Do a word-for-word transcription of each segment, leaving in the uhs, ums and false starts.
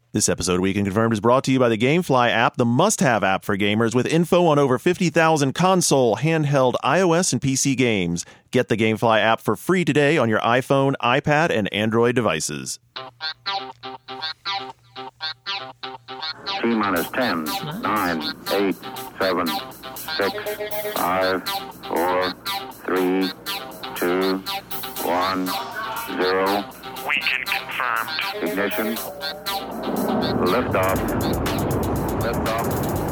This episode of Weekend Confirmed is brought to you by the GameFly app, the must-have app for gamers with info on over fifty thousand console, handheld, iOS, and P C games. Get the GameFly app for free today on your iPhone, iPad, and Android devices. T-minus ten, nine, eight, seven, six, five, four, three, two, one, zero. Weekend Confirmed. Ignition. Liftoff. Liftoff.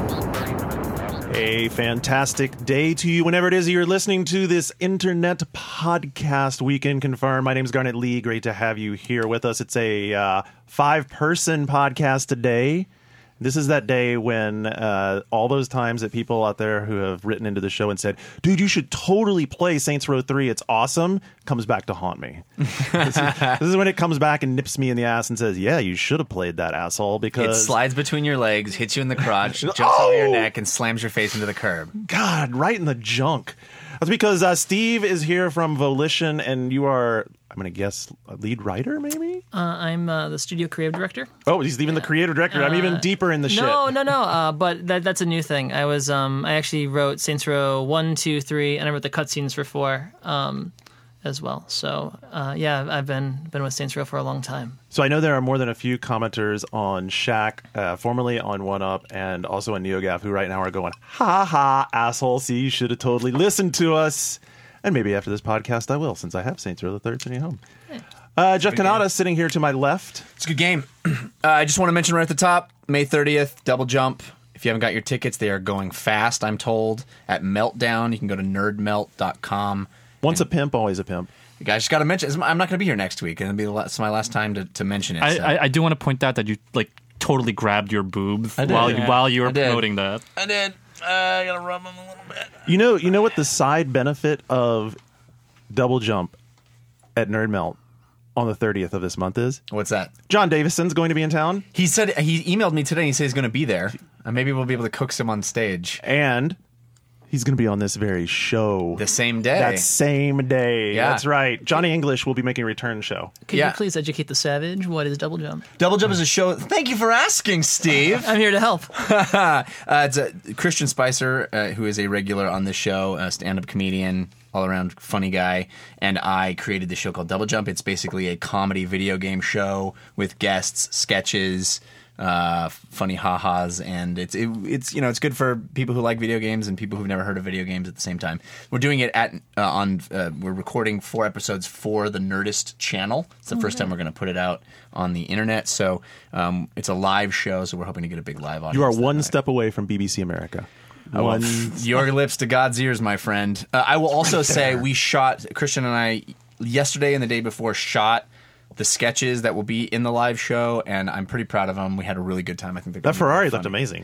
A fantastic day to you whenever it is you're listening to this internet podcast, Weekend Confirmed. My name is Garnet Lee. Great to have you here with us. It's a uh, five-person podcast today. This is that day when uh, all those times that people out there who have written into the show and said, dude, you should totally play Saints Row three. It's awesome, comes back to haunt me. this, is, this is when it comes back and nips me in the ass and says, yeah, you should have played that, asshole. Because it slides between your legs, hits you in the crotch, jumps oh! over your neck, and slams your face into the curb. God, right in the junk. That's because uh, Steve is here from Volition, and you are, I'm going to guess, a lead writer, maybe? Uh, I'm uh, the studio creative director. Oh, he's even the creative director. I'm even deeper in the shit. No, no, no. Uh, but that, that's a new thing. I was, um, I actually wrote Saints Row one, two, three, and I wrote the cutscenes for four um, as well. So, uh, yeah, I've been been with Saints Row for a long time. So I know there are more than a few commenters on Shaq, uh, formerly on OneUp, and also on NeoGAF, who right now are going, ha ha, asshole, see, you should have totally listened to us. And maybe after this podcast I will, since I have Saints Row the Third sitting at home. Hey. Uh, Jeff Kanata sitting here to my left. It's a good game. uh, I just want to mention right at the top, May thirtieth, Double Jump. If you haven't got your tickets, they are going fast, I'm told, at Meltdown. You can go to nerd melt dot com. Once and a pimp, always a pimp. You guys just got to mention it. I'm not going to be here next week, and it'll be the last, it's my last time to, to mention it. I, so. I, I do want to point out that you like totally grabbed your boobs I did, while yeah. you, while you were I did. promoting that. I did. Uh, I got to rub them a little bit. You know, you know what the side benefit of Double Jump at Nerd Melt on the thirtieth of this month is? What's that? John Davison's going to be in town. He said he emailed me today and he said he's going to be there. And maybe we'll be able to coax him on stage. And he's going to be on this very show. The same day. That same day. Yeah. That's right. Johnny English will be making a return show. Could Yeah. you please educate the savage? What is Double Jump? Double Jump is a show. Thank you for asking, Steve. I'm here to help. uh, it's a Christian Spicer, uh, who is a regular on this show, a stand-up comedian, all-around funny guy, and I created this show called Double Jump. It's basically a comedy video game show with guests, sketches, uh, funny ha-has, and it's it, it's you know it's good for people who like video games and people who've never heard of video games at the same time. We're doing it at uh, on uh, we're recording four episodes for the Nerdist channel. It's the first time we're going to put it out on the internet, so um, it's a live show. So we're hoping to get a big live audience. You are that one night. step away from B B C America. Oh, well, One. your lips to God's ears, my friend. Uh, I will also say we shot, Christian and I, yesterday and the day before, shot the sketches that will be in the live show, and I'm pretty proud of them. We had a really good time. I think they're That gonna be Ferrari really looked funny. amazing.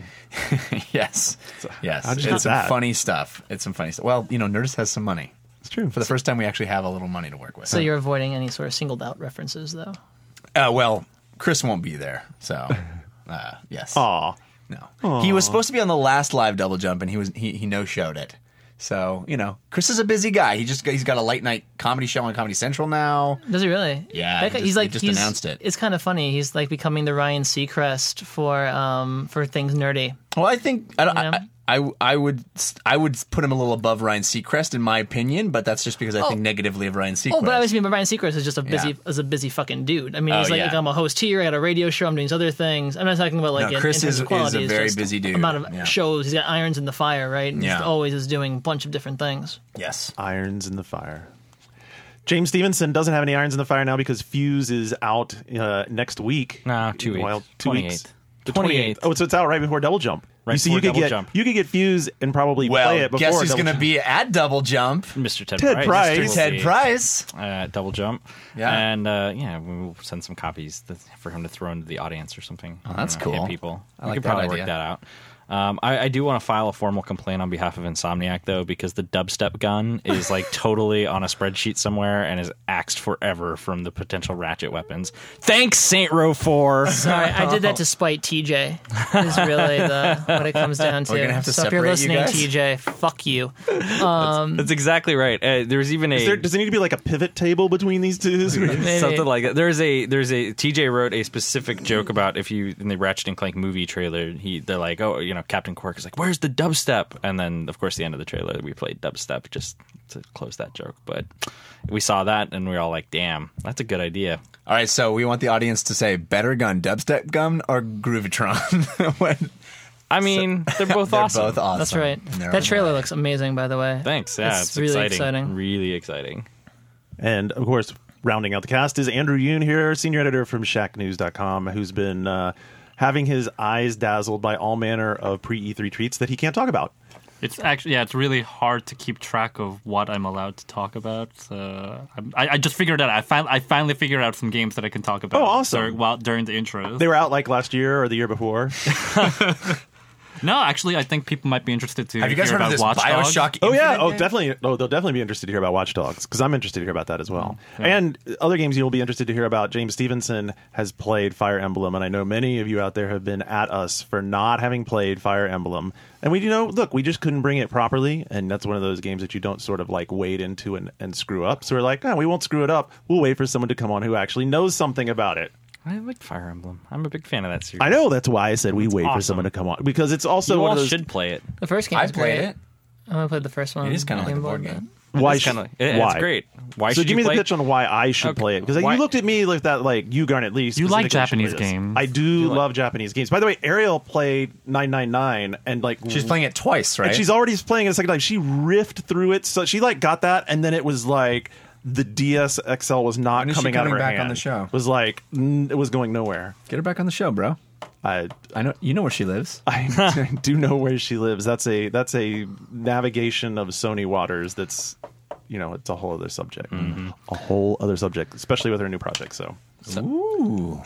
Yes, yes. how'd you It's get some that? funny stuff. It's some funny stuff. Well, you know, Nerdist has some money. It's true. For the first time, we actually have a little money to work with. So you're avoiding any sort of singled out references, though? Uh, well, Chris won't be there, so uh, yes. Aw. No, he was supposed to be on the last live Double Jump, and he was he, he no showed it. So you know, Chris is a busy guy. He just he's got a late night comedy show on Comedy Central now. Does he really? Yeah, That he guy- just- he's like he just he's, announced it. It's kind of funny. He's like becoming the Ryan Seacrest for um for things nerdy. Well, I think I don't. You know? I, I, I would I would put him a little above Ryan Seacrest in my opinion, but that's just because I Oh. think negatively of Ryan Seacrest. Oh, but I was mean, but Ryan Seacrest is just a busy Yeah. is a busy fucking dude. I mean, Oh, he's like, yeah. like, I'm a host here. I got a radio show. I'm doing these other things. I'm not talking about like No, in, Chris in terms is- of quality. is a It's very just busy dude. Amount of Yeah. shows. He's got irons in the fire, right? And Yeah. He's always is doing a bunch of different things. Yes. Irons in the fire. James Stevenson doesn't have any irons in the fire now because Fuse is out uh, next week. No, two weeks. Well, two weeks. twenty-eighth. The twenty-eighth. Oh, so it's out right before Double Jump. Right you see, you before could Double get Jump. you could get Fuse and probably Well, play it before. guess who's Double going to Jump. be at Double Jump? Mister Ted, Ted Price. Price. will Ted be Price. At Double Jump. Yeah. And uh, yeah, we'll send some copies th- for him to throw into the audience or something. Oh, that's I don't know, hit cool. people. I we like could that probably idea. work that out. Um, I, I do want to file a formal complaint on behalf of Insomniac, though, because the dubstep gun is like totally on a spreadsheet somewhere and is axed forever from the potential ratchet weapons. Thanks, Saint Row four. Sorry, I did that to spite T J. Is really the what it comes down to. We're gonna have to so if you're separate you listening, guys? T J, fuck you. That's exactly right. Uh, there's even a Is there, does there need to be like a pivot table between these two? Maybe. something like that. There's a there's a T J wrote a specific joke about if you in the Ratchet and Clank movie trailer, he they're like, oh, you know, Captain Quark is like, where's the dubstep? And then of course the end of the trailer we played dubstep just to close that joke. But we saw that and we were all like, damn, that's a good idea. All right, so we want the audience to say better gun, dubstep gun, or Groovitron. When- I mean, they're both They're awesome. both awesome. That's right. in their That own trailer way. looks amazing, by the way. Thanks. Yeah, It's it's, really exciting. exciting. Really exciting. And of course, rounding out the cast is Andrew Yoon here, senior editor from Shack News dot com, who's been uh, having his eyes dazzled by all manner of pre E three treats that he can't talk about. It's actually, yeah, it's really hard to keep track of what I'm allowed to talk about. Uh, I, I just figured out. I, fin- I finally figured out some games that I can talk about. Oh, awesome. During, while, during the intros. They were out like last year or the year before. No, actually, I think people might be interested to Have you guys hear heard of about this Watch Dogs. Bioshock? Oh yeah, Infinite oh game? definitely. Oh, they'll definitely be interested to hear about Watch Dogs because I'm interested to hear about that as well. And other games you'll be interested to hear about. James Stevenson has played Fire Emblem, and I know many of you out there have been at us for not having played Fire Emblem. And we, you know, look, we just couldn't bring it properly, and that's one of those games that you don't sort of like wade into and, and screw up. So we're like, no, we won't screw it up. We'll wait for someone to come on who actually knows something about it. I like Fire Emblem. I'm a big fan of that series. I know that's why I said we wait for awesome. someone to come on because it's also You one all of those. should play it. The first game I is played great. it. I only played the first one. It is kind of like a Game board Boy, game. Why? It's sh- kinda, it- why? It's great. Why So should give you me play the it? pitch on why I should Okay. play it because Why- you looked at me like that, like you, Garnet Lee. You like specifically should play Japanese this. games. I do You like- love Japanese games. By the way, Ariel played nine nine nine, and like She's playing it twice, right? and she's already playing it a second time. She riffed through it, so she like got that, and then it was like the D S X L was not When is she coming out of coming her back on hand. the show? It was like mm, it was going nowhere. Get her back on the show, bro. I I know you know where she lives. I do know where she lives. That's a that's a navigation of Sony waters. That's you know it's a whole other subject, Mm-hmm. a whole other subject, especially with her new project. So Ooh,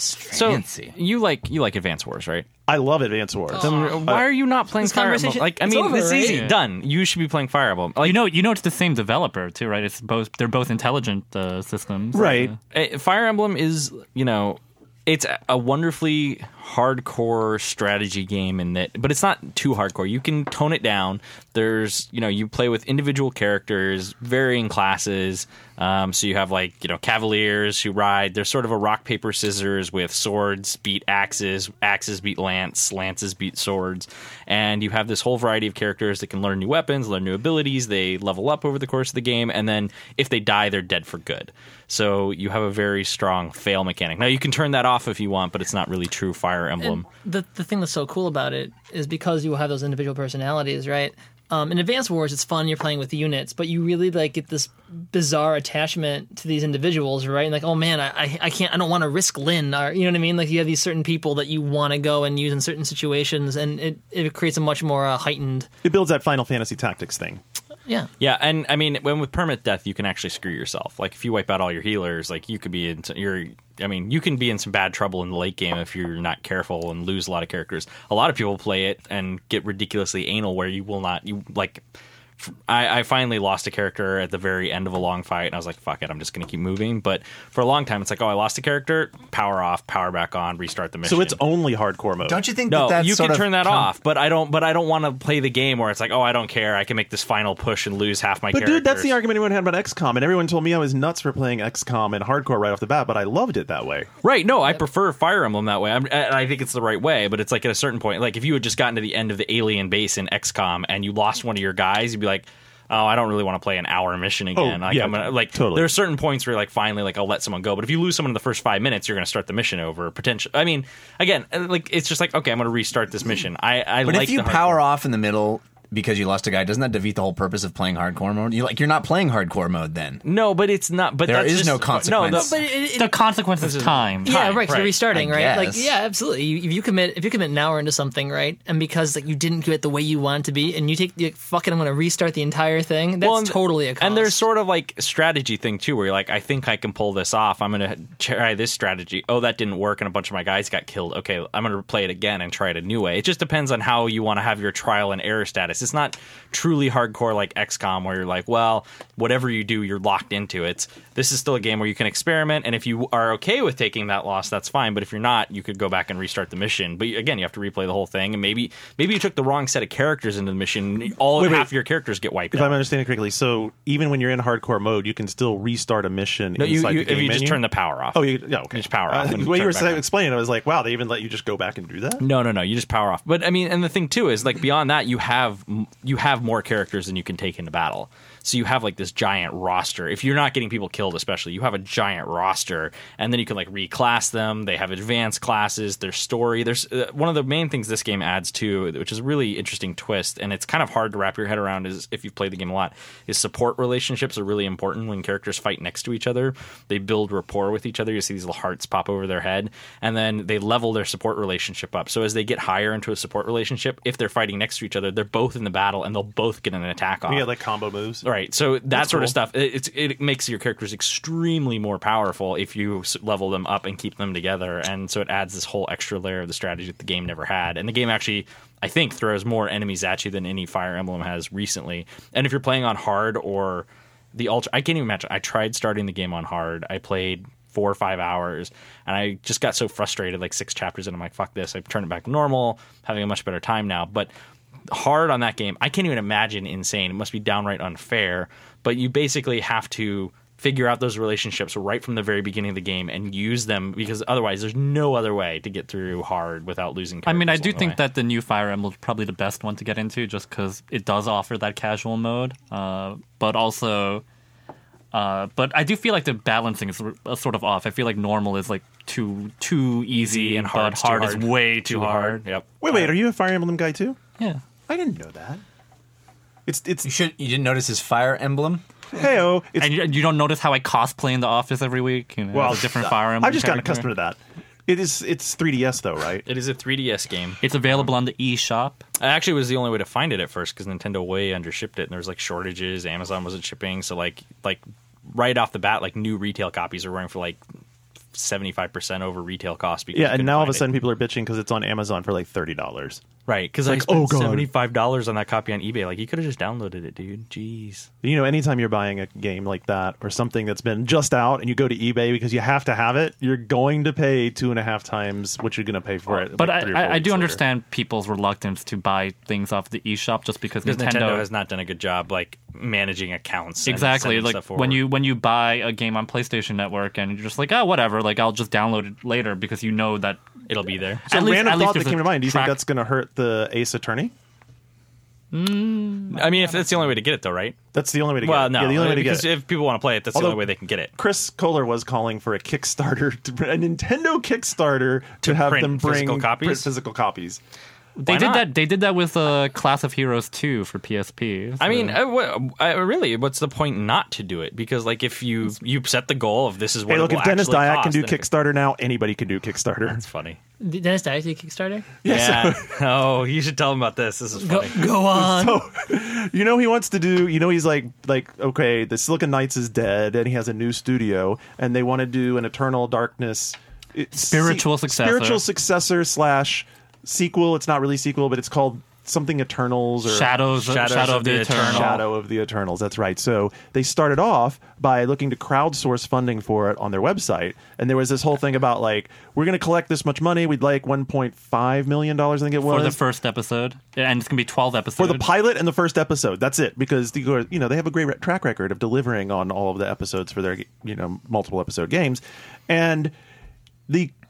So fancy. you like you like Advance Wars, right? I love Advance Wars. Then why are you not playing This Fire Emblem? conversation- Like, I it's mean, over, it's right? easy, Yeah. done. You should be playing Fire Emblem. Like, you know, you know, it's the same developer too, right? It's both. They're both intelligent uh, systems, Right. Uh, Uh, Fire Emblem is, you know, it's a wonderfully hardcore strategy game in that, but it's not too hardcore. You can tone it down. There's, you know, you play with individual characters, varying classes. Um, so you have like, you know, cavaliers who ride. There's sort of a rock, paper, scissors with swords beat axes, axes beat lance, lances beat swords. And you have this whole variety of characters that can learn new weapons, learn new abilities. They level up over the course of the game. And then if they die, they're dead for good. So you have a very strong fail mechanic. Now you can turn that off if you want, but it's not really true Fire Emblem. the the thing that's so cool about it is because you have those individual personalities, right? Um, in Advance Wars, it's fun. You're playing with units, but you really like get this bizarre attachment to these individuals, right? And like, oh man, I I, I can't, I don't want to risk Lynn, or you know what I mean? Like you have these certain people that you want to go and use in certain situations, and it it creates a much more uh, heightened, It builds that Final Fantasy Tactics thing. yeah. Yeah, and I mean, when with permanent death, you can actually screw yourself. Like if you wipe out all your healers, like you could be in you're. I mean, you can be in some bad trouble in the late game if you're not careful and lose a lot of characters. A lot of people play it and get ridiculously anal, where you will not you like. I, I finally lost a character at the very end of a long fight, and I was like, fuck it, I'm just going to keep moving. But for a long time, it's like, oh, I lost a character, power off, power back on, restart the mission. So it's only hardcore mode. Don't you think No, that that's you sort can of turn that com- off, but I don't. But I don't want to play the game where it's like, oh, I don't care. I can make this final push and lose half my. But characters. dude, that's the argument everyone had about X COM, and everyone told me I was nuts for playing X COM and hardcore right off the bat, but I loved it that way. Right? No, I prefer Fire Emblem that way. I'm, and I think it's the right way. But it's like at a certain point, like if you had just gotten to the end of the alien base in X COM and you lost one of your guys, you'd be like, oh, I don't really want to play an hour mission again. Oh, like, yeah, I'm gonna, like totally. there are certain points where you're like, finally, like I'll let someone go. But if you lose someone in the first five minutes, you're going to start the mission over. Potential. I mean, again, like it's just like, okay, I'm going to restart this mission. I, I But like if you the power hardcore. off in the middle, because you lost a guy, doesn't that defeat the whole purpose of playing hardcore mode? You like you're not playing hardcore mode then. No, but it's not. But There that's is just, no consequence. No, the, But it, it, The consequence is time. yeah, time, right. 'cause right, You're restarting, I right? Like, guess. yeah, absolutely. You, if you commit, if you commit an hour into something, right, and because like you didn't do it the way you want it to be, and you take, you, fucking, I'm going to restart the entire thing. That's Well, and- totally a cost. And there's sort of like a strategy thing too, where you're like, I think I can pull this off. I'm going to try this strategy. Oh, that didn't work, and a bunch of my guys got killed. Okay, I'm going to play it again and try it a new way. It just depends on how you want to have your trial and error status. It's not truly hardcore like X COM, where you're like, well, whatever you do, you're locked into it. This is still a game where you can experiment, and if you are okay with taking that loss, that's fine. But if you're not, you could go back and restart the mission. But again, you have to replay the whole thing, and maybe maybe you took the wrong set of characters into the mission. All Wait, wait. half of your characters get wiped If out. I'm understanding correctly, so even when you're in hardcore mode, you can still restart a mission No, you, inside you, the game if you just menu? turn the power off. Oh, you, yeah, okay. You just power Uh, off and the way you turn were it back saying, on. explaining it, I was like, wow, they even let you just go back and do that? No, no, no. You just power off. But I mean, and the thing too is like beyond that, you have you have more characters than you can take into battle. So you have like this giant roster. If you're not getting people killed, especially, you have a giant roster, and then you can like reclass them. They have advanced classes. Their story. There's uh, one of the main things this game adds to, which is a really interesting twist, and it's kind of hard to wrap your head around. Is if you've played the game a lot, is support relationships are really important when characters fight next to each other. They build rapport with each other. You see these little hearts pop over their head, and then they level their support relationship up. So as they get higher into a support relationship, if they're fighting next to each other, they're both in the battle, and they'll both get an attack off. You get like combo moves. Right, so that That's sort cool. of stuff, it, it's, it makes your characters extremely more powerful if you s- level them up and keep them together, and so it adds this whole extra layer of the strategy that the game never had. And the game actually, I think, throws more enemies at you than any Fire Emblem has recently. And if you're playing on hard or the ultra, I can't even imagine. I tried starting the game on hard. I played four or five hours, and I just got so frustrated, like six chapters in, I'm like, fuck this. I turned it back to normal, having a much better time now. But hard on that game, I can't even imagine insane. It must be downright unfair. But you basically have to figure out those relationships right from the very beginning of the game and use them, because otherwise there's no other way to get through hard without losing I characters mean, I do along the think way. that the new Fire Emblem is probably the best one to get into, just because it does offer that casual mode. Uh, but also, uh, but I do feel like the balancing is uh, sort of off. I feel like normal is like too too easy, and but hard's too hard hard. is way too, hard. Yep. Wait, wait, are you a Fire Emblem guy too? Yeah. I didn't know that. It's it's You should. You didn't notice his fire emblem? hey-oh. It's And you, you don't notice how I cosplay in the office every week? You know, well, as a different Fire Emblem I've just gotten character? accustomed to that. It is it's three D S though, right? It is a three D S game. It's available on the eShop. It actually was the only way to find it at first, because Nintendo way undershipped it, and there was like shortages. Amazon wasn't shipping, so like like right off the bat, like new retail copies are running for like seventy-five percent over retail cost. Because Yeah, you and couldn't now all of a find it. sudden people are bitching because it's on Amazon for like thirty dollars. Right, because I like, spent oh, God. seventy-five dollars on that copy on eBay. Like, you could have just downloaded it, dude. Jeez. You know, anytime you're buying a game like that or something that's been just out and you go to eBay because you have to have it, you're going to pay two and a half times what you're going to pay for it. But like three or I, four I, I weeks do later. understand people's reluctance to buy things off the eShop just because Because Nintendo, Nintendo has not done a good job, like, managing accounts. and exactly sending like stuff when forward. you when you buy a game on PlayStation Network and you're just like, oh, whatever, like I'll just download it later because you know that It'll be there. So at least- random at least thought that there's came a to mind. Do you track- think that's going to hurt the Ace Attorney? I mean, if that's the only way to get it, though, right? That's the only way to get Well, it. no. Yeah, the only way to because get it. if people want to play it, that's Although- the only way they can get it. Chris Kohler was calling for a Kickstarter, to, a Nintendo Kickstarter to, To have print them bring physical copies? print physical copies. they Why did not? that. They did that with uh, Class of Heroes two for P S P. I so- mean, uh, wha- uh, really, what's the point not to do it? Because, like, if you you set the goal of this is what Hey, it look, will if Dennis actually Dyack cost, can do then it- Kickstarter now, anybody can do Kickstarter. It's funny. Did Dennis Dyack do Kickstarter? Yeah. Oh, you should tell him about this. This is Go, funny. go on. So, you know, he wants to do, you know, he's like, like, okay, the Silicon Knights is dead, and he has a new studio, and they want to do an Eternal Darkness it's Spiritual successor. Spiritual successor slash sequel. It's not really sequel, but it's called something Eternals or Shadows, Shadows Shadow of of the, the Eternal. Eternal. Shadow of the Eternals. That's right. So they started off by looking to crowdsource funding for it on their website, and there was this whole thing about like, we're going to collect this much money. We'd like one point five million dollars. I think it was For the first episode, and it's gonna be twelve episodes. for the pilot and the first episode. That's it, because the, you know they have a great re- track record of delivering on all of the episodes for their you know multiple episode games, and the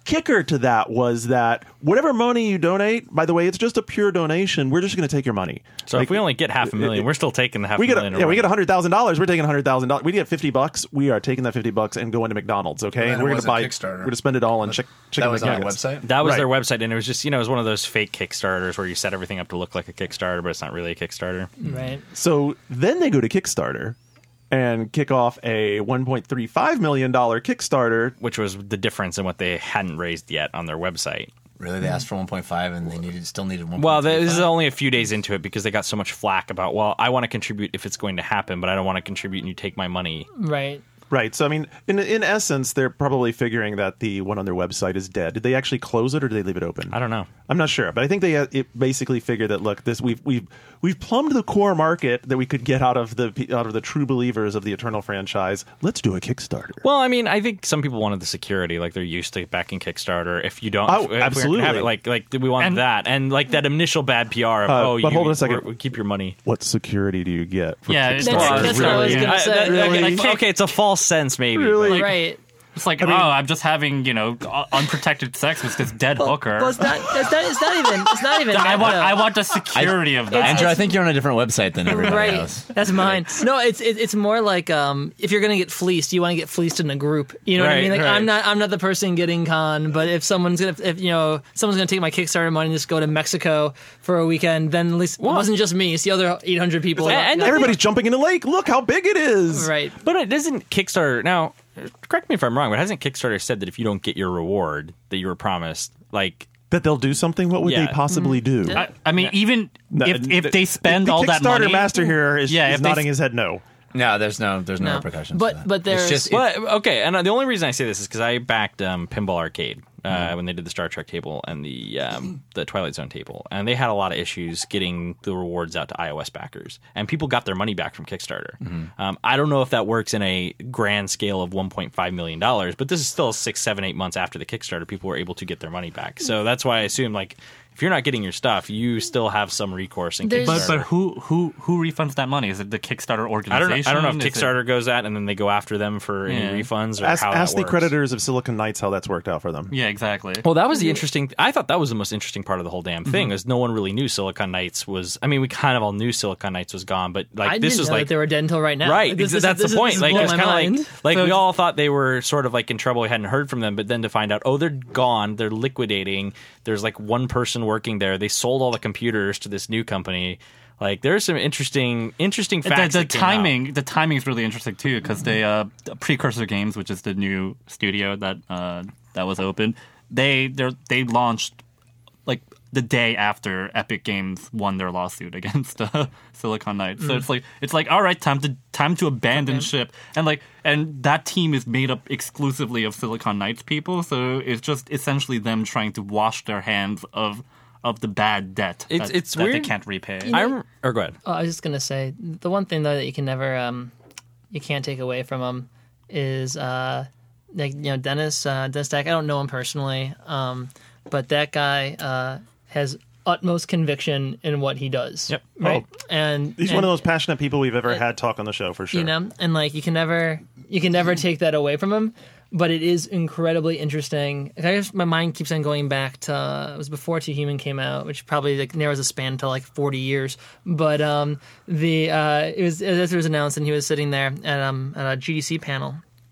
kicker to that was that whatever money you donate, by the way, it's just a pure donation. We're just going to take your money. So Like, if we only get half a million, it- we're still taking the half we a get a, million. yeah, we away. get a hundred thousand dollars. We're taking a hundred thousand dollars. We get fifty bucks. We are taking that fifty bucks and going to McDonald's. Okay, And and it we're going was to a buy. Kickstarter. We're going to spend it all on chick, chicken That was on a McNuggets. website. That was Right. their website, and it was just, you know, it was one of those fake Kickstarters where you set everything up to look like a Kickstarter, but it's not really a Kickstarter. Right. So then they go to Kickstarter and kick off a one point three five million dollar Kickstarter. Which was the difference in what they hadn't raised yet on their website. Really, they asked for one point five, and they needed still needed one. Well, this is only a few days into it because they got so much flack about, well, I want to contribute if it's going to happen, but I don't want to contribute and you take my money. Right. Right. So I mean, in in essence, they're probably figuring that the one on their website is dead. Did they actually close it or did they leave it open? I don't know. I'm not sure, but I think they uh, it basically figured that look, this we've we've we've plumbed the core market that we could get out of the out of the true believers of the Eternal franchise. Let's do a Kickstarter. Well, I mean, I think some people wanted the security, like they're used to backing Kickstarter. If you don't, Oh, if we aren't gonna absolutely. have it, like, like we want And- that, and like that initial bad P R of, Uh, oh, but you, hold on a second. we're- we keep your money. What security do you get? For Yeah, Kickstarter? it's- That's, that's what I was Really? going I- to say. that- Really? like, okay, it's a false sense, maybe. Really? but- Right. It's like, oh, I'm just having, you know, u- unprotected sex with this dead hooker. Well, it's not. It's not. It's not even. It's not even. I that, want, though. I want the security of that. Andrew, I think you're on a different website than everybody Right, else. that's mine. No, it's it, it's more like um, if you're gonna get fleeced, you want to get fleeced in a group. You know what I Right, mean? Like right. I'm not I'm not the person getting con, but if someone's gonna if you know someone's gonna take my Kickstarter money and just go to Mexico for a weekend, then at least it wasn't just me; it's the other eight hundred people. And- and that- Everybody's jumping in the lake. Look how big it is. right. But it isn't Kickstarter now. Correct me if I'm wrong, but hasn't Kickstarter said that if you don't get your reward that you were promised, like That they'll do something. What would Yeah. they possibly do? I, I mean, even No, if, if the- they spend the all that Kickstarter money, master here is, Yeah, is if they nodding s- his head no. No, there's no, there's no, No. repercussions. But- for that. but there's- it's just, Well, okay, and uh, the only reason I say this is because I backed um, Pinball Arcade uh, when they did the Star Trek table and the um, the Twilight Zone table, and they had a lot of issues getting the rewards out to iOS backers, and people got their money back from Kickstarter. Um, I don't know if that works in a grand scale of one point five million dollars, but this is still six, seven, eight months after the Kickstarter. People were able to get their money back, so that's why I assume like. If you're not getting your stuff, you still have some recourse in There's- But Kickstarter. but who who who refunds that money? Is it the Kickstarter I organization? don't know. I don't know if Is it- Kickstarter goes at and then they go after them for Yeah. any refunds or Ask, how that ask the works. creditors of Silicon Knights how that's worked out for them. Yeah, exactly. Well, that was the interesting. I thought that was the most interesting part of the whole damn thing. Is no one really knew Silicon Knights was. I mean, we kind of all knew Silicon Knights was gone, but like I this didn't was know like that they were dead until right now. right. Like, this is- that's this the is- point. this is Like blowing it's my kind of mind. like like So- we all thought they were sort of like in trouble. We hadn't heard from them, but then to find out, oh, they're gone. They're liquidating. There's like one person working there. They sold all the computers to this new company. Like there's some interesting interesting The, facts. the that came out. timing, the timing is really interesting too, because they uh, Precursor Games, which is the new studio that uh, that was open, they they they launched like the day after Epic Games won their lawsuit against uh, Silicon Knights. So it's like it's like all right, time to time to abandon ship, and like and that team is made up exclusively of Silicon Knights people. So it's just essentially them trying to wash their hands of of the bad debt It's- that, it's that they weird. can't repay. I rem- or go ahead. Oh, I was just gonna say the one thing though that you can never um you can't take away from him is uh like you know Dennis uh Dennis Stack. I don't know him personally, um, but that guy uh has utmost conviction in what he does. Yep. Right. And He's and, one of those passionate people we've ever had talk on the show for sure. you know, and like you can never you can never take that away from him. But it is incredibly interesting. I guess my mind keeps on going back to uh, it was before Two Human came out, which probably like narrows the span to like forty years. But um, the uh, it was as it was announced, and he was sitting there at um at a G D C panel,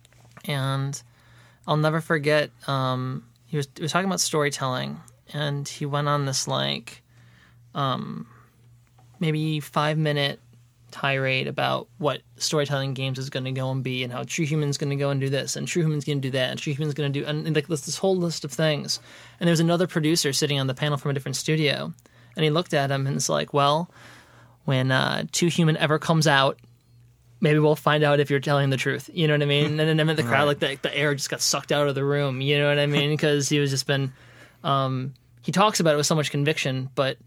and I'll never forget. Um, he was he was talking about storytelling, and he went on this like, um, maybe five minute tirade about what storytelling games is going to go and be, and how True Human's going to go and do this, and True Human's going to do that, and True Human's going to do, and, and like this, this whole list of things. And there's another producer sitting on the panel from a different studio, and he looked at him and it's like, well, when uh, Two Human ever comes out, maybe we'll find out if you're telling the truth. You know what I mean? And then in the crowd, like the, the air just got sucked out of the room. You know what I mean? Because he was just been. Um, he talks about it with so much conviction, but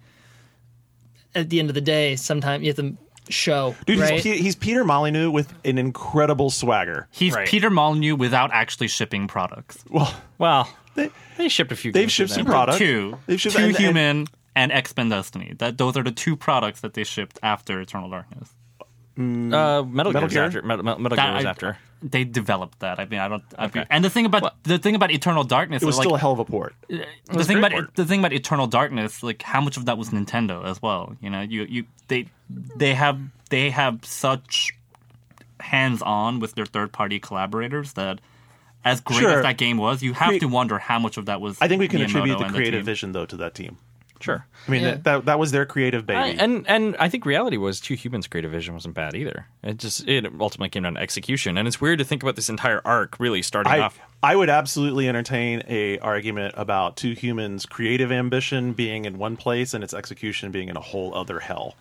at the end of the day, sometimes you have to show. Dude, right? he's, Pe- he's Peter Molyneux with an incredible swagger. He's Right. Peter Molyneux without actually shipping products. Well, Well, they, they shipped a few. they've games shipped to some them. product. Two, They've shipped Two and- and- Human and X-Men Destiny. That those are the two products that they shipped after Eternal Darkness. Uh, Metal, Metal Gear was Gear? after. Metal, Metal That- Gear was I- after. They developed that. I mean, I don't. I Okay. mean, and the thing about Well- the thing about Eternal Darkness It was is like still a hell of a port. the was thing a about great port. the thing about Eternal Darkness, like how much of that was Nintendo as well. You know, you you they they have they have such hands on with their third party collaborators that as great Sure. as that game was, you have Crea- to wonder how much of that was. I think we can Miyamoto attribute the and creative team. vision though to that team. Sure. I mean, Yeah. that, that that was their creative baby. I, and and I think reality was Two Humans' creative vision wasn't bad either. It just it ultimately came down to execution, and it's weird to think about this entire arc really starting I, off. I would absolutely entertain a argument about Two Humans' creative ambition being in one place and its execution being in a whole other hell.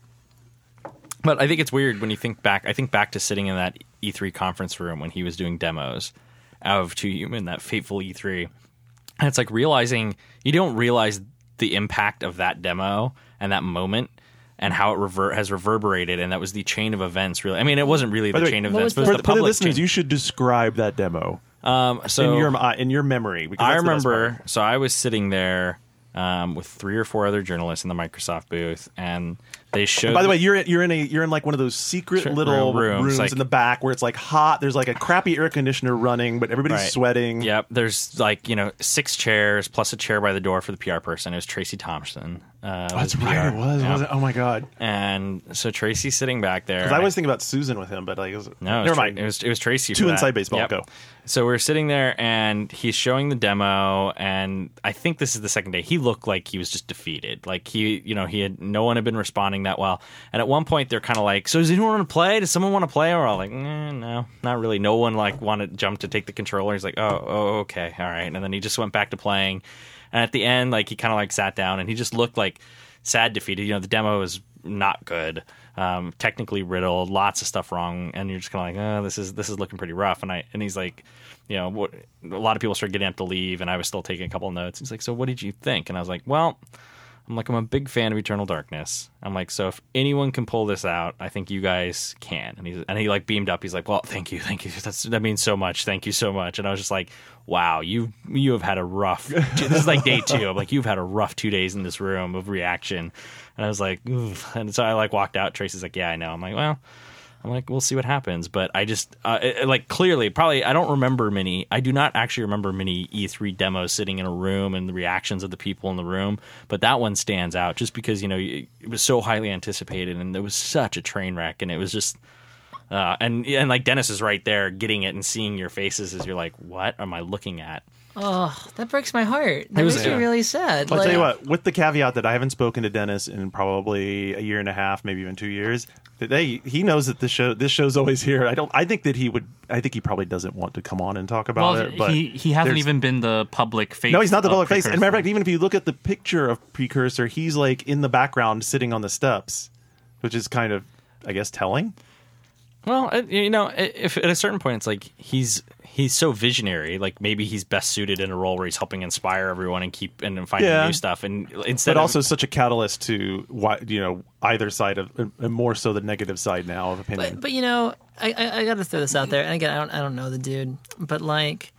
But I think it's weird when you think back. I think back to sitting in that E three conference room when he was doing demos of Two Human, that fateful E three, and it's like realizing you don't realize the impact of that demo and that moment and how it rever- has reverberated, and that was the chain of events. Really, I mean, it wasn't really By the the way, chain of what events, was but it For, was the- the for the public listeners, chain. you should describe that demo Um, so in your uh, in your memory. Because I that's the best remember, part. so I was sitting there um, with three or four other journalists in the Microsoft booth, and they showed. By the way, you're in, you're in a you're in like one of those secret Sure, little rooms, rooms, like- in the back where it's like hot. There's like a crappy air conditioner running, but everybody's Right. sweating. Yep, there's like you know six chairs plus a chair by the door for the P R person. It was Tracy Thompson. Uh, Oh, that's was right. P R. It was. Yeah. Was it? Oh my god. And so Tracy's sitting back there. Because I was thinking about Susan with him, but like, it was, No, it was never Tra- mind. It was it was Tracy. Two for that. inside baseball, Yep. go. So we're sitting there, and he's showing the demo, and I think this is the second day. He looked like he was just defeated. Like he, you know, he had no one had been responding that well. And at one point, they're kind of like, "So does anyone want to play? Does someone want to play?" Or we're all like, eh, "No, not really." No one like wanted to jump to take the controller. He's like, "Oh, oh, okay, all right." And then he just went back to playing. And at the end, like he kind of like sat down, and he just looked like sad, defeated. You know, the demo was not good, um, technically riddled, lots of stuff wrong, and you're just kind of like, oh, this is this is looking pretty rough. And I and he's like, you know, what, a lot of people started getting up to leave, and I was still taking a couple of notes. He's like, so what did you think? And I was like, well, I'm like, I'm a big fan of Eternal Darkness. I'm like, so if anyone can pull this out, I think you guys can. And he's and he like beamed up. He's like, well, thank you, thank you. That's that means so much. Thank you so much. And I was just like, wow, you you have had a rough. This is like day two. I'm like, you've had a rough two days in this room of reaction. And I was like, oof. And so I like walked out. Tracy's like, yeah, I know. I'm like, well. I'm like, we'll see what happens. But I just, uh, it, like, clearly, probably, I don't remember many. I do not actually remember many E three demos sitting in a room and the reactions of the people in the room. But that one stands out just because, you know, it was so highly anticipated and there was such a train wreck. And it was just, uh, and, and like, Dennis is right there getting it and seeing your faces as you're like, what am I looking at? Oh, that breaks my heart. That was- makes me yeah. really sad. I'll Like, tell you what, with the caveat that I haven't spoken to Dennis in probably a year and a half, maybe even two years. That they he knows that this show this show's always here. I don't. I think that he would. I think he probably doesn't want to come on and talk about Well, it. But he he hasn't there's- even been the public face. No, he's not the of public face. And matter of Precursor. fact, even if you look at the picture of Precursor, he's like in the background sitting on the steps, which is kind of, I guess, telling. Well, it, you know, if at a certain point it's like he's he's so visionary, like maybe he's best suited in a role where he's helping inspire everyone and keep and finding Yeah. new stuff. And instead But of, also such a catalyst to why you know either side of, and more so the negative side now of opinion. But, but you know, I, I, I got to throw this out there. And again, I don't I don't know the dude, but like,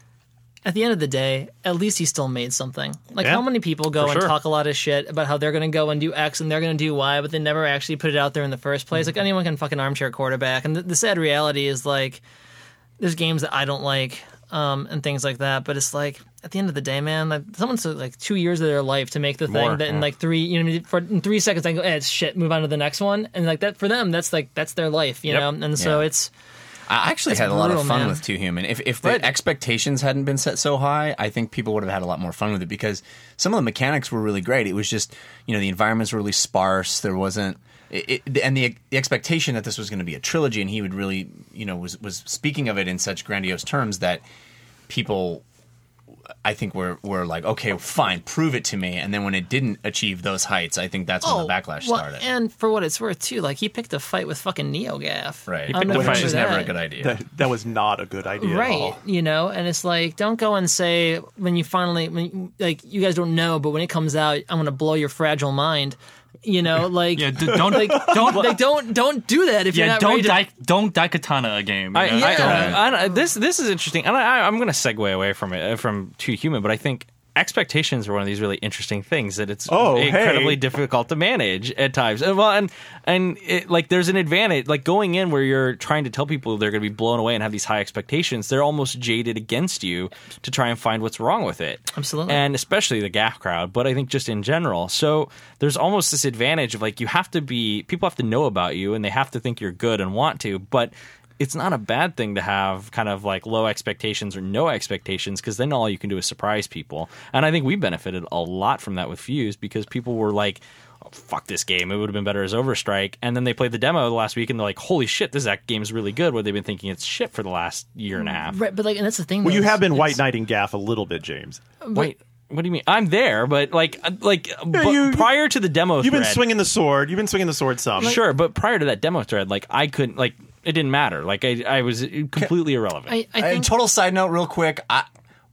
at the end of the day, at least he still made something. Like, Yeah, how many people go for and sure. talk a lot of shit about how they're going to go and do X and they're going to do Y, but they never actually put it out there in the first place? Like, anyone can fucking armchair quarterback. And the, the sad reality is, like, there's games that I don't like um, and things like that. But it's like, at the end of the day, man, like, someone took like two years of their life to make the More, thing that in yeah. like three, you know, for in three seconds, I go, eh, it's shit, move on to the next one. And like that, for them, that's like, that's their life, you Yep. know? And so Yeah. it's, I actually That's had a lot of brutal, fun man. with Two Human. If if the Right. expectations hadn't been set so high, I think people would have had a lot more fun with it because some of the mechanics were really great. It was just, you know, the environments were really sparse. There wasn't, it, it, and the the expectation that this was going to be a trilogy, and he would really, you know, was was speaking of it in such grandiose terms that people, I think, were were like, okay, fine, prove it to me. And then when it didn't achieve those heights, I think that's when the backlash well, started. and for what it's worth, too, like he picked a fight with fucking NeoGaf. Right, I'm picked a not fight. which sure is that. never a good idea. that, that was not a good idea at Right, all. you know, and it's like, don't go and say when you finally, when you, like, you guys don't know, but when it comes out, I'm going to blow your fragile mind. You know, like, Yeah, d- don't like, don't like, don't, don't do that if you're yeah not don't ready to- di- don't Daikatana a game. you I, know? I, Don't- I, I, this this is interesting, and I, I'm going to segue away from it uh, from Too Human, but I think expectations are one of these really interesting things that it's Oh, incredibly hey. difficult to manage at times. And, well, and and it, like there's an advantage, like going in where you're trying to tell people they're going to be blown away and have these high expectations. They're almost jaded against you to try and find what's wrong with it. Absolutely. And especially the G A F crowd, but I think just in general. So there's almost this advantage of like you have to be, people have to know about you and they have to think you're good and want to, but it's not a bad thing to have kind of like low expectations or no expectations, because then all you can do is surprise people. And I think we benefited a lot from that with Fuse, because people were like, oh, fuck this game, it would have been better as Overstrike. And then they played the demo last week and they're like, holy shit, this game is really good, where they've been thinking it's shit for the last year and a half. Right, but like, and that's the thing. Well, though, you have been it's- white knighting G A F a little bit, James. Wait, what do you mean? I'm there, but like, uh, like but you- prior to the demo You've been thread- swinging the sword. You've been swinging the sword some. Sure, but prior to that demo thread, like I couldn't, like it didn't matter. Like I, I was completely irrelevant. I, I And think total side note, real quick, I,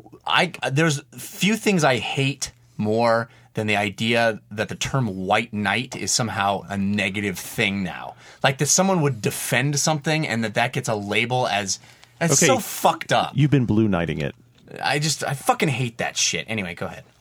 I, there's few things I hate more than the idea that the term white knight is somehow a negative thing now. Like that someone would defend something and that that gets a label as, that's Okay, so fucked up. You've been blue knighting it. I just, I fucking hate that shit. Anyway, go ahead.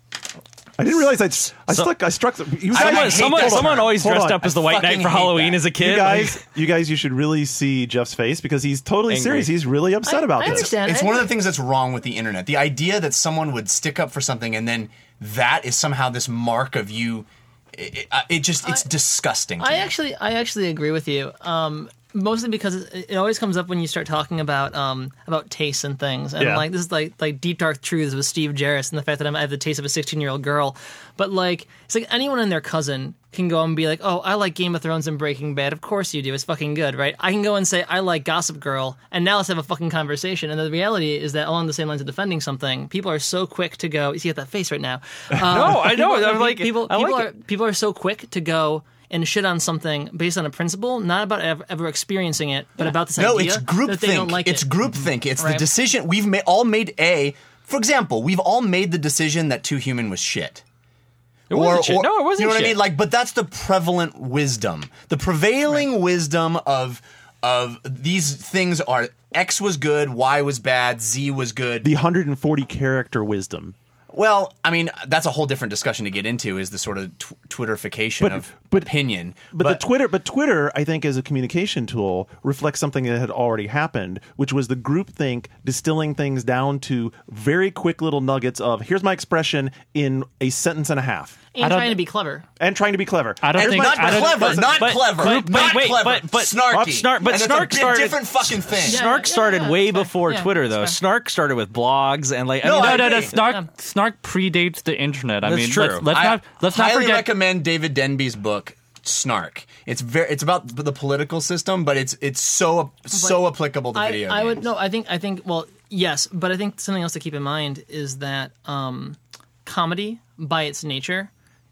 I didn't realize I, I struck. I struck. You I someone, guys, hate someone, that someone term. always Hold dressed on. up as the I White Knight fucking for hate Halloween that. as a kid. you guys, Like, you guys, you should really see Jeff's face, because he's totally Angry. serious. He's really upset I- about I this. understand. It's I- one of the things that's wrong with the internet. The idea that someone would stick up for something and then that is somehow this mark of you, it, it, it just, it's I- disgusting to I me. actually, I actually agree with you. Um, mostly because it, it always comes up when you start talking about um, about tastes and things, and Yeah. like this is like like deep dark truths with Steve Jarrett and the fact that I'm, I have the taste of a sixteen year old girl. But like, it's like anyone and their cousin can go and be like, oh, I like Game of Thrones and Breaking Bad. Of course you do. It's fucking good, right? I can go and say I like Gossip Girl, and now let's have a fucking conversation. And the reality is that along the same lines of defending something, people are so quick to go. You see, you got that face right now. Um, No, I know. people- I'm like- people. I People like are people are so quick to go and shit on something based on a principle, not about ever, ever experiencing it, but about this No, idea it's groupthink. that they don't like it's it. groupthink. It's the Right. decision we've ma- all made. A, for example, we've all made the decision that Two Human was shit. It wasn't shit. No, it wasn't You know what shit. I mean? Like, but that's the prevalent wisdom, the prevailing wisdom of of these things are X was good, Y was bad, Z was good. The one hundred forty character wisdom. Well, I mean, that's a whole different discussion to get into. Is the sort of tw- Twitterification But- of but- opinion. But, the Twitter, but Twitter, I think, as a communication tool, reflects something that had already happened, which was the groupthink distilling things down to very quick little nuggets of here's my expression in a sentence and a half, and I don't- trying to be clever. and trying to be clever. I don't And think not I don't, clever, but- not but- clever, but- not wait, clever, but- but- snarky. Snark- but and Snark it's a started- different fucking thing. Yeah. Snark started yeah, way it's fine. before Yeah, Twitter, it's though. fine. Snark started with blogs and like. I No, mean, I No, no, no. agree. Snark, Yeah. Snark predates the internet. I That's mean, true. let's, let's I not let's not highly forget. recommend David Denby's book Snark. It's very it's about the political system, but it's it's so so applicable to I, video I games. would no. I think I think well, yes, but I think something else to keep in mind is that um, comedy, by its nature,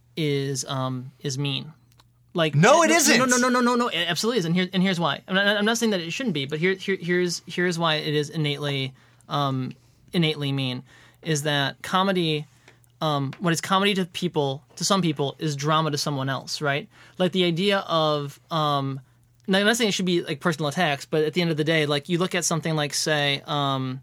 is um, is mean. Like No, it no, isn't. No, no, no, no, no, no. It absolutely is, and here and here's why. I'm not, I'm not saying that it shouldn't be, but here, here here's here's why it is innately um, innately mean. Is that comedy? Um, what is comedy to people, to some people, is drama to someone else, right? Like the idea of, um, now I'm not saying it should be like personal attacks, but at the end of the day, like you look at something like, say, um,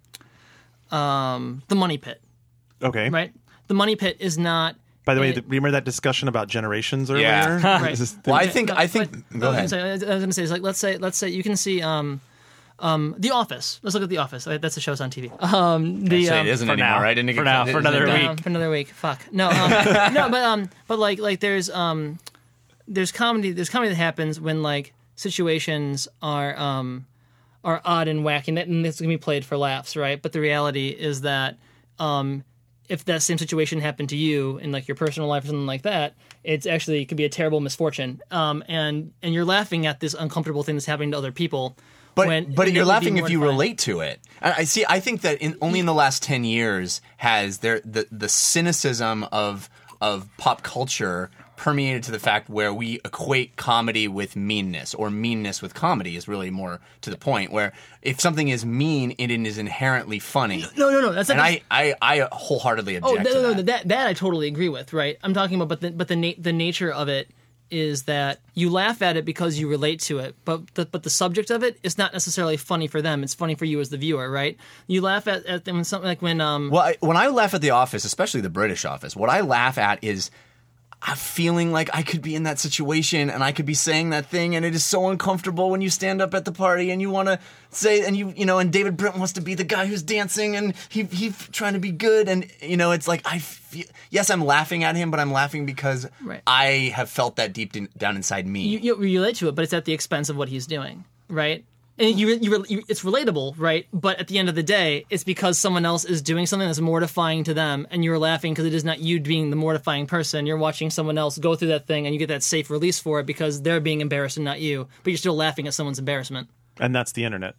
um, The Money Pit, Okay. right? The Money Pit is not. By the way, it- the, remember that discussion about generations earlier? Yeah. Right. This is- Well, I think No, I think but- go I was ahead. gonna say- I was going to say, it's like, let's say, let's say you can see, um, um, The Office. Let's look at The Office. That's the show's on T V. Um, the, Actually, um, it isn't for anymore, now. right? Didn't it For get- now, for isn't another it- week. Um, for another week. Fuck. No, um, no, but um, but like like there's um, there's comedy. There's comedy that happens when like situations are um, are odd and wacky, and, that, and it's gonna be played for laughs, right? But the reality is that um, if that same situation happened to you in like your personal life or something like that, it's actually it could be a terrible misfortune. Um, and and you're laughing at this uncomfortable thing that's happening to other people. But when but it you're would be laughing if you mortifying. relate to it. I, I see. I think that in, only in the last ten years has there the the cynicism of of pop culture permeated to the fact where we equate comedy with meanness, or meanness with comedy is really more to the point. Where if something is mean, it is inherently funny. No, no, no. That's not And I, I, I wholeheartedly Oh, object no, to no, that. no, that that I totally agree with. Right, I'm talking about, but the but the na- the nature of it is that you laugh at it because you relate to it, but the, but the subject of it is not necessarily funny for them. It's funny for you as the viewer, right? You laugh at, at them when something like when um. Well, I, when I laugh at The Office, especially the British Office, what I laugh at is I'm feeling like I could be in that situation and I could be saying that thing, and it is so uncomfortable when you stand up at the party and you want to say, and you you know, and David Brent wants to be the guy who's dancing and he he's trying to be good, and you know, it's like I feel, yes, I'm laughing at him, but I'm laughing because Right. I have felt that deep in, down inside me. you, you relate to it, but it's at the expense of what he's doing, right? And you, you, you, it's relatable, right? But at the end of the day, it's because someone else is doing something that's mortifying to them, and you're laughing because it is not you being the mortifying person. You're watching someone else go through that thing, and you get that safe release for it because they're being embarrassed and not you. But you're still laughing at someone's embarrassment. And that's the internet.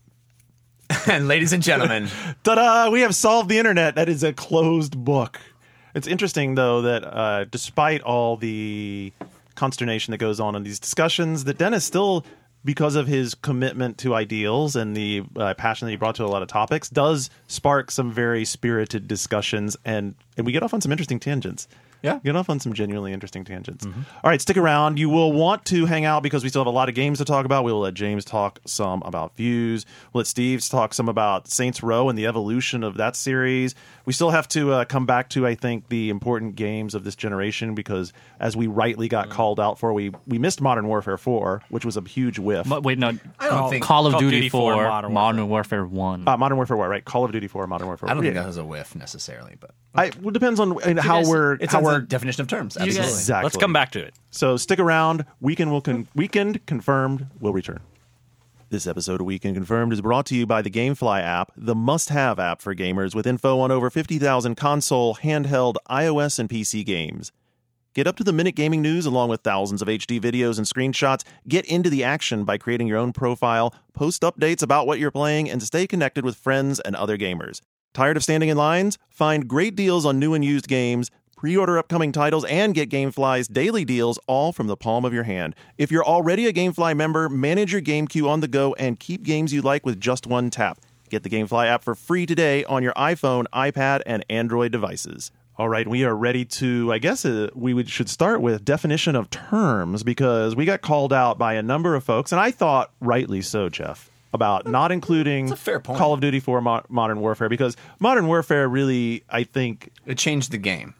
And ladies and gentlemen, Ta-da! We have solved the internet. That is a closed book. It's interesting, though, that uh, despite all the consternation that goes on in these discussions, that Dennis still, because of his commitment to ideals and the uh, passion that he brought to a lot of topics, does spark some very spirited discussions, and, and we get off on some interesting tangents. Yeah. Get off on some genuinely interesting tangents. Mm-hmm. All right, stick around. You will want to hang out because we still have a lot of games to talk about. We will let James talk some about Views. We'll let Steve talk some about Saints Row and the evolution of that series. We still have to uh, come back to, I think, the important games of this generation because, as we rightly got called out for, we, we missed Modern Warfare four, which was a huge whiff. Mo- Wait, no. I don't Call, think- Call of Call of Duty, Duty four, four, Modern Modern, Warfare one. Uh, Modern Warfare four, right? Call of Duty four, Modern Warfare. I don't think Yeah. that was a whiff necessarily, but I, well, it depends on uh, how guys- we're it's how on we're the definition of terms. you guys- Absolutely. exactly. Let's come back to it. So stick around. Weekend will con- weekend confirmed will return. This episode of Weekend Confirmed is brought to you by the GameFly app, the must-have app for gamers with info on over fifty thousand console, handheld, iOS, and P C games. Get up to the minute gaming news along with thousands of H D videos and screenshots. Get into the action by creating your own profile, post updates about what you're playing, and stay connected with friends and other gamers. Tired of standing in lines? Find great deals on new and used games, pre-order upcoming titles, and get GameFly's daily deals all from the palm of your hand. If you're already a GameFly member, manage your game queue on the go and keep games you like with just one tap. Get the GameFly app for free today on your iPhone, iPad, and Android devices. All right, we are ready to, I guess uh, we would, should start with definition of terms because we got called out by a number of folks, and I thought rightly so, Jeff, about not including That's a fair point. Call of Duty four Mo- Modern Warfare because Modern Warfare really, I think, It changed the game.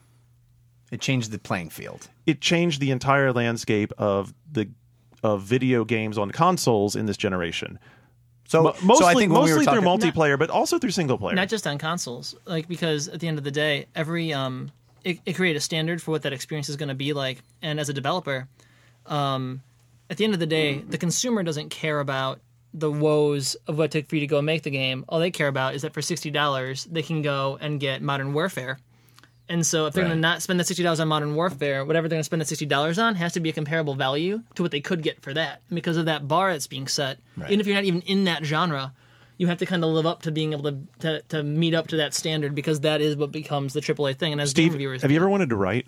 It changed the playing field. it changed the entire landscape of the of video games on consoles in this generation. So, Mo- mostly, so I think when we mostly were through talking, multiplayer, but also through single player. Not just on consoles, like because at the end of the day, every um, it, it created a standard for what that experience is going to be like. And as a developer, um, at the end of the day, the consumer doesn't care about the woes of what it took for you to go make the game. All they care about is that for sixty dollars, they can go and get Modern Warfare. And so if they're Right. going to not spend that sixty dollars on Modern Warfare, whatever they're going to spend that sixty dollars on has to be a comparable value to what they could get for that. And because of that bar that's being set, Right. even if you're not even in that genre, you have to kind of live up to being able to, to, to meet up to that standard because that is what becomes the triple A thing. And as game Steve, reviewers, have you ever wanted to write?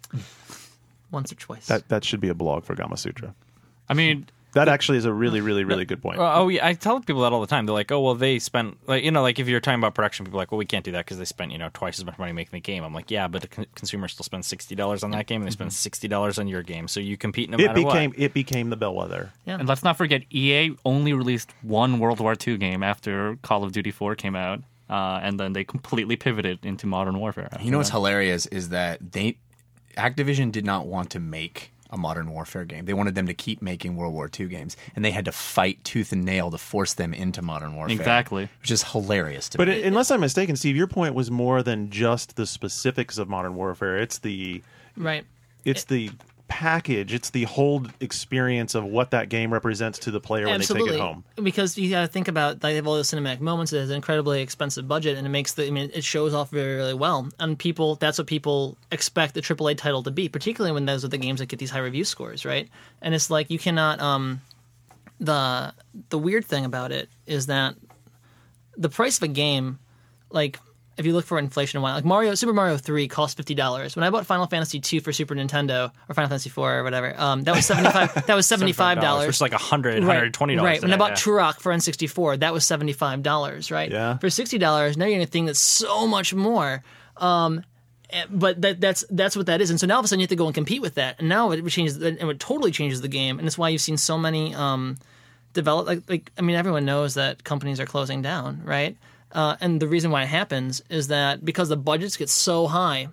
once or twice. That that should be a blog for Gama Sutra. I mean, That actually is a really, really, really good point. Well, oh, yeah, I tell people that all the time. They're like, "Oh, well, they spent like you know, like if you're talking about production, people are like, well, we can't do that because they spent you know twice as much money making the game." I'm like, "Yeah, but the con- consumer still spends sixty dollars on that game, and they spend sixty dollars on your game, so you compete no it matter became what." it became the bellwether. yeah. and let's not forget, E A only released one World War Two game after Call of Duty four came out, uh, and then they completely pivoted into Modern Warfare. after you know what's that. hilarious is that they Activision did not want to make a Modern Warfare game. They wanted them to keep making World War Two games, and they had to fight tooth and nail to force them into Modern Warfare. Exactly. Which is hilarious to But me. it, unless I'm mistaken, Steve, your point was more than just the specifics of Modern Warfare. It's the right. it's the package. It's the whole experience of what that game represents to the player when Absolutely. they take it home. Because you got to think about like, they have all those cinematic moments. It has an incredibly expensive budget, and it makes the. I mean, it shows off very, really well. And people, that's what people expect the triple A title to be, particularly when those are the games that get these high review scores, right? And it's like you cannot. Um, the the weird thing about it is that the price of a game, like. If you look for inflation and why, like Mario, Super Mario three cost fifty dollars. When I bought Final Fantasy two for Super Nintendo or Final Fantasy four or whatever, um, that was seventy five. That was seventy five dollars. Which is like one hundred, one Right, hundred twenty dollars. right. When I bought Turok for N sixty-four, that was seventy five dollars. Right. Yeah. For sixty dollars, now you're getting a thing that's so much more. Um, but that that's that's what that is, and so now all of a sudden you have to go and compete with that, and now it changes, and it totally changes the game, and it's why you've seen so many um, develop like like I mean everyone knows that companies are closing down, right? Uh, and the reason why it happens is that because the budgets get so high,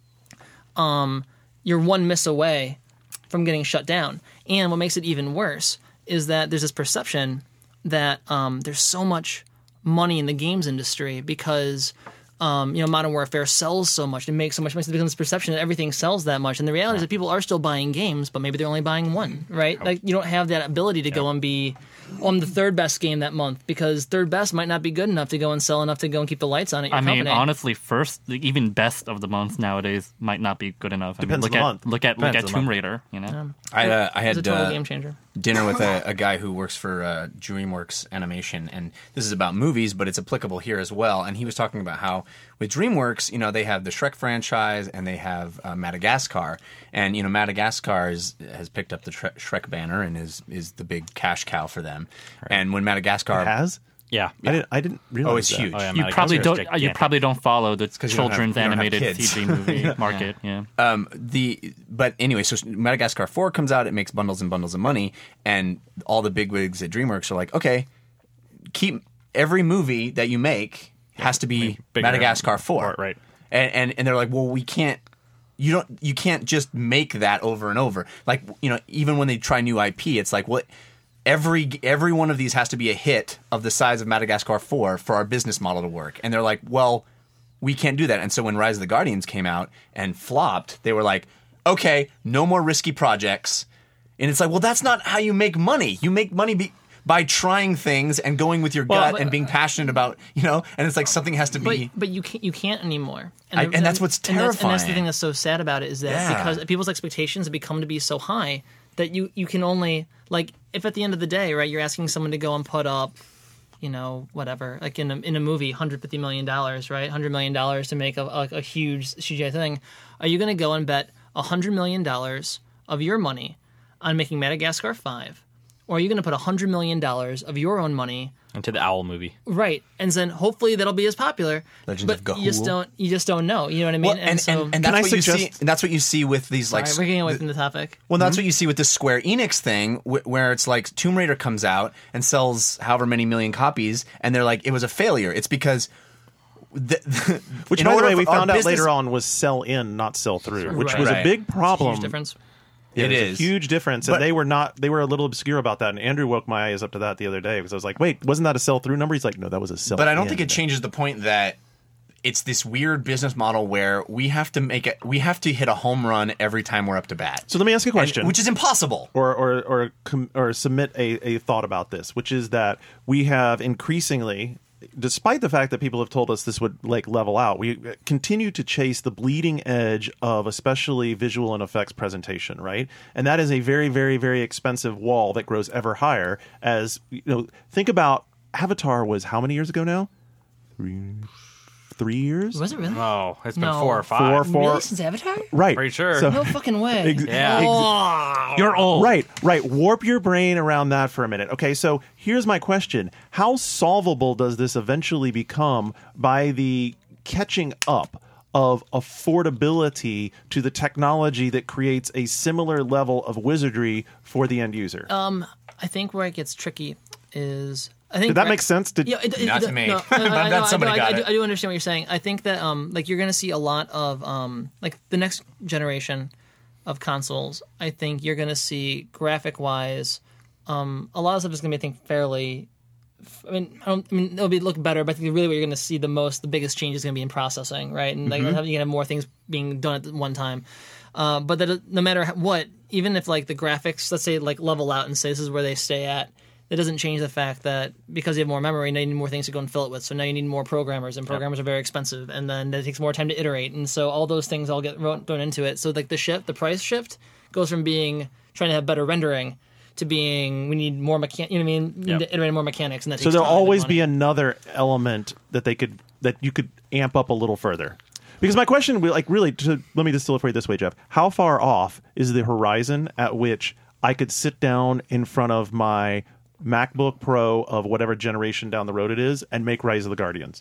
um, you're one miss away from getting shut down, and what makes it even worse is that there's this perception that um, there's so much money in the games industry because. Um, you know, Modern Warfare sells so much, it makes so much money. So there's this perception that everything sells that much, and the reality is that people are still buying games, but maybe they're only buying one, right? Like you don't have that ability to go and be on the third best game that month because third best might not be good enough to go and sell enough to go and keep the lights on at your I mean, company. honestly, first, even best of the month nowadays might not be good enough. I mean, Depends look on the at month. look at Depends look at on the Tomb month. Raider. You know, I uh, I It's a had total uh, game changer. dinner with a, a guy who works for uh, DreamWorks Animation, and this is about movies, but it's applicable here as well. And he was talking about how with DreamWorks, you know, they have the Shrek franchise and they have uh, Madagascar, and you know, Madagascar is, has picked up the Shre- Shrek banner and is is the big cash cow for them. And when Madagascar It has? Yeah. I didn't. I didn't realize. Oh, it's that. huge. Oh, yeah, you probably Madagascar's don't you gigantic. probably don't follow the 'cause you don't have- children's you don't have animated kids. T V movie market. Yeah. Um, the but anyway, so Madagascar four comes out. It makes bundles and bundles of money, and all the bigwigs at DreamWorks are like, okay, keep every movie that you make has to be bigger. Madagascar four, Right. And, and and they're like, well, we can't. You don't. You can't just make that over and over. Like you know, even when they try new I P, it's like what. Every every one of these has to be a hit of the size of Madagascar four for our business model to work. And they're like, well, we can't do that. And so when Rise of the Guardians came out and flopped, they were like, okay, no more risky projects. And it's like, well, that's not how you make money. You make money be- by trying things and going with your Well, gut but- and being passionate about, you know, and it's like something has to But be. but you can't you can't anymore, I- and that's what's And that's, and that's the terrifying. thing that's so sad about it is that Yeah. because people's expectations have become to be so high that you you can only like if at the end of the day, right, you're asking someone to go and put up, you know, whatever, like in a, in a movie, one hundred fifty million dollars, right, one hundred million dollars to make a, a, a huge C G I thing. Are you going to go and bet one hundred million dollars of your money on making Madagascar five? Or are you going to put one hundred million dollars of your own money Into the Owl movie. right, and then hopefully that'll be as popular. Legends but of Ga'Hoole. you just don't. You just don't know. You know what I mean? Well, and, so, and, and Can that's I what you see. suggest- And that's what you see with these like. Sorry, we're getting away from the topic. Well, that's what you see with this Square Enix thing, wh- where it's like Tomb Raider comes out and sells however many million copies, and they're like, it was a failure. It's because. The, the, Which, in by the order way, for we our found out business- later on was sell in, not sell through, which Right. was a Right. big problem. Huge difference. Yeah, It there's is. a huge difference, But- and they were not. They were a little obscure about that. And Andrew woke my eyes up to that the other day because I was like, "Wait, wasn't that a sell through number?" He's like, "No, that was a sell." But I don't think it changes the point that it's this weird business model where we have to make it. We have to hit a home run every time we're up to bat. So let me ask you a And- question, which is impossible. or or or com- or submit a, a thought about this, which is that we have increasingly, despite the fact that people have told us this would like level out, we continue to chase the bleeding edge of especially visual and effects presentation, right? And that is a very, very, very expensive wall that grows ever higher. As you know, think about Avatar was how many years ago now? Three, three years. Was it really? Oh, it's been No. four or five. Four, four. Really? Since Avatar? Right. Pretty sure. So, No fucking way. Ex- Yeah. Oh. You're old. Right, right. Warp your brain around that for a minute. Okay, so here's my question. How solvable does this eventually become by the catching up of affordability to the technology that creates a similar level of wizardry for the end user? Um, I think where it gets tricky is I think Did that right- make sense? Did, Yeah, it, it, Not it- to me. No, But no, I'm I, glad no, I, somebody no, I, got I, do, it. I do understand what you're saying. I think that um, like you're going to see a lot of um, like the next generation of consoles. I think you're going to see graphic wise, um, a lot of stuff is going to be I think fairly. I mean, I, don't, I mean, it'll be look better, but I think really what you're going to see the most, the biggest change is going to be in processing, right? And like Mm-hmm. you can have more things being done at one time. Uh, but that no matter what, even if like the graphics, let's say like level out and say this is where they stay at, that doesn't change the fact that because you have more memory, now you need more things to go and fill it with. So now you need more programmers, and programmers are very expensive, and then it takes more time to iterate, and so all those things all get thrown thrown into it. So like the shift, the price shift goes from being trying to have better rendering to being we need more mechan- you know what I mean, we need Yep. to iterate more mechanics, and that so takes there'll time and always money. be another element that they could that you could amp up a little further. Because my question, like, really, to, let me distill it for you this way, Jeff. How far off is the horizon at which I could sit down in front of my MacBook Pro of whatever generation down the road it is and make Rise of the Guardians?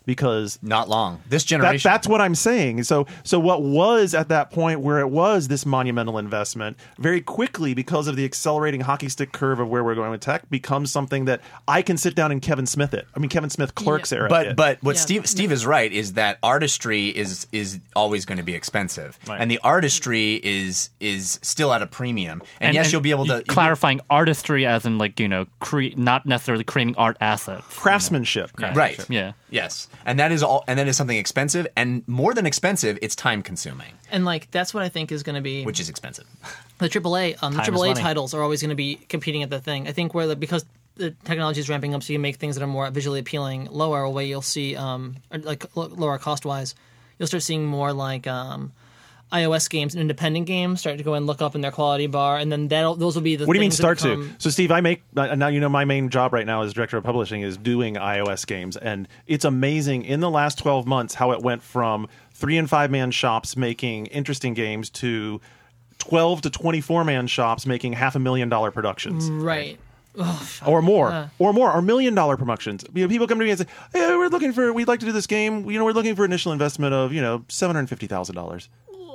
because Not long. This that, generation. that's what I'm saying. So, so what was at that point where it was this monumental investment, very quickly, because of the accelerating hockey stick curve of where we're going with tech, becomes something that I can sit down and Kevin Smith it. I mean, Kevin Smith Clerks Yeah. era. But it. but what Yeah. Steve Steve is right is that artistry is is always going to be expensive, Right. and the artistry is is still at a premium. And, yes, you'll be able to clarifying artistry as in like you know cre- not necessarily creating art assets. craftsmanship. Right. Yeah. Yes, and that is all, and that is something expensive, and more than expensive, it's time consuming, And like that's what I think is going to be which is expensive. the triple A. Um, the Time is triple A money. titles are always going to be competing at the thing. I think where the because the technology is ramping up, so you make things that are more visually appealing lower. Way you'll see um or like l- lower cost wise, you'll start seeing more like um. iOS games and independent games start to go and look up in their quality bar, and then that those will be the. What do you mean things start that to? become- So, Steve, I make uh, now. You know, my main job right now as director of publishing is doing iOS games, and it's amazing in the last twelve months how it went from three and five man shops making interesting games to twelve to twenty-four man shops making half a million dollar productions. Right. Or more, Yeah. or more, or million dollar productions. You know, people come to me and say, "Hey, we're looking for, we'd like to do this game. You know, we're looking for initial investment of, you know, seven hundred fifty thousand dollars."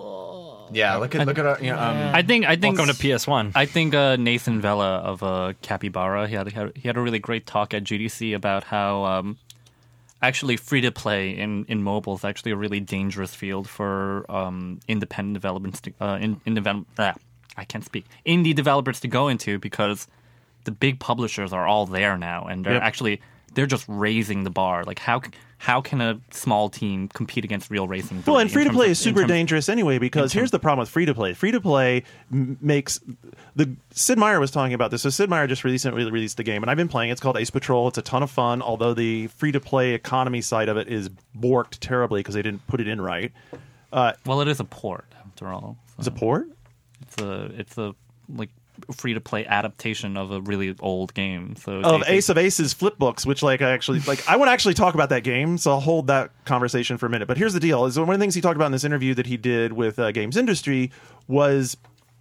Yeah, look at look at our, you know, um, I think I think Welcome to P S one. I think uh, Nathan Vella of uh, Capybara he had, he had he had a really great talk at G D C about how um, actually free to play in, in mobile is actually a really dangerous field for um, independent developments to, uh, in, in develop, ah, I can't speak indie developers to go into, because the big publishers are all there now, and they're Yep. actually they're just raising the bar. Like how c- how can a small team compete against real racing? Well, and in free to terms play of- is in super terms- dangerous anyway, because here's the problem with free to play. Free to play makes the Sid Meier was talking about this. So Sid Meier just recently released the game, and I've been playing. It's called Ace Patrol. It's a ton of fun, although the free to play economy side of it is borked terribly because they didn't put it in right. Well, it is a port after all. So Is it port? It's a it's a like free to play adaptation of a really old game. So Of they- Ace of Aces flip books, which like I actually like. I want to actually talk about that game, so I'll hold that conversation for a minute. But here's the deal: is one of the things he talked about in this interview that he did with uh, Games Industry was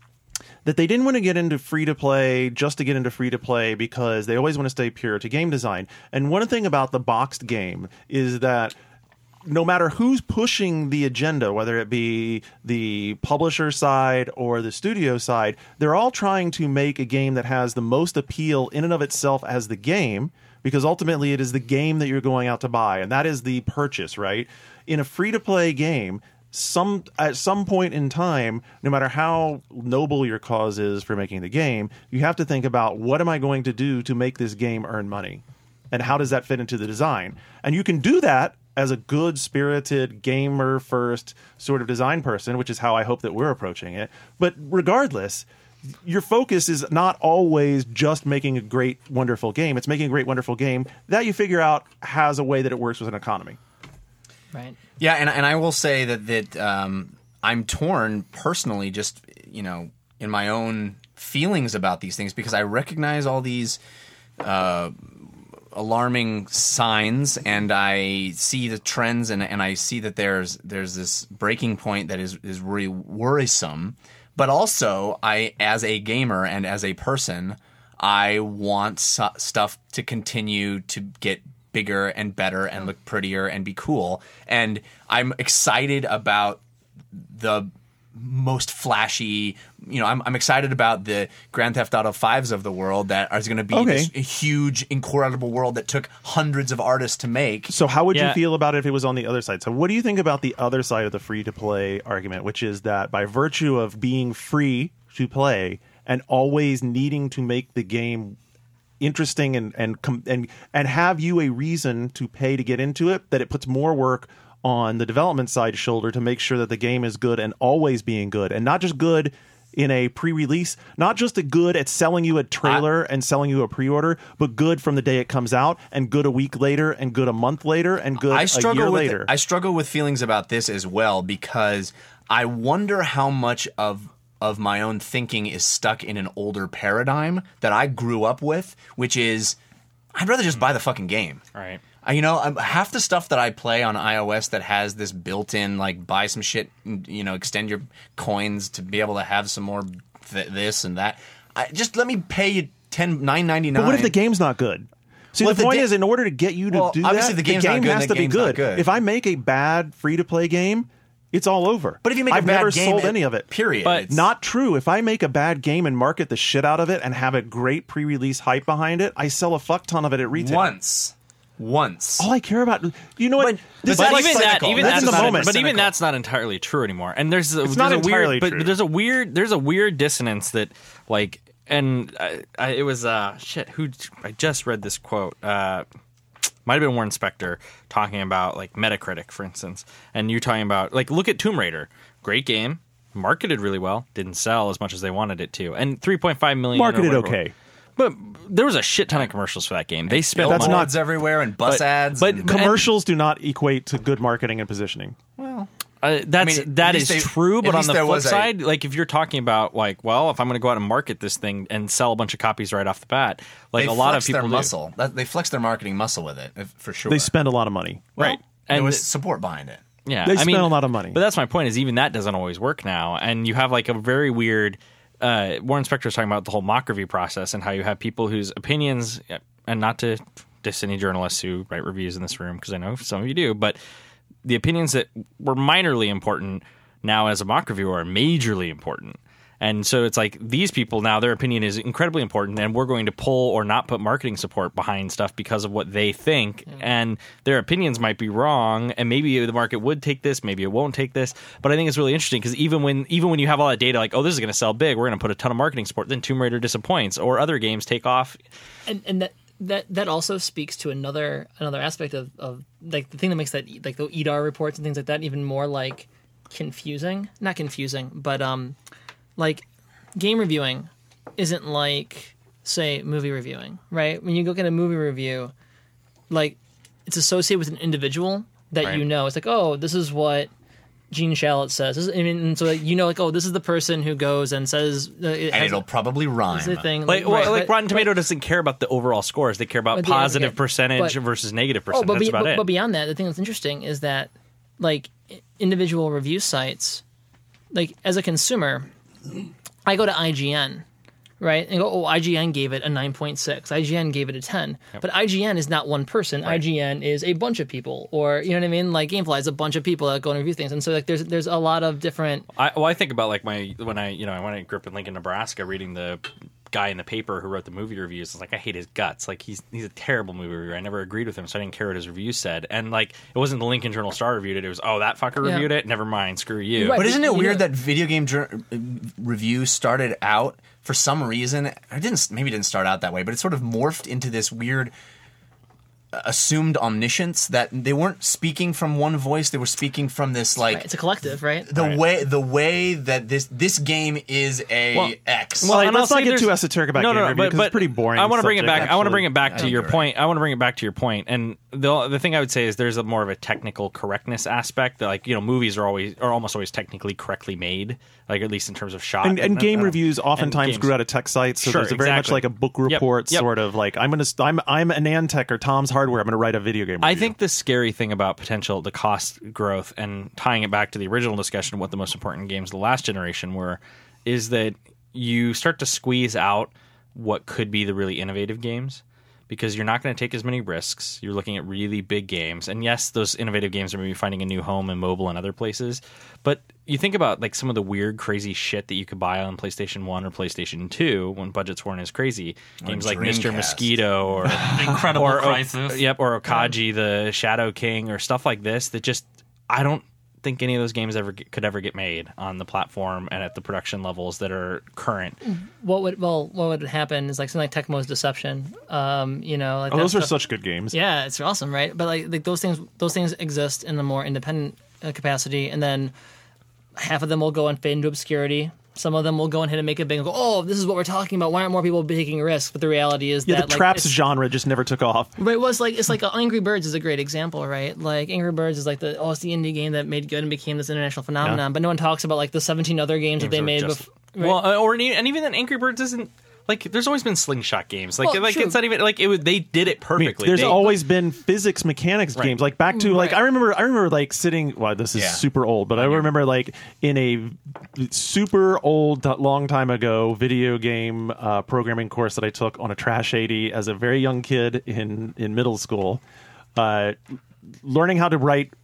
that they didn't want to get into free to play just to get into free to play, because they always want to stay pure to game design. And one thing about the boxed game is that no matter who's pushing the agenda, whether it be the publisher side or the studio side, they're all trying to make a game that has the most appeal in and of itself as the game, because ultimately it is the game that you're going out to buy, and that is the purchase, right? In a free-to-play game, some at some point in time, no matter how noble your cause is for making the game, you have to think about, what am I going to do to make this game earn money? And how does that fit into the design? And you can do that as a good spirited gamer first sort of design person, which is how I hope that we're approaching it. But regardless, your focus is not always just making a great, wonderful game. It's making a great, wonderful game that you figure out has a way that it works with an economy. Right. Yeah, and and I will say that that um, I'm torn personally, just you know, in my own feelings about these things, because I recognize all these uh, alarming signs, and I see the trends, and and I see that there's there's this breaking point that is is really worrisome. But also, I, as a gamer and as a person, I want su- stuff to continue to get bigger and better and look prettier and be cool. And I'm excited about the most flashy, you know, I'm, I'm excited about the Grand Theft Auto fives of the world that are going to be Okay. this huge, incredible world that took hundreds of artists to make. So how would you Yeah. feel about it if it was on the other side? So what do you think about the other side of the free-to-play argument, which is that by virtue of being free to play and always needing to make the game interesting and and com- and and have you a reason to pay to get into it, that it puts more work on the development side shoulder to make sure that the game is good and always being good, and not just good in a pre-release, not just a good at selling you a trailer and selling you a pre-order, but good from the day it comes out, and good a week later, and good a month later, and good I a struggle year with later. I struggle with feelings about this as well, because I wonder how much of of my own thinking is stuck in an older paradigm that I grew up with, which is I'd rather just buy the fucking game. Right. I- You know, um, half the stuff that I play on iOS that has this built-in, like, buy some shit, you know, extend your coins to be able to have some more th- this and that. I, just let me pay you ten nine ninety nine. But what if the game's not good? See, Well, the if the point ga- is, in order to get you to Well, do obviously that, the game's not game good, has the to be game's not good. good. If I make a bad free-to-play game, it's all over. But if you make I've a bad never game, sold it- any of it. period. But It's- Not true. If I make a bad game and market the shit out of it and have a great pre-release hype behind it, I sell a fuck ton of it at retail. once, once. All I care about, you know what? But- This but is But like even that, cynical. even That's that's in the not, moment. But even Cynical. that's not entirely true anymore. And there's a, It's there's not a entirely weird, but, true. but there's a weird, there's a weird dissonance that like, and I, I, it was uh shit. Who I just read this quote. Uh, might have been Warren Spector talking about like Metacritic, for instance, and you talking about like look at Tomb Raider, great game, marketed really well, didn't sell as much as they wanted it to, and three point five million or marketed whatever. okay. But there was a shit ton of commercials for that game. They spent That's money. not- Billboards everywhere and bus But- ads. but- and- but- Commercials do not equate to good marketing and positioning. Uh, that's I mean, that at is least they- true, at but on least the there flip was a- side, like if you're talking about like, well, if I'm going to go out and market this thing and sell a bunch of copies right off the bat, like they a lot of flex people their do. muscle. That, they flex their marketing muscle with it, if- for sure. They spend a lot of money. right? and there And was support behind it. yeah, They I spend mean, a lot of money. But that's my point. Is even that doesn't always work now, and you have like a very weird. Uh, Warren Spector was talking about the whole mock review process and how you have people whose opinions, and not to diss any journalists who write reviews in this room because I know some of you do, but the opinions that were minorly important now as a mock reviewer are majorly important. And so it's like these people now, their opinion is incredibly important, and we're going to pull or not put marketing support behind stuff because of what they think. And their opinions might be wrong, and maybe the market would take this, maybe it won't take this. But I think it's really interesting because even when even when you have all that data, like, oh, this is going to sell big, we're going to put a ton of marketing support, then Tomb Raider disappoints, or other games take off. and and that that that also speaks to another another aspect of, of like the thing that makes that like the E D A R reports and things like that even more like confusing. Not confusing, but um, like game reviewing isn't like say movie reviewing, right? When you look at a movie review, like it's associated with an individual that Right. you know. It's like, oh, this is what Gene Shalit says. This is, I mean, and so like, you know, like, oh, this is the person who goes and says uh, it And has it'll probably rhyme. a thing. Like, well, right, like but- Rotten Tomato doesn't care about the overall scores; they care about But the positive aggregate. percentage But- versus negative Oh, percentage. but, That's be, about but, it. but beyond that, the thing that's interesting is that, like, i- individual review sites, like, as a consumer, I go to I G N, right? And go, oh, I G N gave it a nine point six. I G N gave it a ten. But I G N is not one person. I G N is a bunch of people. Or, you know what I mean? Like, Gamefly is a bunch of people that go and review things. And so, like, there's there's a lot of different... I, well, I think about like my when I you know when I grew up in Lincoln, Nebraska, reading the guy in the paper who wrote the movie reviews. It's like I hate his guts. Like he's he's a terrible movie reviewer. I never agreed with him, so I didn't care what his review said. And like it wasn't the Lincoln Journal Star reviewed it. It was oh that fucker Yeah. reviewed it. Never mind. Screw you. Right. But isn't it You weird know- that video game jur- review started out for some reason? It didn't maybe it didn't start out that way, but it sort of morphed into this weird uh, assumed omniscience that they weren't speaking from one voice; they were speaking from this like Right, it's a collective, right? the Right. way the way that this this game is a Well- X. Well, and let's I'll not say get there's- too esoteric about game review because it's pretty boring. I want to bring it subject, back. I want to actually. bring it back to I your agree. point. I want to bring it back to your point. And the the thing I would say is there's a more of a technical correctness aspect. That, like you know, movies are always are almost always technically correctly made. Like at least in terms of shot. And, and game uh, reviews and oftentimes games. grew out of tech sites, so Sure, there's a very much exactly. like a book Yep, report yep. sort of like I'm gonna I'm I'm Anantech or Tom's Hardware. I'm gonna write a video game review. I think the scary thing about potential, the cost growth, and tying it back to the original discussion of what the most important games of the last generation were, is that you start to squeeze out what could be the really innovative games because you're not going to take as many risks. You're looking at really big games. And yes, those innovative games are maybe finding a new home in mobile and other places. But you think about like some of the weird, crazy shit that you could buy on PlayStation one or PlayStation two when budgets weren't as crazy. Games like Mister Dreamcast. Mosquito or Incredible or, Crisis. Yep, or Okaji, the Shadow King, or stuff like this that just I don't think any of those games ever get, could ever get made on the platform and at the production levels that are current. What would well, what would happen is like something like Tecmo's Deception. Um, you know, like oh, that those are stuff- such good games. Yeah, it's awesome, right? But like, like those things, those things exist in the more independent uh, capacity, and then half of them will go and fade into obscurity. Some of them will go and hit and make it big and go, oh, this is what we're talking about. Why aren't more people taking risks? But the reality is Yeah, that the like, traps it's- genre just never took off. But it was like it's like uh, Angry Birds is a great example, right? Like Angry Birds is like the oh, it's the indie game that made good and became this international phenomenon. Yeah. But no one talks about like the seventeen other games, that Games they are made just- before. Right? Well, uh, or and even then, Angry Birds isn't like there's always been slingshot games. Like Well, like true. it's not even like it. would- They did it I mean, perfectly. there's They- always been physics mechanics Right. games, like back to like Right. I remember I remember like sitting. Well, this is Yeah. super old, but I remember like in a super old, long time ago video game uh, programming course that I took on a Trash eighty as a very young kid in in middle school, uh, learning how to write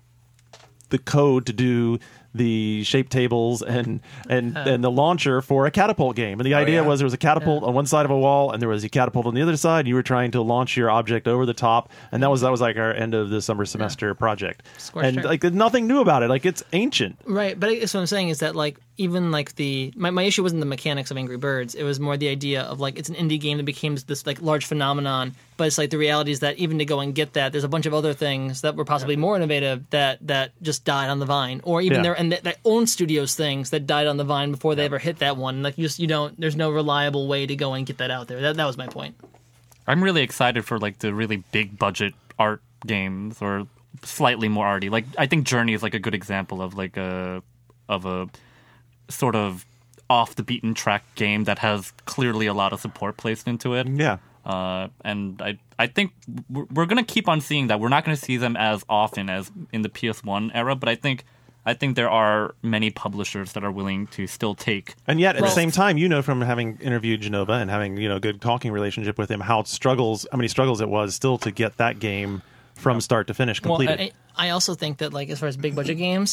the code to do the shape tables and and and the launcher for a catapult game. And the idea yeah? was there was a catapult on one side of a wall and there was a catapult on the other side. You were trying to launch your object over the top, and that was that was like our end of the summer semester project. Scorched And earth. like there's nothing new about it. Like it's ancient. Right, but I guess what I'm saying is that like even like the my, my issue wasn't the mechanics of Angry Birds. It was more the idea of like it's an indie game that became this like large phenomenon. But it's like the reality is that even to go and get that, there's a bunch of other things that were possibly more innovative that that just died on the vine, or even Yeah. their and their own studios things that died on the vine before they ever hit that one. Like you just you don't there's no reliable way to go and get that out there. That that was my point. I'm really excited for like the really big budget art games or slightly more arty. Like I think Journey is like a good example of like a of a sort of off the beaten track game that has clearly a lot of support placed into it. Yeah. Uh, and I I think we're, we're going to keep on seeing that. We're not going to see them as often as in the P S one era, but I think I think there are many publishers that are willing to still take. And yet, at Well- the same time, you know from having interviewed Genova and having you know good talking relationship with him, how struggles, how many struggles it was still to get that game from start to finish completed. I, I also think that like as far as big budget games,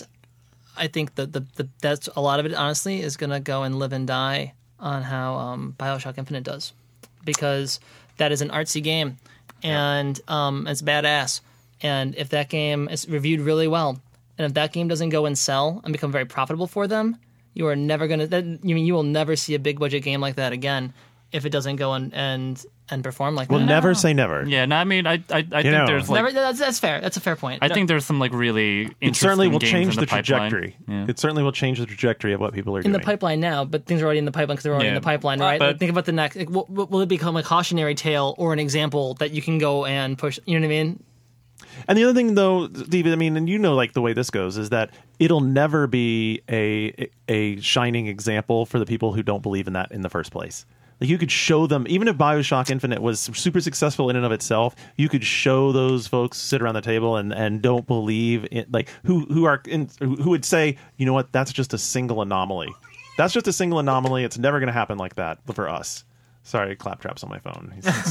I think that the, the that's a lot of it honestly is gonna go and live and die on how um, BioShock Infinite does, because that is an artsy game and um, it's badass. And if that game is reviewed really well, and if that game doesn't go and sell and become very profitable for them, you are never gonna. That, you mean you will never see a big budget game like that again if it doesn't go and and, and perform like we'll that. never say never. Yeah, no, I mean, I I, I think know. there's like Never, that's, that's fair. That's a fair point. I think there's some like really interesting It certainly will games change in the, the, pipeline. trajectory. Yeah. It certainly will change the trajectory of what people are in doing. the pipeline now, but things are already in the pipeline because they're already in Yeah. the pipeline, right? But- Like, think about the next. Like, will, will it become a cautionary tale or an example that you can go and push? You know what I mean? And the other thing, though, David, I mean, and you know, like the way this goes is that it'll never be a a shining example for the people who don't believe in that in the first place. Like you could show them, even if BioShock Infinite was super successful in and of itself, you could show those folks sit around the table and, and don't believe in, like who who are in, who would say, you know what, that's just a single anomaly. That's just a single anomaly. It's never going to happen like that for us. Sorry, claptraps on my phone.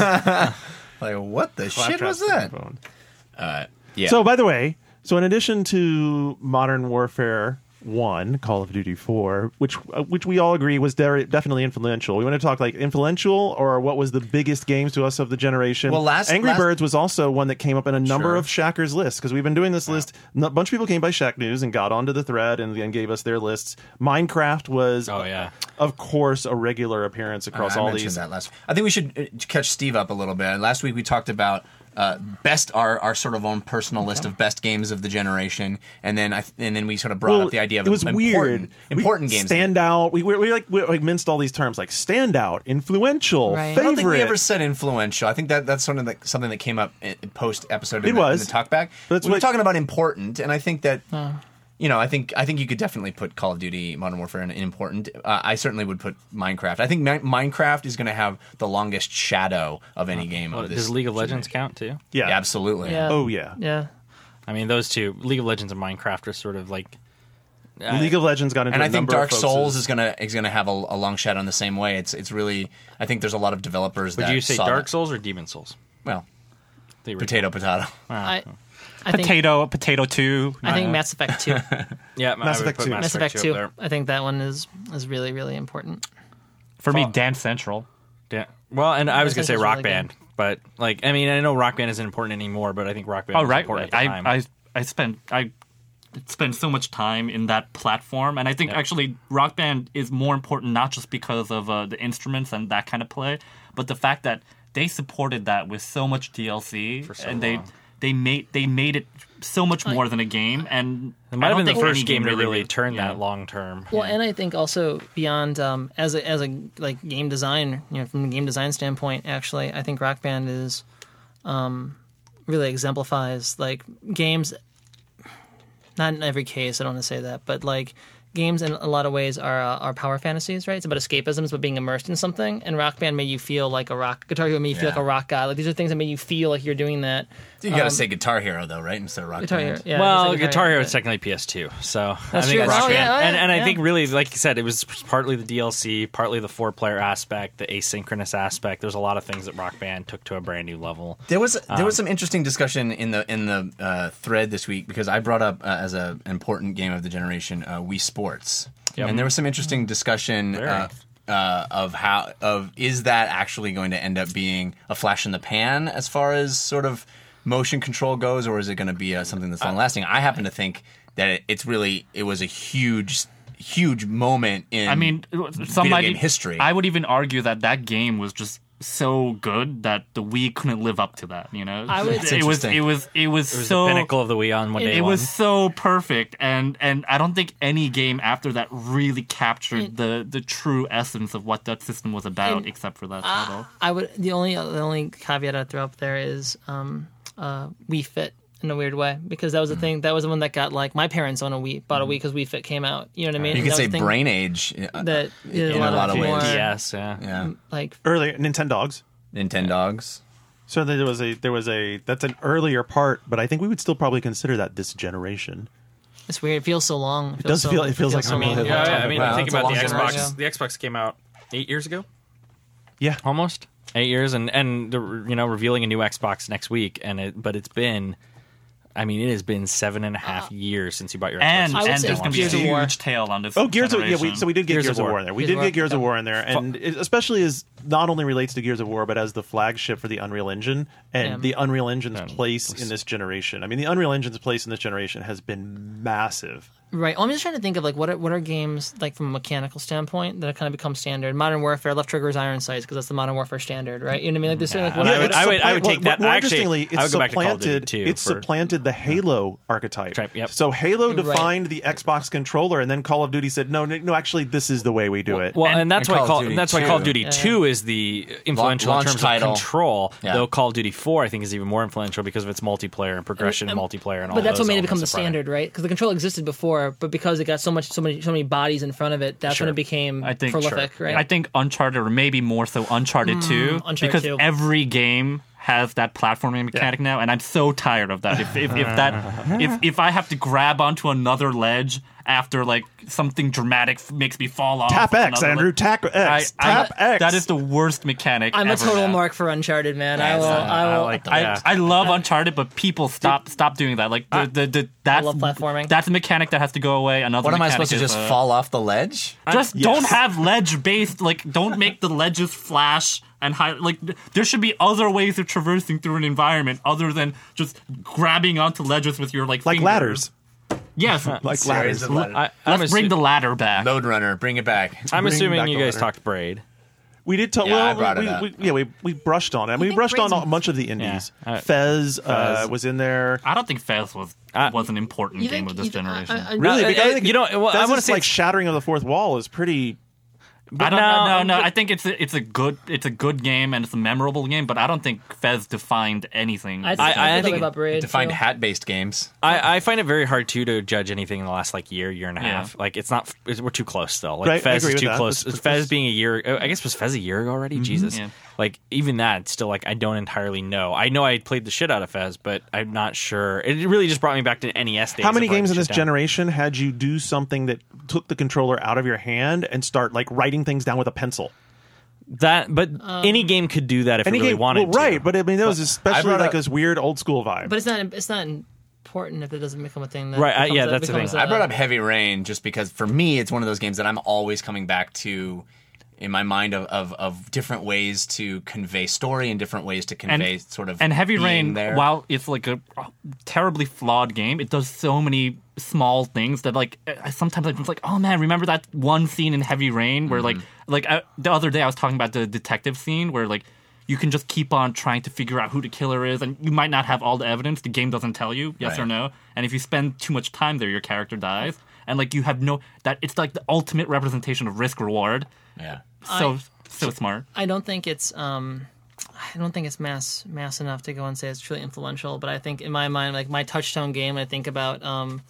Like, what the shit Claptraps was on my that? phone. Uh, yeah. So, by the way, so in addition to Modern Warfare One, Call of Duty Four, which uh, which we all agree was de- definitely influential. We want to talk like influential, or what was the biggest games to us of the generation? Well, last- Angry last- Birds was also one that came up in a number Sure. of Shacker's lists because we've been doing this list. A bunch of people came by Shack News and got onto the thread and, and gave us their lists. Minecraft was, Oh, yeah. of course, a regular appearance across I all mentioned these. that last. I think we should uh, catch Steve up a little bit. Last week we talked about uh, best our, our sort of own personal list of best games of the generation, and then I and then we sort of brought Well, up the idea of it was important, weird. important we games. Stand out. We, we, we like we like minced all these terms like stand out, influential, Right. I favorite. I don't think we ever said influential. I think that that's something that something that came up in, post episode. It in the, was. in the talkback. But it's we were what- talking about important, and I think that. You know, I think I think you could definitely put Call of Duty Modern Warfare in, in important. Uh, I certainly would put Minecraft. I think Mi- Minecraft is going to have the longest shadow of any game. Well, of this does League of Legends generation. count too? yeah. Yeah, absolutely. Yeah. Oh yeah. Yeah. I mean, those two, League of Legends and Minecraft, are sort of like. uh, League of Legends got into And a I think number Dark of Souls folks' is gonna is gonna have a, a long shadow in the same way. It's it's really I think there's a lot of developers. Would that you say saw Dark that. Souls or Demon Souls? Well, The original. potato potato. I, I think Potato, Potato Two. I think uh, Mass Effect Two. Yeah, Mass I would Effect put two. Mass, Mass Effect Effect two Two. up I think that one is is really really important. for me, Fall- Dance Central. there. Yeah. Well, and I was gonna say Essential's Rock really Band, good. but like, I mean, I know Rock Band isn't important anymore, but I think Rock Band Oh was right, important right. at the time. I I I spent I spent so much time in that platform, and I think Yeah. actually Rock Band is more important not just because of uh, the instruments and that kind of play, but the fact that they supported that with so much D L C, For so and they long. they made they made it so much more than a game. And it might I have don't been the think any first game to really, really turn yeah. that long term. Well, and I think also beyond um, as a as a like game design, you know, from a game design standpoint, actually, I think Rock Band is um, really exemplifies like games. Not in every case, I don't want to say that, but like games in a lot of ways are uh, are power fantasies, right? It's about escapism, it's about being immersed in something. And Rock Band made you feel like a rock. Guitar Hero made you feel Yeah. like a rock guy. Like these are things that made you feel like you're doing that. You got to say Guitar Hero though, right? Instead of Rock Guitar Band. Hero, yeah. well, it's like Guitar Hero but- is technically P S two, so That's I think true. Rock Oh, Band. yeah, and and I yeah. think really, like you said, it was partly the D L C, partly the four-player aspect, the asynchronous aspect. There's a lot of things that Rock Band took to a brand new level. There was there Um, was some interesting discussion in the in the uh, thread this week because I brought up uh, as a, an important game of the generation uh, Wii Sports, Yep. and there was some interesting discussion Very. uh, uh, of how of is that actually going to end up being a flash in the pan as far as sort of motion control goes, or is it going to be uh, something that's long lasting? I happen to think that it, it's really it was a huge huge moment in I mean, video somebody game history. I would even argue that that game was just so good that the Wii couldn't live up to that. You know, I would- it, That's it was interesting. it was it was It was so the pinnacle of the Wii on one day. it one. was so perfect, and and I don't think any game after that really captured the the true essence of what that system was about, And- except for that title. I would the only the only caveat I'd throw up there is um, uh, Wii Fit in a weird way because that was the thing that was the one that got like my parents on a Wii bought a Wii because Wii Fit came out. You know what I mean? you And could that say was the thing brain age uh, that did in a lot of more, ways. D S, yeah. Yeah, like Earlier, Nintendogs. Nintendogs. So there was a there was a that's an earlier part, but I think we would still probably consider that this generation. it's weird. It feels so long. It, feels does so, feel- it feels like so a long. really Yeah, long yeah, time I mean, Wow, think that's a about the long Xbox. generation. The Xbox came out eight years ago, Yeah, almost eight years, and and the, you know revealing a new Xbox next week, and it but it's been, I mean, it has been seven and a half years since you bought your Xbox. And I would and say there's going to be a Gears of War. huge tail on this. Oh, Gears of yeah. We, generation. so we did get Gears Gears, of of War. War in there. We Gears did of War, get Gears of yeah. War in there, and it, especially as not only relates to Gears of War, but as the flagship for the Unreal Engine and Yeah. the Unreal Engine's Yeah. place in this generation. I mean, the Unreal Engine's place in this generation has been massive. Right. I'm just trying to think of like what are, what are games like from a mechanical standpoint that have kind of become standard. Modern Warfare, left trigger is iron sights because that's the Modern Warfare standard, right? You know what I mean? Like this, like, what I are- would- it's I would- I would supplant- take that. More Actually, interestingly, I it's would go back to Call of Duty supplanted. too It's for- supplanted the Halo archetype. Type, yep. So Halo Right. defined the Xbox controller, and then Call of Duty said, "No, no, no actually, this is the way we do it." Well, and, And- that's and why Call of Call, Duty that's why Call of two. Duty Yeah. Two is the influential launch in terms title. of control. Yeah. Though Call of Duty Four, I think, is even more influential because of its multiplayer and progression, And- multiplayer, and all. But that's what those made it become the elements of running. standard, right? Because the control existed before, but because it got so much, so many, so many bodies in front of it, that's Sure. when it became I think- prolific, sure. right? I think Uncharted, or maybe more so Uncharted two, Uncharted because two. every game has that platforming mechanic now, and I'm so tired of that. If if, if that if if I have to grab onto another ledge after like something dramatic f- makes me fall off, Tap X, another Andrew. ledge- Tap X. I- I- Tap X. That is the worst mechanic. I'm a ever total now. mark for Uncharted, man. I Yeah, will. so I will. I like I, Yeah. I love Uncharted, but people stop stop doing that. Like the the, the that's love platforming. That's a mechanic that has to go away. Another. What am I mechanic supposed to is, just uh, fall off the ledge? Just Yes. don't have ledge based. Like, don't make the ledges flash and high. Like, th- there should be other ways of traversing through an environment other than just grabbing onto ledges with your like like fingers. ladders. Yes, Like Series ladders. of ladders. I, I'm, let's bring assu- the ladder back. Load Runner, bring it back. I'm Bring assuming back you the guys ladder. talked Braid. We did talk. Yeah, I well, brought we, it up. we, yeah, we we brushed on it. We think brushed on Braid's- a bunch of the indies. Yeah. Uh, Fez, Uh, Fez. was in there. I don't think Fez was Uh, was an important You game think- of this you think- generation. I- I- Really, Uh, because uh, I think you know, well, I Fez's, wanna say like it's- shattering of the fourth wall is pretty. I don't no, know. No, no. but- I think it's a, it's a good it's a good game and it's a memorable game, but I don't think Fez defined anything. I, I- I I, think about Braid. Defined too. hat-based games. I, I find it very hard too to judge anything in the last like year, year and a Yeah. half. Like it's not, it's, we're too close still. Like Right, I Fez agree is with too that. close. It's- Fez it's- being a year, I guess was Fez a year ago already? Jesus. Yeah. Like even that, still like I don't entirely know. I know I played the shit out of Fez, but I'm not sure. It really just brought me back to N E S days. How many of writing games in shit this down. generation had you do something that took the controller out of your hand and start like writing things down with a pencil? That, but Um, any game could do that if Any it really game, wanted well, right? to. But I mean, that was I especially brought like up- this weird old school vibe. But it's not. It's not important if it doesn't become a thing. That Right, uh, becomes yeah, a- that's the becomes thing. a- I brought up Heavy Rain just because for me it's one of those games that I'm always coming back to in my mind of, of, of different ways to convey story and different ways to convey sort of and Heavy being Rain, there. while it's like a terribly flawed game, it does so many small things that like I sometimes I'm just like, oh man, remember that one scene in Heavy Rain where like like I, the other day I was talking about the detective scene where like you can just keep on trying to figure out who the killer is, and you might not have all the evidence. The game doesn't tell you yes or Right. no, and if you spend too much time there, your character dies, and like you have no that it's like the ultimate representation of risk reward. yeah. So I- so smart. I don't think it's um I don't think it's mass mass enough to go and say it's truly influential, but I think in my mind, like my touchstone game, I think about um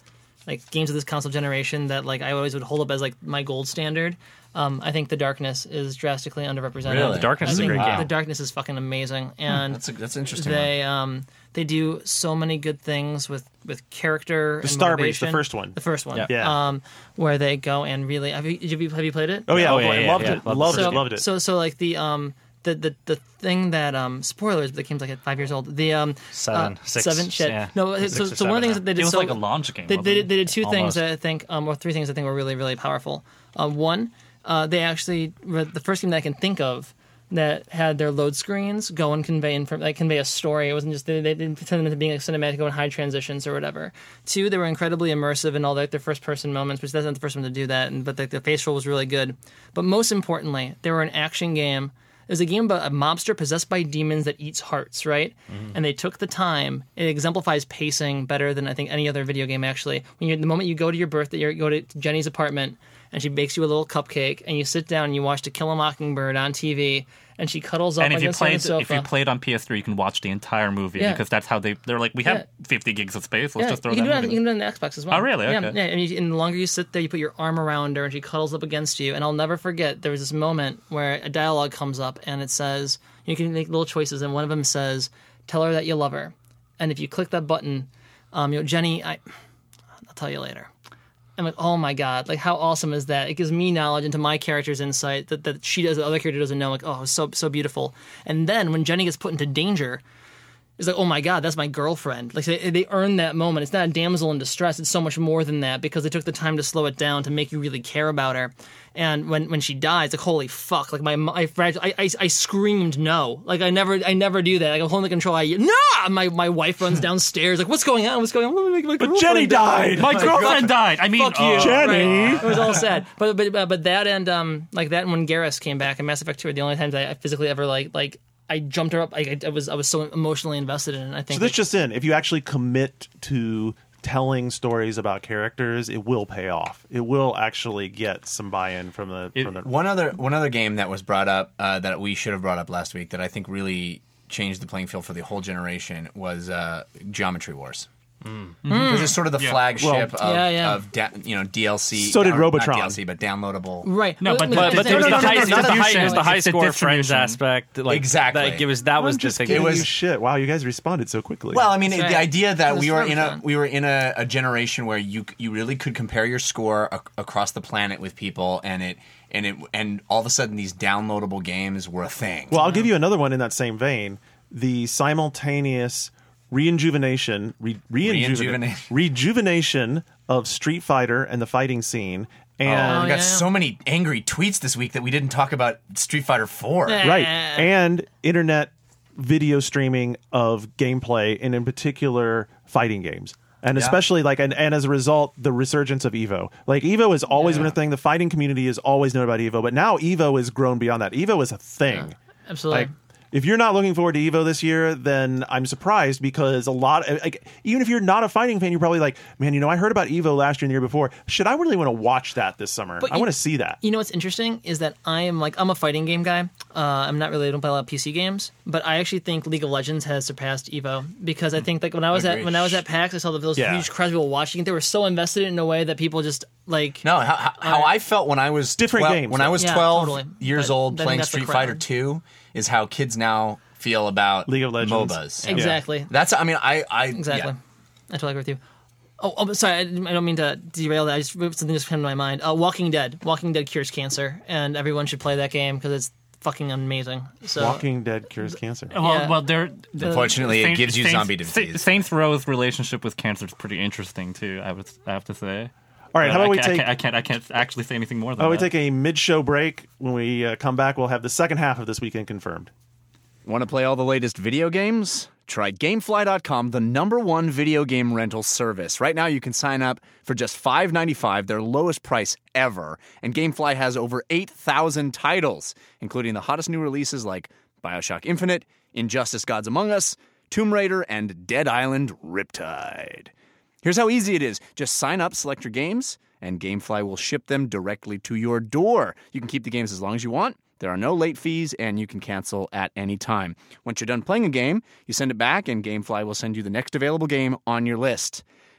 like games of this console generation that like I always would hold up as like my gold standard. Um, I think The Darkness is drastically underrepresented. Really? The Darkness I is a think great game. The Darkness is fucking amazing, and That's a, that's an interesting. they one. um they do so many good things with with character. The and Star Breach, motivation. the first one. The first one. Yeah. Yeah. Um, where they go and really have you, have you have you played it? Oh yeah, Oh, oh, yeah, I yeah, loved yeah. it. Loved Loved it. it. Loved it. So so like the um the the, the thing that um spoilers, but the game's like at five years old. The um Seven, uh, six, seven shit. yeah. No, Six so, or so one of the seven, things that they did It was so like a launch game. They, wasn't they, it? did, they did two things Almost. that I think um or three things I think were really really powerful. Uh, one, uh, they actually the first game that I can think of that had their load screens go and convey inf- like convey a story. It wasn't just they, they didn't pretend them to being like cinematic, go in high transitions or whatever. Two, they were incredibly immersive in all like their first person moments, which that's not the first one to do that. And but like, the facial was really good. But most importantly, they were an action game. It was a game about a mobster possessed by demons that eats hearts, right? Mm-hmm. And they took the time. It exemplifies pacing better than I think any other video game. Actually, when you the moment you go to your birthday, you go to Jenny's apartment. And she bakes you a little cupcake, and you sit down and you watch To Kill a Mockingbird on T V, and she cuddles up And if you against you on the played, sofa. if you played on P S three, you can watch the entire movie Yeah. because that's how they. They're like, we have Yeah. fifty gigs of space. Let's yeah, just throw you can, that do it on, movie you in. can do it on the Xbox as well. Oh, really? Yeah, Okay. yeah. And, you, and the longer you sit there, you put your arm around her, and she cuddles up against you. And I'll never forget, there was this moment where a dialogue comes up, and it says, you can make little choices, and one of them says, tell her that you love her. And if you click that button, um, you know, Jenny, I, I'll tell you later. I'm like, oh my god, like how awesome is that? It gives me knowledge into my character's insight that, that she does, the other character doesn't know. Like, oh, so so beautiful. And then when Jenny gets put into danger, it's like, oh my god, that's my girlfriend. Like they, they earn that moment. It's not a damsel in distress. It's so much more than that because they took the time to slow it down to make you really care about her. And when, when she dies, like holy fuck, like my I, I I I screamed no. Like I never I never do that. Like I'm holding the control. I no. My my wife runs downstairs. Like what's going on? What's going on? My, my But Jenny died. My girlfriend died. I mean, Fuck you, uh, Jenny. Right. It was all sad, but but but that and um like that and when Garrus came back in Mass Effect two are the only times I physically ever like like I jumped her up. I, I was I was so emotionally invested in it. I think So that's like, just in. If you actually commit to telling stories about characters, it will pay off. It will actually get some buy-in from the It- from the. One other one other game that was brought up uh, that we should have brought up last week that I think really changed the playing field for the whole generation was uh, Geometry Wars. Because it's sort of the Yeah. flagship Well, of, Yeah, yeah. of da- you know D L C. So did or Robotron. Not D L C, but downloadable. right. No, but- I mean, but- the But thing- there was no, the no, high, no, it was no, the no, high, no, it was the it's high a score friends distribution. aspect. Like, Exactly. That, it was that was I'm the just thing. giving It was- you shit. Wow, you guys responded so quickly. Well, I mean, That's it- right. the idea that It was we were in a Robotron. we were in a, a generation where you you really could compare your score ac- across the planet with people, and it and it and all of a sudden these downloadable games were a thing. Well, I'll give you another one in that same vein. The simultaneous rejuvenation, re, rejuvenation, Rejuvenation. rejuvenation of Street Fighter and the fighting scene. And Oh, we got yeah. so many angry tweets this week that we didn't talk about Street Fighter four. Yeah. right, and internet video streaming of gameplay, and in particular fighting games. And Yeah. especially like, and, and as a result, the resurgence of Evo. Like Evo has always Yeah. been a thing. The fighting community has always known about Evo, but now Evo has grown beyond that. Evo is a thing. Absolutely. Like, if you're not looking forward to Evo this year, then I'm surprised because a lot, like, even if you're not a fighting fan, you're probably like, man, you know, I heard about Evo last year and the year before. Should I really want to watch that this summer? But I you- want to see that. You know what's interesting is that I am like I'm a fighting game guy. Uh, I'm not really I don't play a lot of P C games, but I actually think League of Legends has surpassed Evo because I think like when I was Agreed. at when I was at PAX, I saw those Yeah. huge crowds of people watching it. They were so invested in a way that people just like No, how, how, how I felt when I was Different twelve, games, when I though. was Yeah, twelve totally. years But old I think playing that's the Street crowd. Fighter two is how kids now feel about League of Legends. MOBAs. Yeah. exactly, That's I mean I I exactly. yeah. I totally agree with you. Oh, oh but sorry, I, didn't- I don't mean to derail that. I just something just came to my mind. Uh, Walking Dead. Walking Dead cures cancer, and everyone should play that game because it's fucking amazing. So Walking Dead cures cancer. Well, Yeah. well, they're Unfortunately, it Saint- gives you Saints- zombie disease. Sa- Saints Row's relationship with cancer is pretty interesting too. I would I have to say. All right, how But about I we can't, take? I can't, I can't I can't actually say anything more than How about we that. take a mid-show break? When we uh, come back, we'll have the second half of This Weekend Confirmed. Want to play all the latest video games? Try Gamefly dot com, the number one video game rental service. Right now, you can sign up for just five dollars and ninety-five cents, their lowest price ever. And Gamefly has over eight thousand titles, including the hottest new releases like BioShock Infinite, Injustice Gods Among Us, Tomb Raider, and Dead Island Riptide. Here's how easy it is. Just sign up, select your games, and Gamefly will ship them directly to your door. You can keep the games as long as you want. There are no late fees, and you can cancel at any time. Once you're done playing a game, you send it back, and Gamefly will send you the next available game on your list.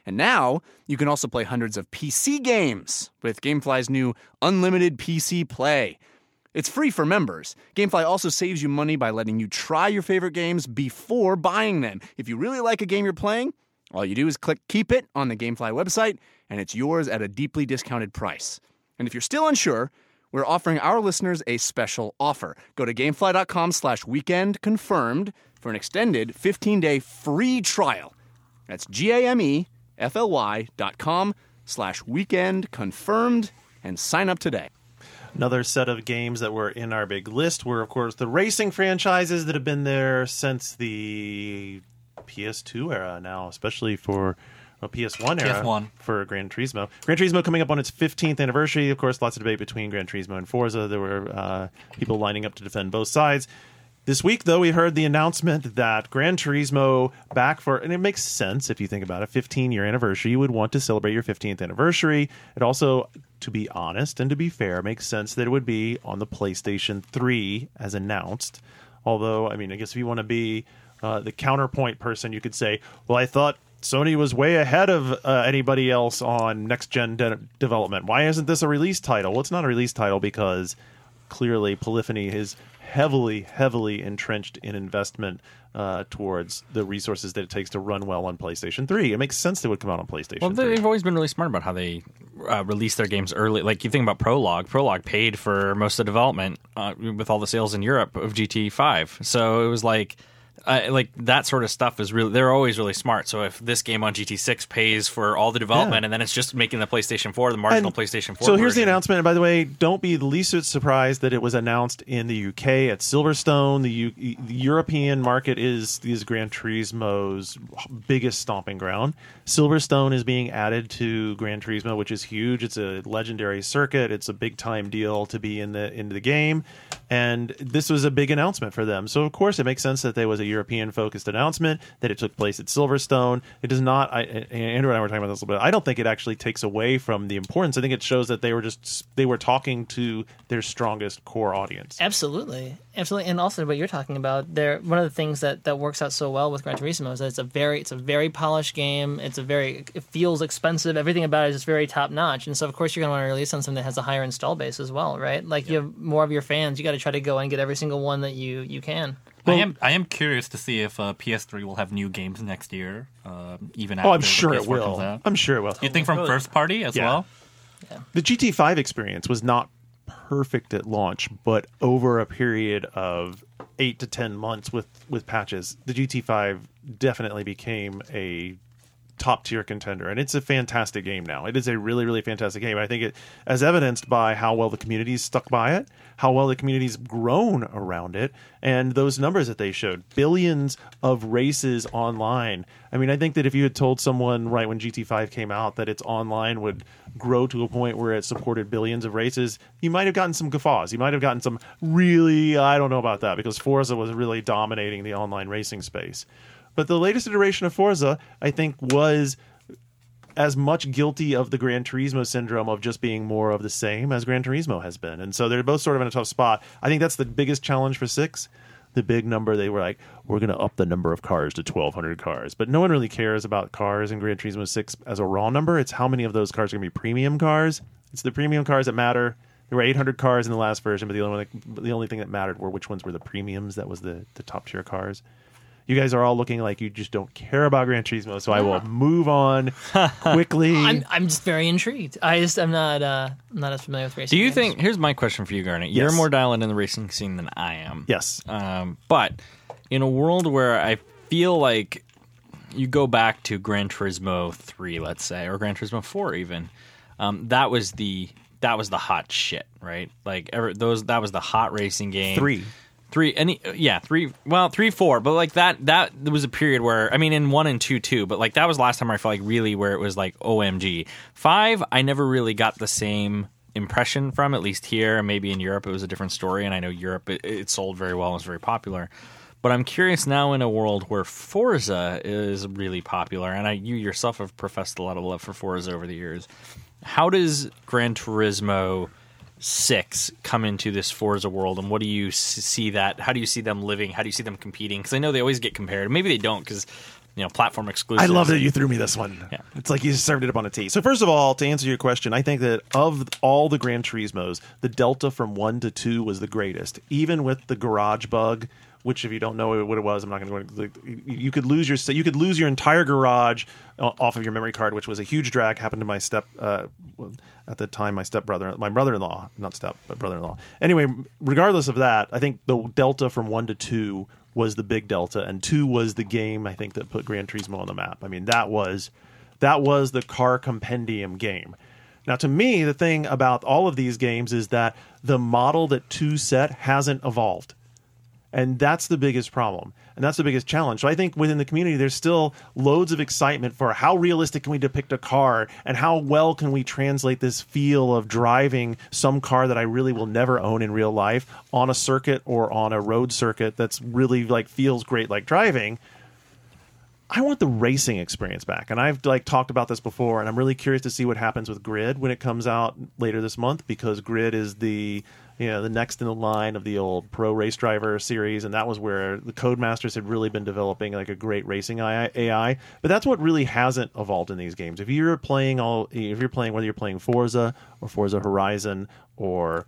And now, you can also play hundreds of P C games with GameFly's new Unlimited P C Play. It's free for members. GameFly also saves you money by letting you try your favorite games before buying them. If you really like a game you're playing, all you do is click Keep It on the GameFly website, and it's yours at a deeply discounted price. And if you're still unsure, we're offering our listeners a special offer. Go to gamefly.com slash weekend confirmed for an extended fifteen-day free trial. That's G-A-M-E-F-L-Y dot com slash weekend confirmed and sign up today. Another set of games that were in our big list were, of course, the racing franchises that have been there since the P S two era now, especially for well, P S one era P S one. for Gran Turismo. Gran Turismo coming up on its fifteenth anniversary. Of course, lots of debate between Gran Turismo and Forza. There were uh, people lining up to defend both sides. This week, though, we heard the announcement that Gran Turismo back for, and it makes sense if you think about it, fifteen-year anniversary. You would want to celebrate your fifteenth anniversary. It also, to be honest and to be fair, makes sense that it would be on the PlayStation three as announced. Although, I mean, I guess if you want to be uh, the counterpoint person, you could say, well, I thought Sony was way ahead of uh, anybody else on next-gen de- development. Why isn't this a release title? Well, it's not a release title because clearly Polyphony is heavily, heavily entrenched in investment uh, towards the resources that it takes to run well on PlayStation three. It makes sense they would come out on PlayStation Well, three. they've always been really smart about how they uh, release their games early. Like, you think about Prologue. Prologue paid for most of the development uh, with all the sales in Europe of G T A five. So it was like... Uh, like that sort of stuff is really, they're always really smart. So if this game on G T six pays for all the development, Yeah. and then it's just making the PlayStation four, the marginal And PlayStation four So here's the version. announcement. And by the way, don't be the least bit surprised that it was announced in the U K at Silverstone. The, U- the European market is, is Gran Turismo's biggest stomping ground. Silverstone is being added to Gran Turismo, which is huge. It's a legendary circuit. It's a big time deal to be in the into the game. And this was a big announcement for them. So, of course, it makes sense that there was a European-focused announcement, that it took place at Silverstone. It does not, I, Andrew and I were talking about this a little bit, I don't think it actually takes away from the importance. I think it shows that they were just, they were talking to their strongest core audience. Absolutely, absolutely, and also what you're talking about there. One of the things that, that works out so well with Gran Turismo is that it's a very it's a very polished game. It's a very it feels expensive. Everything about it is just very top notch. And so of course you're going to want to release on something that has a higher install base as well, right? Like yeah. you have more of your fans. You got to try to go and get every single one that you you can. I am I am curious to see if uh, P S three will have new games next year, uh, even after Oh, I'm the sure P S it four comes will. out. I'm sure it will. You think from first party as Yeah. well? The G T five experience was not perfect at launch, but over a period of eight to ten months with, with patches, the G T five definitely became a top tier contender, and it's a fantastic game now. It is a really, really fantastic game. I think it, as evidenced by how well the community's stuck by it, how well the community's grown around it, and those numbers that they showed, billions of races online. I mean, I think that if you had told someone right when G T five came out that its online would grow to a point where it supported billions of races, you might have gotten some guffaws. You might have gotten some really, I don't know about that, because Forza was really dominating the online racing space. But the latest iteration of Forza, I think, was as much guilty of the Gran Turismo syndrome of just being more of the same as Gran Turismo has been. And so they're both sort of in a tough spot. I think that's the biggest challenge for six. The big number, they were like, we're going to up the number of cars to twelve hundred cars. But no one really cares about cars in Gran Turismo six as a raw number. It's how many of those cars are going to be premium cars. It's the premium cars that matter. There were eight hundred cars in the last version, but the only, the only thing that mattered were which ones were the premiums. That was the, the top tier cars. You guys are all looking like you just don't care about Gran Turismo, so I will move on quickly. I'm I'm just very intrigued. I just I'm not uh I'm not as familiar with racing. Do you games. think? Here's my question for you, Garnet. You're Yes. more dialed in the racing scene than I am. Yes. Um, but in a world where I feel like you go back to Gran Turismo three, let's say, or Gran Turismo four, even, um, that was the that was the hot shit, right? Like ever, those that was the hot racing game. Three. Three, any, yeah, three, well, three, four, but like that, that there was a period where, I mean, in one and two, too, but like that was the last time I felt like really where it was like O M G. Five, I never really got the same impression from, at least here, maybe in Europe it was a different story, and I know Europe, it, it sold very well and was very popular. But I'm curious now in a world where Forza is really popular, and I, you yourself have professed a lot of love for Forza over the years. How does Gran Turismo six come into this Forza world, and what do you see that? How do you see them living? How do you see them competing? Because I know they always get compared. Maybe they don't, because you know platform exclusive. I love that you threw me this one. Yeah. It's like you served it up on a tee. So first of all, to answer your question, I think that of all the Gran Turismos, the delta from one to two was the greatest. Even with the garage bug, which if you don't know what it was, I'm not going to go into. You could lose your you could lose your entire garage off of your memory card, which was a huge drag. Happened to my step uh, at the time, my stepbrother, my brother-in-law, not step, but brother-in-law. Anyway, regardless of that, I think the delta from one to two was the big delta, and two was the game I think that put Gran Turismo on the map. I mean, that was that was the car compendium game. Now, to me, the thing about all of these games is that the model that two set hasn't evolved. And that's the biggest problem. And that's the biggest challenge. So I think within the community, there's still loads of excitement for how realistic can we depict a car and how well can we translate this feel of driving some car that I really will never own in real life on a circuit or on a road circuit that's really like feels great like driving. I want the racing experience back. And I've like talked about this before, and I'm really curious to see what happens with Grid when it comes out later this month, because Grid is the you know the next in the line of the old Pro Race Driver series, and that was where the Codemasters had really been developing like a great racing A I. But that's what really hasn't evolved in these games. If you're playing all, if you're playing whether you're playing Forza or Forza Horizon, or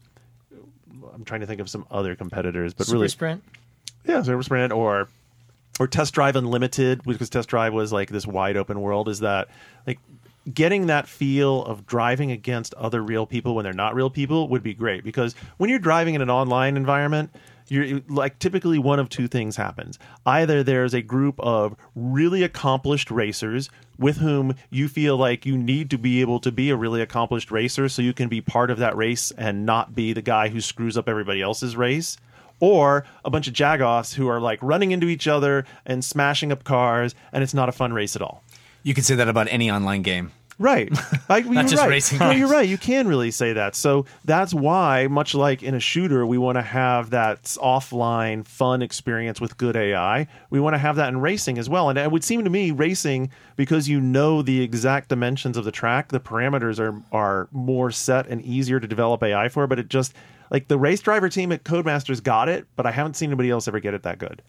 I'm trying to think of some other competitors, but Super really Sprint. Yeah, Super Sprint or. Or Test Drive Unlimited, because Test Drive was like this wide open world, is that like getting that feel of driving against other real people when they're not real people would be great. Because when you're driving in an online environment, you're like typically one of two things happens. Either there's a group of really accomplished racers with whom you feel like you need to be able to be a really accomplished racer so you can be part of that race and not be the guy who screws up everybody else's race. Or a bunch of jagoffs who are like running into each other and smashing up cars, and it's not a fun race at all. You can say that about any online game. Right. I, you're Not just right. racing No, games. you're right. You can really say that. So that's why, much like in a shooter, we want to have that offline fun experience with good A I. We want to have that in racing as well. And it would seem to me racing, because you know the exact dimensions of the track, the parameters are are more set and easier to develop A I for, but it just... Like, the race driver team at Codemasters got it, but I haven't seen anybody else ever get it that good.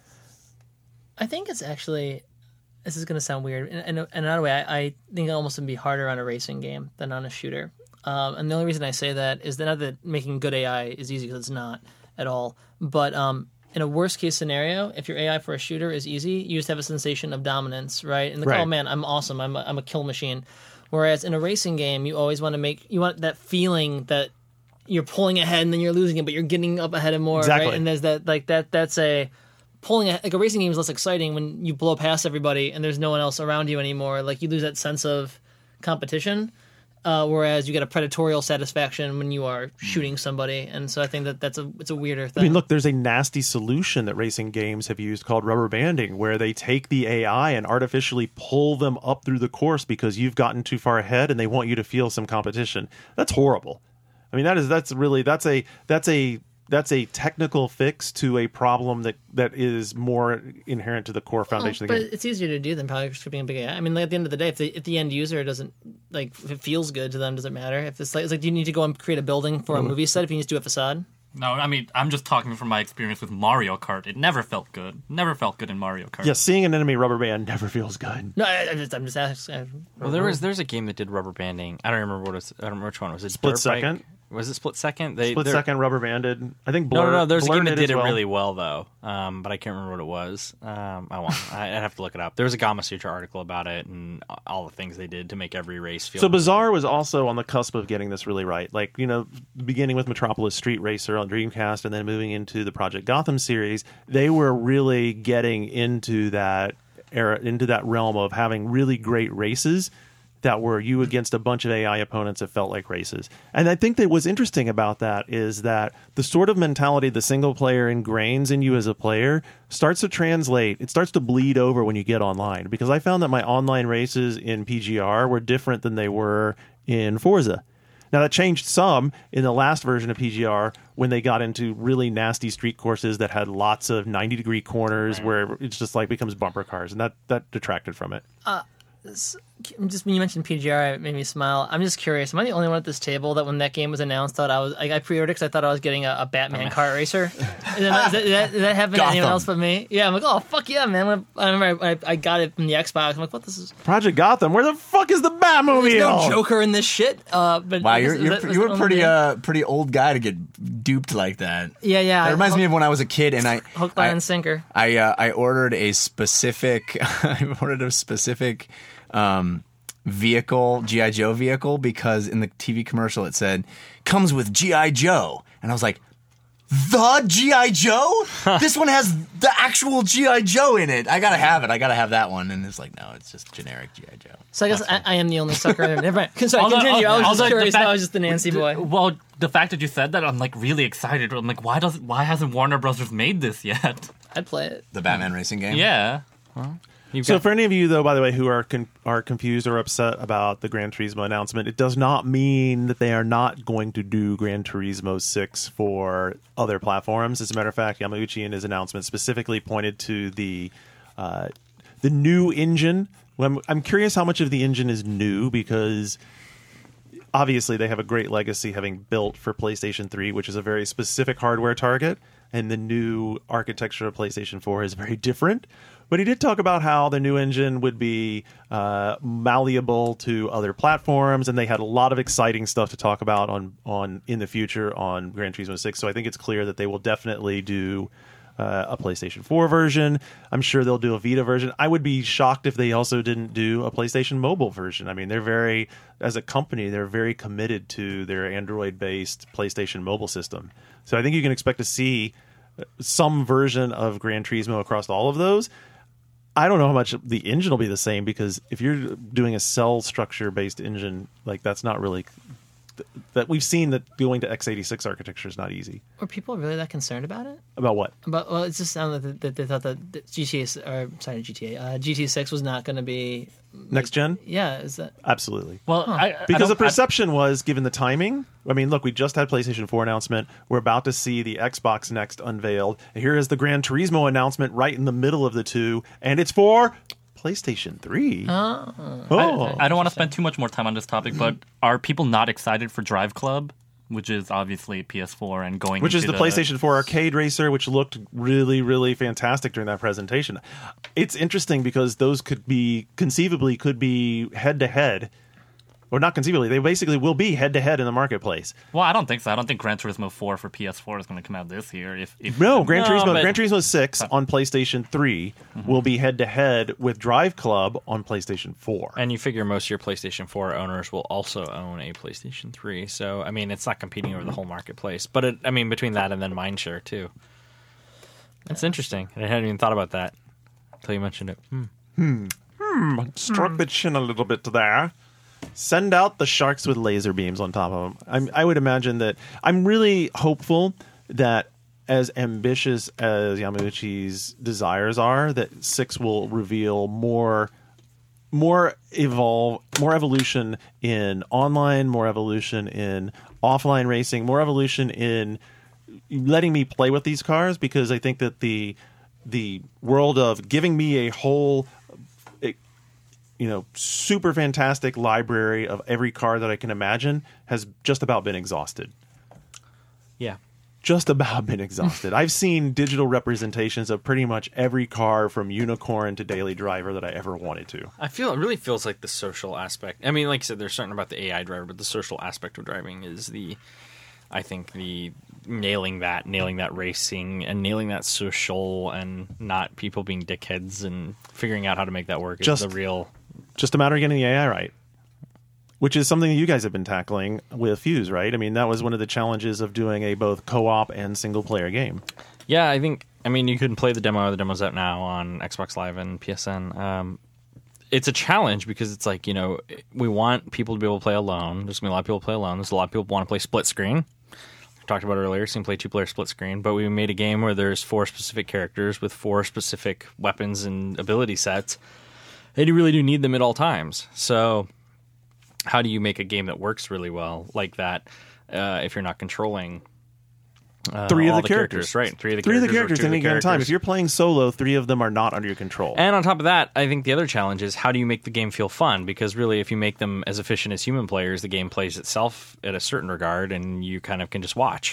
I think it's actually, this is going to sound weird. In, in, in another way, I, I think it almost would be harder on a racing game than on a shooter. Um, and the only reason I say that is that not that making good A I is easy, because it's not at all. But um, in a worst case scenario, if your A I for a shooter is easy, you just have a sensation of dominance, right? And like, Right. oh man, I'm awesome. I'm a, I'm a kill machine. Whereas in a racing game, you always want to make, you want that feeling that you're pulling ahead and then you're losing it, but you're getting up ahead of more, Exactly. right? And there's that, like that, that's a pulling ahead, like a racing game is less exciting when you blow past everybody and there's no one else around you anymore. Like you lose that sense of competition, uh, whereas you get a predatorial satisfaction when you are shooting somebody. And so I think that that's a, it's a weirder thing. I mean, look, there's a nasty solution that racing games have used called rubber banding, where they take the A I and artificially pull them up through the course because you've gotten too far ahead and they want you to feel some competition. That's horrible. I mean, that is that's really that's a that's a that's a technical fix to a problem that, that is more inherent to the core foundation Well, of the but game. it's easier to do than probably scripting a big A I. I mean, like, at the end of the day, if the, if the end user doesn't, like, if it feels good to them, does it matter? If it's like, it's like, do you need to go and create a building for a movie set if you need to do a facade? No, I mean, I'm just talking from my experience with Mario Kart. It never felt good. Never felt good in Mario Kart. Yeah, seeing an enemy rubber band never feels good. No, I, I'm just, I'm just asking. Well, there was there's a game that did rubber banding. I don't remember what it was. I don't remember which one was it. Split Dirt Bike? Second? Was it Split Second? They, Split they're- second rubber banded. I think Blur. No, no, no. There's Blur a game that did did as it well. really well though, um, but I can't remember what it was. Um, I won't. I- I'd have to look it up. There was a Gamma Sutra article about it and all the things they did to make every race feel. So Bazaar was also on the cusp of getting this really right. Like, you know, beginning with Metropolis Street Racer on Dreamcast and then moving into the Project Gotham series, they were really getting into that era, into that realm of having really great races that were you against a bunch of A I opponents that felt like races. And I think that what's interesting about that is that the sort of mentality the single player ingrains in you as a player starts to translate. It starts to bleed over when you get online, because I found that my online races in P G R were different than they were in Forza. Now, that changed some in the last version of P G R when they got into really nasty street courses that had lots of ninety-degree corners where it's just like becomes bumper cars, and that, that detracted from it. just when you mentioned P G R, it made me smile. I'm just curious. Am I the only one at this table that when that game was announced, thought I was like, I pre-ordered because I thought I was getting a, a Batman kart racer? Is that, is that, did that, did that happen to anyone else but me? Yeah, I'm like, oh fuck yeah, man! I remember I, I got it from the Xbox. I'm like, what this is? Project Gotham. Where the fuck is the Batmobile? There's no Joker in this shit. Uh, but Wow, is- you're is you're, that- was you're that a pretty only me? uh pretty old guy to get duped like that. Yeah, yeah. That reminds hook, me of when I was a kid and I hook, line, I, and sinker. I uh, I ordered a specific I ordered a specific um, vehicle, G I. Joe vehicle, because in the T V commercial it said comes with G I. Joe, and I was like, the G I. Joe? This one has the actual G I. Joe in it. I gotta have it. I gotta have that one. And it's like, no, it's just generic G I. Joe. So I guess I, I am the only sucker. Never mind. Sorry, Although- continue. I was although just the curious. fact- I was just the Nancy boy. Well, the fact that you said that, I'm like really excited. I'm like, why does why hasn't Warner Brothers made this yet? I'd play it. The Batman racing game. Yeah. You've So got- for any of you, though, by the way, who are con- are confused or upset about the Gran Turismo announcement, it does not mean that they are not going to do Gran Turismo six for other platforms. As a matter of fact, Yamauchi in his announcement specifically pointed to the uh, the new engine. Well, I'm, I'm curious how much of the engine is new, because obviously they have a great legacy having built for PlayStation three, which is a very specific hardware target, and the new architecture of PlayStation four is very different. But he did talk about how the new engine would be uh, malleable to other platforms, and they had a lot of exciting stuff to talk about on, on in the future on Gran Turismo six. So I think it's clear that they will definitely do uh, a PlayStation four version. I'm sure they'll do a Vita version. I would be shocked if they also didn't do a PlayStation mobile version. I mean, they're very, as a company, they're very committed to their Android-based PlayStation mobile system. So I think you can expect to see some version of Gran Turismo across all of those. I don't know how much the engine will be the same, because if you're doing a cell structure based engine, like that's not really that we've seen that going to x eighty-six architecture is not easy. Were people really that concerned about it? About what? About well, it just sounded that that they thought that that G T A or sorry G T A uh, G T six was not going to be Next gen? Yeah, is that Absolutely. Well, I, I Because the don't- I- perception was, given the timing, I mean, look, we just had PlayStation four announcement. We're about to see the Xbox Next unveiled. Here is the Gran Turismo announcement right in the middle of the two, and it's for PlayStation three. Oh. Oh. I, I don't want to spend too much more time on this topic, but are people not excited for Drive Club, which is obviously P S four and going Which is into the PlayStation four arcade racer, which looked really, really fantastic during that presentation. It's interesting because those could be, conceivably, could be head-to-head. Or not conceivably, they basically will be head-to-head in the marketplace. Well, I don't think so. I don't think Gran Turismo four for P S four is going to come out this year. If, if No, Gran No, Turismo, but- Gran Turismo six on PlayStation three will be head-to-head with Drive Club on PlayStation four. And you figure most of your PlayStation four owners will also own a PlayStation three. So, I mean, it's not competing over the whole marketplace. But, it, I mean, between that and then Mindshare, too. That's interesting. I hadn't even thought about that until you mentioned it. Hmm. Struck the chin a little bit there. Send out the sharks with laser beams on top of them. I'm, I would imagine that I'm really hopeful that as ambitious as Yamauchi's desires are, that six will reveal more, more evolve, more evolution in online, more evolution in offline racing, more evolution in letting me play with these cars, because I think that the the world of giving me a whole you know, super fantastic library of every car that I can imagine has just about been exhausted. Yeah. Just about been exhausted. I've seen digital representations of pretty much every car from Unicorn to Daily Driver that I ever wanted to. I feel it really feels like the social aspect. I mean, like I said, there's something about the A I driver, but the social aspect of driving is the, I think, the nailing that, nailing that racing, and nailing that social, and not people being dickheads, and figuring out how to make that work Just- is the real. Just a matter of getting the A I right, which is something that you guys have been tackling with Fuse, right? I mean, that was one of the challenges of doing a both co-op and single-player game. Yeah, I think. I mean, you can play the demo. The demo's out now on Xbox Live and P S N. Um, it's a challenge because it's like, you know, we want people to be able to play alone. There's gonna be a lot of people play alone. There's a lot of people who want to play split screen. We talked about it earlier. So you can play two-player split screen. But we made a game where there's four specific characters with four specific weapons and ability sets. And you really do need them at all times. So how do you make a game that works really well like that uh, if you're not controlling Uh, Three of all the characters. right? Three of the Three of the characters, characters or two at of the any given time. characters. If you're playing solo, three of them are not under your control. And on top of that, I think the other challenge is how do you make the game feel fun? Because really, if you make them as efficient as human players, the game plays itself at a certain regard, and you kind of can just watch.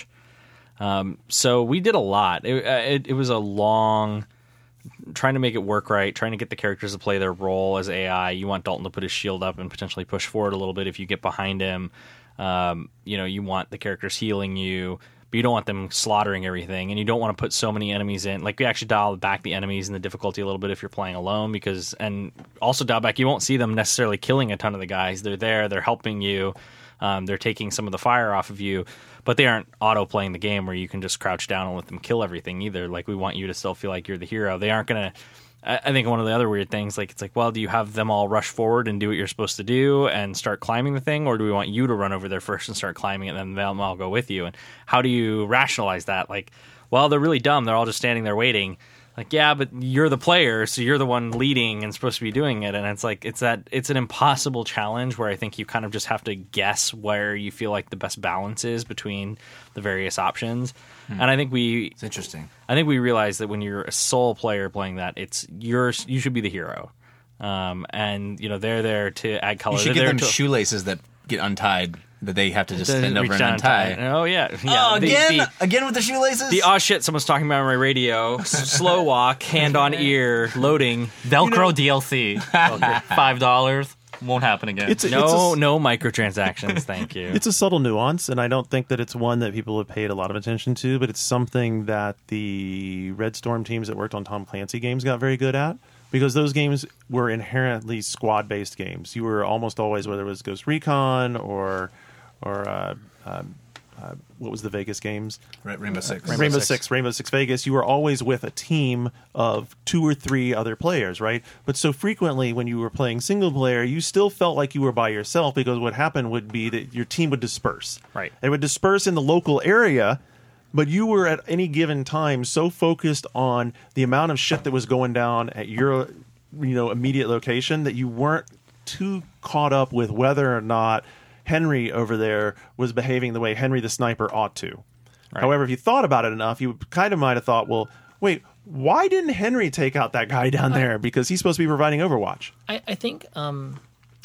Um, so we did a lot. It, uh, it, it was a long trying to make it work right, trying to get the characters to play their role as A I. You want Dalton to put his shield up and potentially push forward a little bit if you get behind him. Um, you know, you want the characters healing you, but you don't want them slaughtering everything, and you don't want to put so many enemies in. Like, we actually dial back the enemies and the difficulty a little bit if you're playing alone, because, and also dial back, you won't see them necessarily killing a ton of the guys. They're there, they're helping you, um, they're taking some of the fire off of you, but they aren't auto-playing the game where you can just crouch down and let them kill everything either. Like, we want you to still feel like you're the hero. They aren't going to... I think one of the other weird things, like, it's like, well, do you have them all rush forward and do what you're supposed to do and start climbing the thing, or do we want you to run over there first and start climbing it, and then they'll all go with you? And how do you rationalize that? Like, well, they're really dumb. They're all just standing there waiting. Like, yeah, but you're the player, so you're the one leading and supposed to be doing it. And it's like, it's that, it's an impossible challenge where I think you kind of just have to guess where you feel like the best balance is between the various options. Hmm. And I think we, it's interesting. I think we realized that when you're a sole player playing that, it's yours. You should be the hero, um, and you know they're there to add color. You should they're give them to, shoelaces that get untied, that they have to just to bend over reach and down untie. tie. Oh yeah, yeah. Oh, the, again, the, again with the shoelaces. the oh shit! Someone's talking about on my radio. S- slow walk, hand on ear, loading. Velcro You know- D L C, five dollars. Won't happen again. It's a- No, no microtransactions. Thank you. It's a subtle nuance, and I don't think that it's one that people have paid a lot of attention to, but it's something that the Red Storm teams that worked on Tom Clancy games got very good at, because those games were inherently squad-based games. You were almost always, whether it was Ghost Recon or or uh, uh, uh, what was the Vegas games? Rainbow Six. Rainbow, Rainbow Six. Six, Rainbow Six Vegas, you were always with a team of two or three other players, right? But so frequently when you were playing single player, you still felt like you were by yourself, because what happened would be that your team would disperse. Right. It would disperse in the local area, but you were at any given time so focused on the amount of shit that was going down at your, you know, immediate location that you weren't too caught up with whether or not Henry over there was behaving the way Henry the sniper ought to. Right. However, if you thought about it enough, you kind of might have thought, well, wait, why didn't Henry take out that guy down there? Because he's supposed to be providing Overwatch. I, I think um,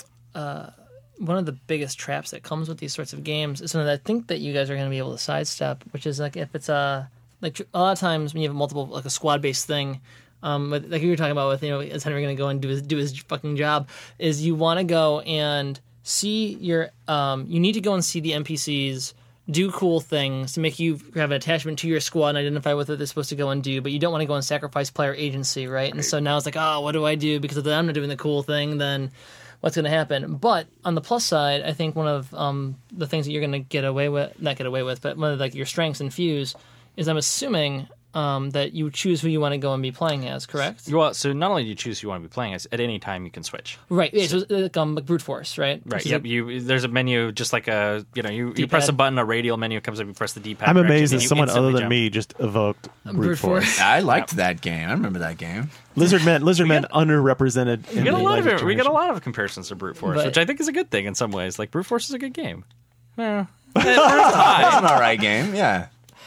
uh, one of the biggest traps that comes with these sorts of games is something that I think that you guys are going to be able to sidestep, which is like if it's a like a lot of times when you have multiple like a squad based thing. Um, like you were talking about with, you know, is Henry going to go and do his do his fucking job? Is you want to go and see your um, you need to go and see the N P Cs do cool things to make you have an attachment to your squad and identify what they're supposed to go and do, but you don't want to go and sacrifice player agency, right? right? And so now it's like, oh, what do I do? Because if I'm not doing the cool thing, then what's going to happen? But on the plus side, I think one of um, the things that you're going to get away with, not get away with, but one of like your strengths in Fuse is I'm assuming Um, that you choose who you want to go and be playing as, correct? Well, so not only do you choose who you want to be playing as, at any time you can switch. Right. Yeah, so it's like, um, like brute force, right? Right. Which is Yep. like- You there's a menu just like a you know you, you D-pad. press a button, a radial menu comes up, you press the D-pad. I'm direction, amazed and that you someone other instantly than jump. me just evoked brute, brute force. force. I liked that game. I remember that game. Lizard men, lizard men, underrepresented. We in get a the lot of latest it, we get a generation. lot of comparisons to brute force, But- which I think is a good thing in some ways. Like brute force is a good game. Yeah. high. It's an all right game. Yeah.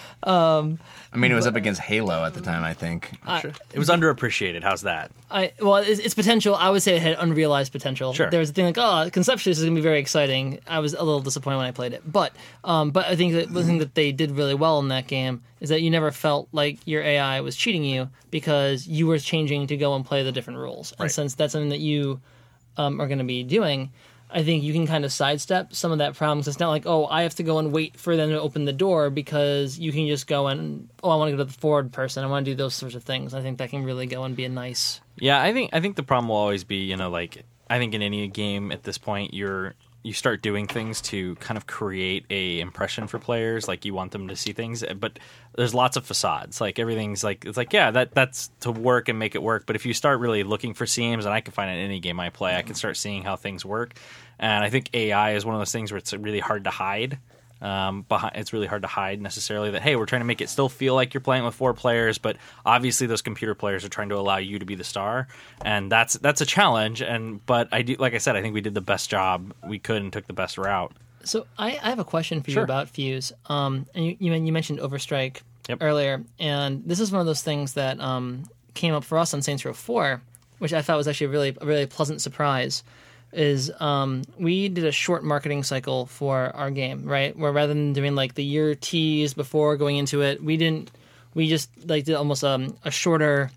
Um, I mean, it was up against Halo at the time, I think. I, It was underappreciated. How's that? I well, it's, it's potential. I would say it had unrealized potential. Sure. There was a thing like, oh, conceptually this is going to be very exciting. I was a little disappointed when I played it, but um, but I think that the thing that they did really well in that game is that you never felt like your A I was cheating you because you were changing to go and play the different rules. And Right. since that's something that you um, are going to be doing, I think you can kind of sidestep some of that problem. It's not like, oh, I have to go and wait for them to open the door, because you can just go and, oh, I want to go to the forward person. I want to do those sorts of things. I think that can really go and be a nice... Yeah, I think I think the problem will always be, you know, like I think in any game at this point, you're you start doing things to kind of create a impression for players, like you want them to see things, but there's lots of facades. Like everything's like it's like yeah, that that's to work and make it work. But if you start really looking for seams, and I can find it in any game I play, I can start seeing how things work. And I think A I is one of those things where it's really hard to hide. Um, behind, it's really hard to hide necessarily that, hey, we're trying to make it still feel like you're playing with four players, but obviously those computer players are trying to allow you to be the star, and that's that's a challenge. And but I do, like I said, I think we did the best job we could and took the best route. So I, I have a question for you Sure. about Fuse. Um, and you, you men- you mentioned Overstrike Yep. earlier, and this is one of those things that um, came up for us on Saints Row four, which I thought was actually a really a really pleasant surprise. Is um, we did a short marketing cycle for our game, right? Where rather than doing like the year tease before going into it, we didn't. We just like did almost um, a shorter.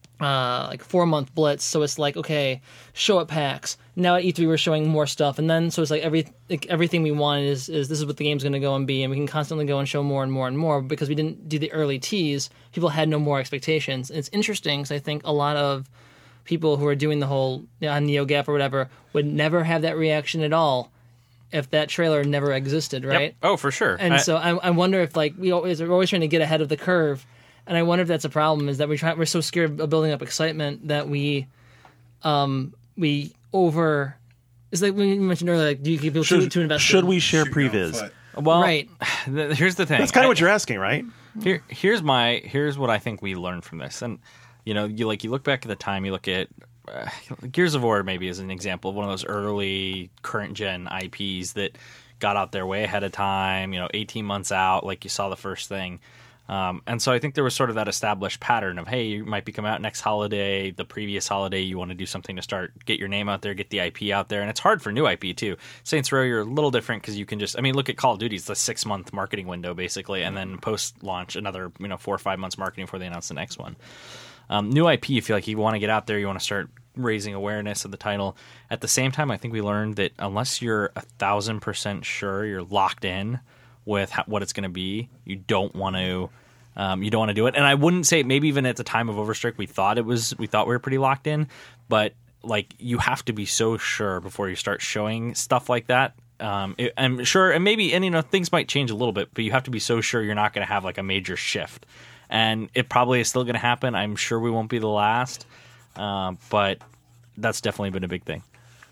Uh, like four month blitz, so it's like okay, show at PAX. Now at E three we're showing more stuff, and then so it's like every like, everything we want is is this is what the game's going to go and be, and we can constantly go and show more and more and more because we didn't do the early tease. People had no more expectations. And it's interesting because I think a lot of people who are doing the whole you know, on NeoGAF or whatever would never have that reaction at all if that trailer never existed, right? Yep. Oh, for sure. And I- so I, I wonder if like we always we're always trying to get ahead of the curve. And I wonder if that's a problem, is that we try, we're so scared of building up excitement that we um, we over... It's like when you mentioned earlier, like, do you keep people too, Should, too invested? should we share previs? well, Right. th- here's the thing. That's kind I- of what you're asking, right? Here, here's my here's what I think we learned from this, and you know, you like you look back at the time, you look at uh, Gears of War maybe as an example of one of those early current gen I Ps that got out there way ahead of time. You know, eighteen months out, like you saw the first thing. Um, and so I think there was sort of that established pattern of, hey, you might be coming out next holiday, the previous holiday, you want to do something to start, get your name out there, get the I P out there. And it's hard for new I P, too. Saints Row, you're a little different because you can just, I mean, look at Call of Duty. It's the six-month marketing window, basically, and then post-launch, another, you know, four or five months marketing before they announce the next one. Um, new I P, you feel like you want to get out there, you want to start raising awareness of the title. At the same time, I think we learned that unless you're a thousand percent sure you're locked in with how, what it's going to be, you don't want to um, you don't want to do it. And I wouldn't say, maybe even at the time of Overstrike, we thought it was we thought we were pretty locked in, but like you have to be so sure before you start showing stuff like that. Um, it, I'm sure, and maybe, and you know, things might change a little bit, but you have to be so sure you're not going to have like a major shift. And it probably is still going to happen. I'm sure we won't be the last, um, but that's definitely been a big thing.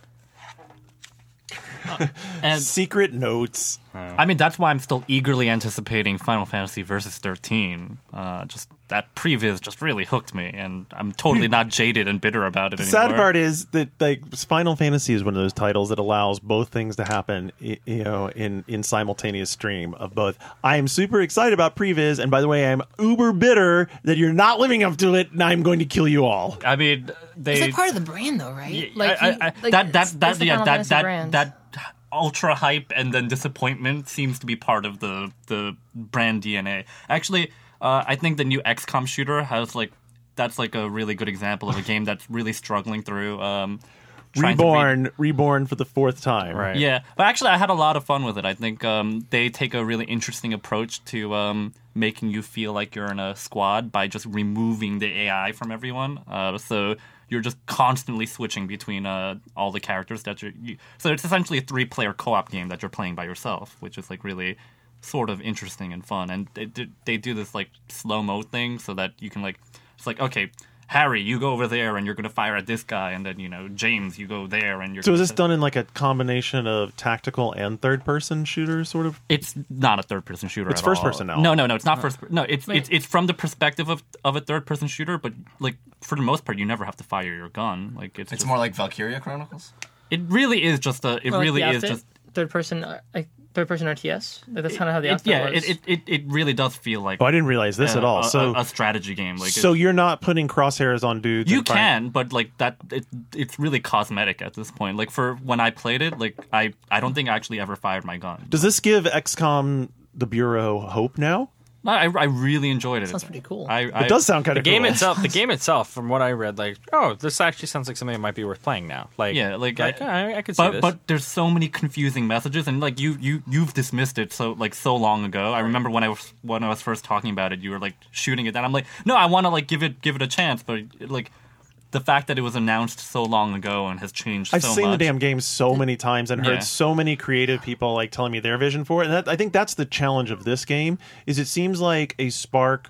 And Secret notes. I mean, that's why I'm still eagerly anticipating Final Fantasy Versus thirteen. Uh, just that previs just really hooked me, and I'm totally not jaded and bitter about it The anymore. sad part is that like Final Fantasy is one of those titles that allows both things to happen, y- you know, in in simultaneous stream of both. I am super excited about previs, and by the way, I'm uber bitter that you're not living up to it, and I'm going to kill you all. I mean, they It's like part of the brand, though, right? Yeah, Like, I- you- I- like, that it's- that that it's the yeah Final that Fantasy that brand. that ultra hype and then disappointment seems to be part of the the brand D N A. Actually, uh, I think the new X COM shooter has like that's like a really good example of a game that's really struggling through um, trying to re- Reborn, reborn for the fourth time. Right. Yeah, but actually, I had a lot of fun with it. I think um, they take a really interesting approach to um, making you feel like you're in a squad by just removing the A I from everyone. Uh, so you're just constantly switching between uh, all the characters that you're. You, so it's essentially a three-player co-op game that you're playing by yourself, which is like really sort of interesting and fun. And they do, they do this like slow-mo thing so that you can like it's like okay. Harry, you go over there and you're going to fire at this guy, and then, you know, James, you go there and you're So is gonna this done in like a combination of tactical and third-person shooter, sort of? It's not a third-person shooter. It's at first all. person now. No, no, no. It's not first. No, it's it's it's from the perspective of, of a third-person shooter, but like for the most part, you never have to fire your gun. Like it's It's just, more like Valkyria Chronicles. It really is just a. It Or, like, really the is outfit, just. third person, uh, like, third person R T S. Like, that's kind of how the It, outfit yeah, was. it, it, it it really does feel like. Oh, I didn't realize this uh, at all. a, So, a, a strategy game. Like so it's- you're not putting crosshairs on dudes. You and firing- can, but like that, it, it's really cosmetic at this point. Like for when I played it, like I, I don't think I actually ever fired my gun. Does this give X COM the Bureau hope now? I, I really enjoyed it. Sounds pretty cool. I, I, It does sound kind The of game cool. itself, the game itself, from what I read, like, oh, this actually sounds like something that might be worth playing now. Like, Yeah, like, like I- I, I could see but this. but there's so many confusing messages, and like you you you've dismissed it so like so long ago. I remember when I was when I was first talking about it, you were like shooting it down. I'm like, no, I want to like give it give it a chance, but like the fact that it was announced so long ago and has changed I've so seen much. the damn game so many times and heard Yeah. so many creative people like telling me their vision for it. And that, I think that's the challenge of this game. Is it seems like a spark.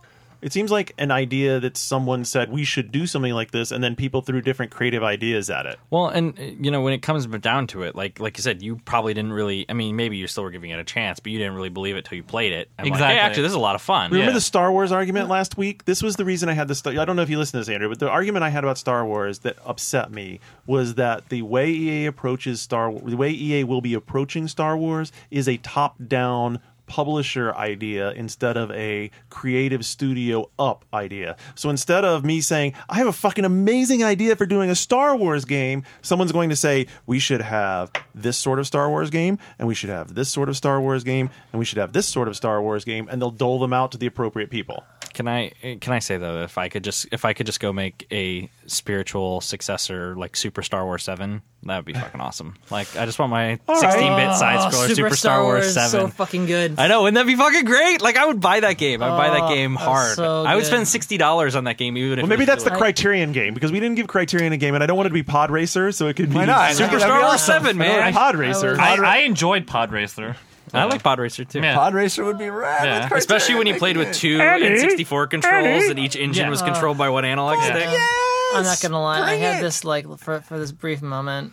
It seems like an idea that someone said we should do something like this, and then people threw different creative ideas at it. Well, and you know, when it comes down to it, like like you said, you probably didn't really. I mean, maybe you still were giving it a chance, but you didn't really believe it till you played it. And Exactly. Like, hey, actually, this is a lot of fun. Remember Yeah. the Star Wars argument last week? This was the reason I had this. I don't know if you listened to this, Andrew, but the argument I had about Star Wars that upset me was that the way E A approaches Star, the way E A will be approaching Star Wars is a top-down publisher idea instead of a creative studio up idea. So instead of me saying, I have a fucking amazing idea for doing a Star Wars game, someone's going to say, we should have this sort of Star Wars game, and we should have this sort of Star Wars game, and we should have this sort of Star Wars game, and they'll dole them out to the appropriate people. Can I can I say though, if I could just if I could just go make a spiritual successor like Super Star Wars seven, that would be fucking awesome. Like I just want my sixteen bit side scroller Super Star Wars seven. So fucking good. I know, wouldn't that be fucking great? Like I would buy that game. I would buy that Oh, game that's hard. so I would good. spend sixty dollars on that game even if Well, it maybe was that's the really- Criterion game, because we didn't give Criterion a game, and I don't want it to be Pod Racer, so it could be Why not? Super That'd Star be Wars awesome. seven, I don't man. know, Pod Racer. I, Pod Ra- I enjoyed Pod Racer. I like Pod Racer too. Yeah. Pod Racer would be rad. Yeah. with Criterion Especially when you making played with it. two N sixty-four controls and each engine Yeah. was controlled by one analog stick. Yes! I'm not gonna lie. I Bring had it. this like for for this brief moment.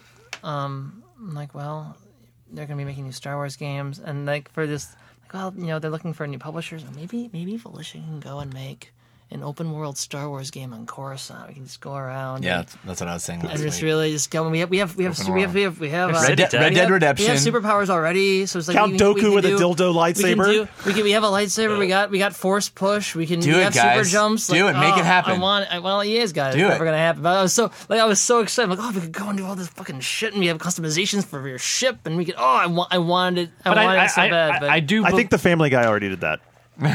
Um, I'm like, well, they're gonna be making new Star Wars games, and like for this, like, well, you know, they're looking for new publishers. Well, maybe maybe Volition can go and make an open world Star Wars game on Coruscant. We can just go around. Yeah, and, that's what I was saying last and just week. really just go. And we have we have we have Open we have world. we have we have, uh, Red, De- Red Red we Dead have- Redemption. We have superpowers already, so it's like Count we, we Dooku can with a do- dildo We can lightsaber? do. We can. We have a lightsaber. We got. We got force push. We can. Do we it, have super guys. jumps. Do like, it. Make oh, it happen. I want. I, well, he is, guys. Do It's it. never gonna happen. But I was so like I was so excited. I'm like, oh, we could go and do all this fucking shit, and we have customizations for your ship, and we could. Oh, I want. I wanted it. I But wanted I, it so I, bad. I, but I do. I be- think the Family Guy already did that.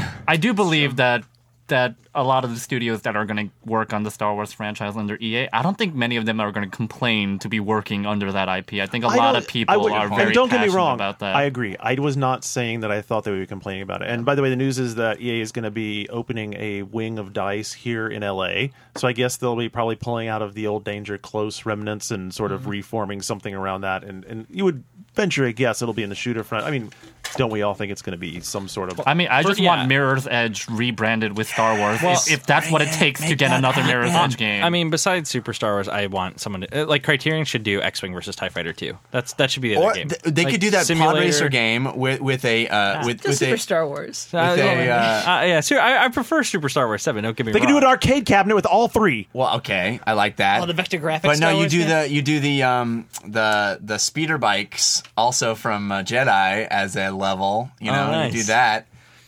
I do believe that that a lot of the studios that are going to work on the Star Wars franchise under E A, I don't think many of them are going to complain to be working under that I P. I think a I lot don't- of people I would- are and very don't get me passionate wrong, about that. I agree. I was not saying that I thought they would be complaining about it. And by the way, the news is that E A is going to be opening a wing of DICE here in L A. So I guess they'll be probably pulling out of the old Danger Close remnants and sort of reforming something around that. And, and you would venture a guess it'll be in the shooter front. I mean, don't we all think it's going to be some sort of... I mean, I just yeah. want Mirror's Edge rebranded with Star Wars. Well, if, if that's what it takes to get another Mirror's Edge game. I mean, besides Super Star Wars, I want someone to, uh, like Criterion should do X-Wing versus TIE Fighter two. That's that should be the Or other game. th- they Like, could do that simulator. Pod Racer game with with a uh, with just with Super a Star Wars. Uh, with a, uh, uh, yeah, so I, I prefer Super Star Wars seven. Don't get me They wrong. could do an arcade cabinet with all three. well, okay, I like that. Oh, the vector graphics. But no, Star you Wars do game? the you do the um the the speeder bikes also from uh, Jedi as a level. You Oh, know, nice. you do that.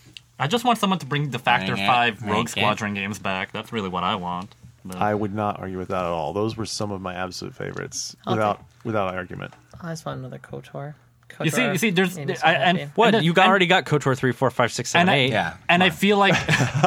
I just want someone to bring the Factor Bring it, five bring Rogue it. Squadron games back. That's really what I want. But- I would not argue with that at all. Those were some of my absolute favorites, I'll without take- without argument. I just want another KOTOR. You see, you see, there's Made me so I, and happy. What and- you got, and- already got KOTOR three, four, five, six, seven, and I, eight. Yeah, and come I on. feel like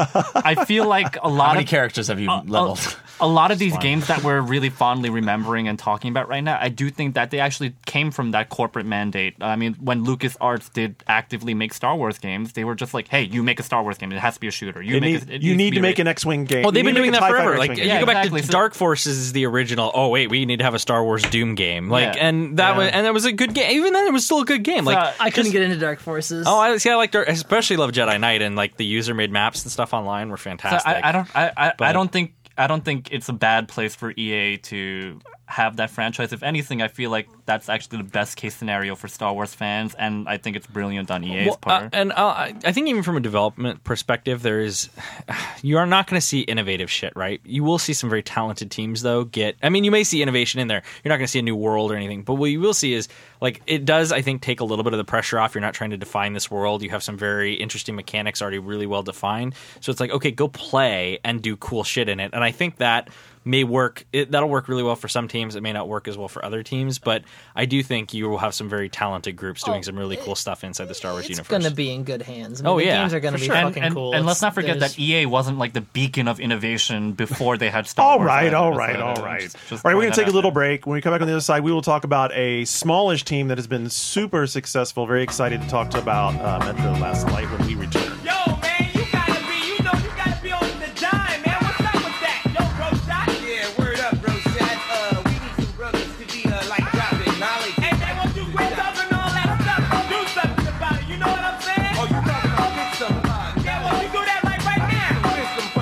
I feel like a lot How many of characters have you a- leveled? A lot of these games that we're really fondly remembering and talking about right now, I do think that they actually came from that corporate mandate. I mean, when LucasArts did actively make Star Wars games, they were just like, "Hey, you make a Star Wars game. It has to be a shooter. You It make need- a, it you needs need be to make ra- an X-Wing game. Oh, they've You been need to doing make a that TIE forever. Fighter Like X-Wing you game. go back exactly. to So- Dark Forces is the original. Oh wait, we need to have a Star Wars Doom game. Like, Yeah. and that Yeah. was and that was a good game. Even then, it was still a good game. Like, Uh, I couldn't get into Dark Forces. oh, I see. I like Dark, especially love Jedi Knight, and like the user made maps and stuff online were So fantastic. I, I don't. I, I, I But- don't think. I don't think it's a bad place for E A to have that franchise. If anything, I feel like that's actually the best case scenario for Star Wars fans, and I think it's brilliant on E A's Well, uh, part. and uh, I I think even from a development perspective, there is you are not going to see innovative shit, right? You will see some very talented teams though get. I mean, you may see innovation in there. You're not going to see a new world or anything, but what you will see is like it does. I think take a little bit of the pressure off. You're not trying to define this world. You have some very interesting mechanics already really well defined. So it's like okay, go play and do cool shit in it. And I think that may work. It, that'll work really well for some teams. It may not work as well for other teams, but I do think you will have some very talented groups doing Oh, some really cool stuff inside the Star Wars it's universe. going to be in good hands. I mean, Oh, the yeah, games are going to for be sure. and, fucking and, cool. and let's It's- not forget there's- that E A wasn't like the beacon of innovation before they had Star All Wars. right, either. all right, So, all uh, right. just- just all right, throwing we're going that to take a out little there. break. When we come back on the other side, we will talk about a smallish team that has been super successful. Very excited to talk to about uh, Metro last night when we return. Yo, man, you gotta be, you know, you gotta be on the dime, man. What's up with that? Yo, bro, shot? Yeah, word up, bro, shot. Uh, we need some brothers to be, uh, like, dropping knowledge. Hey, they won't do quick talking and all that stuff. Do something about it, you know what I'm saying? Oh, you talking about fix some, uh, yeah, well, you do that, like, right now. Fix some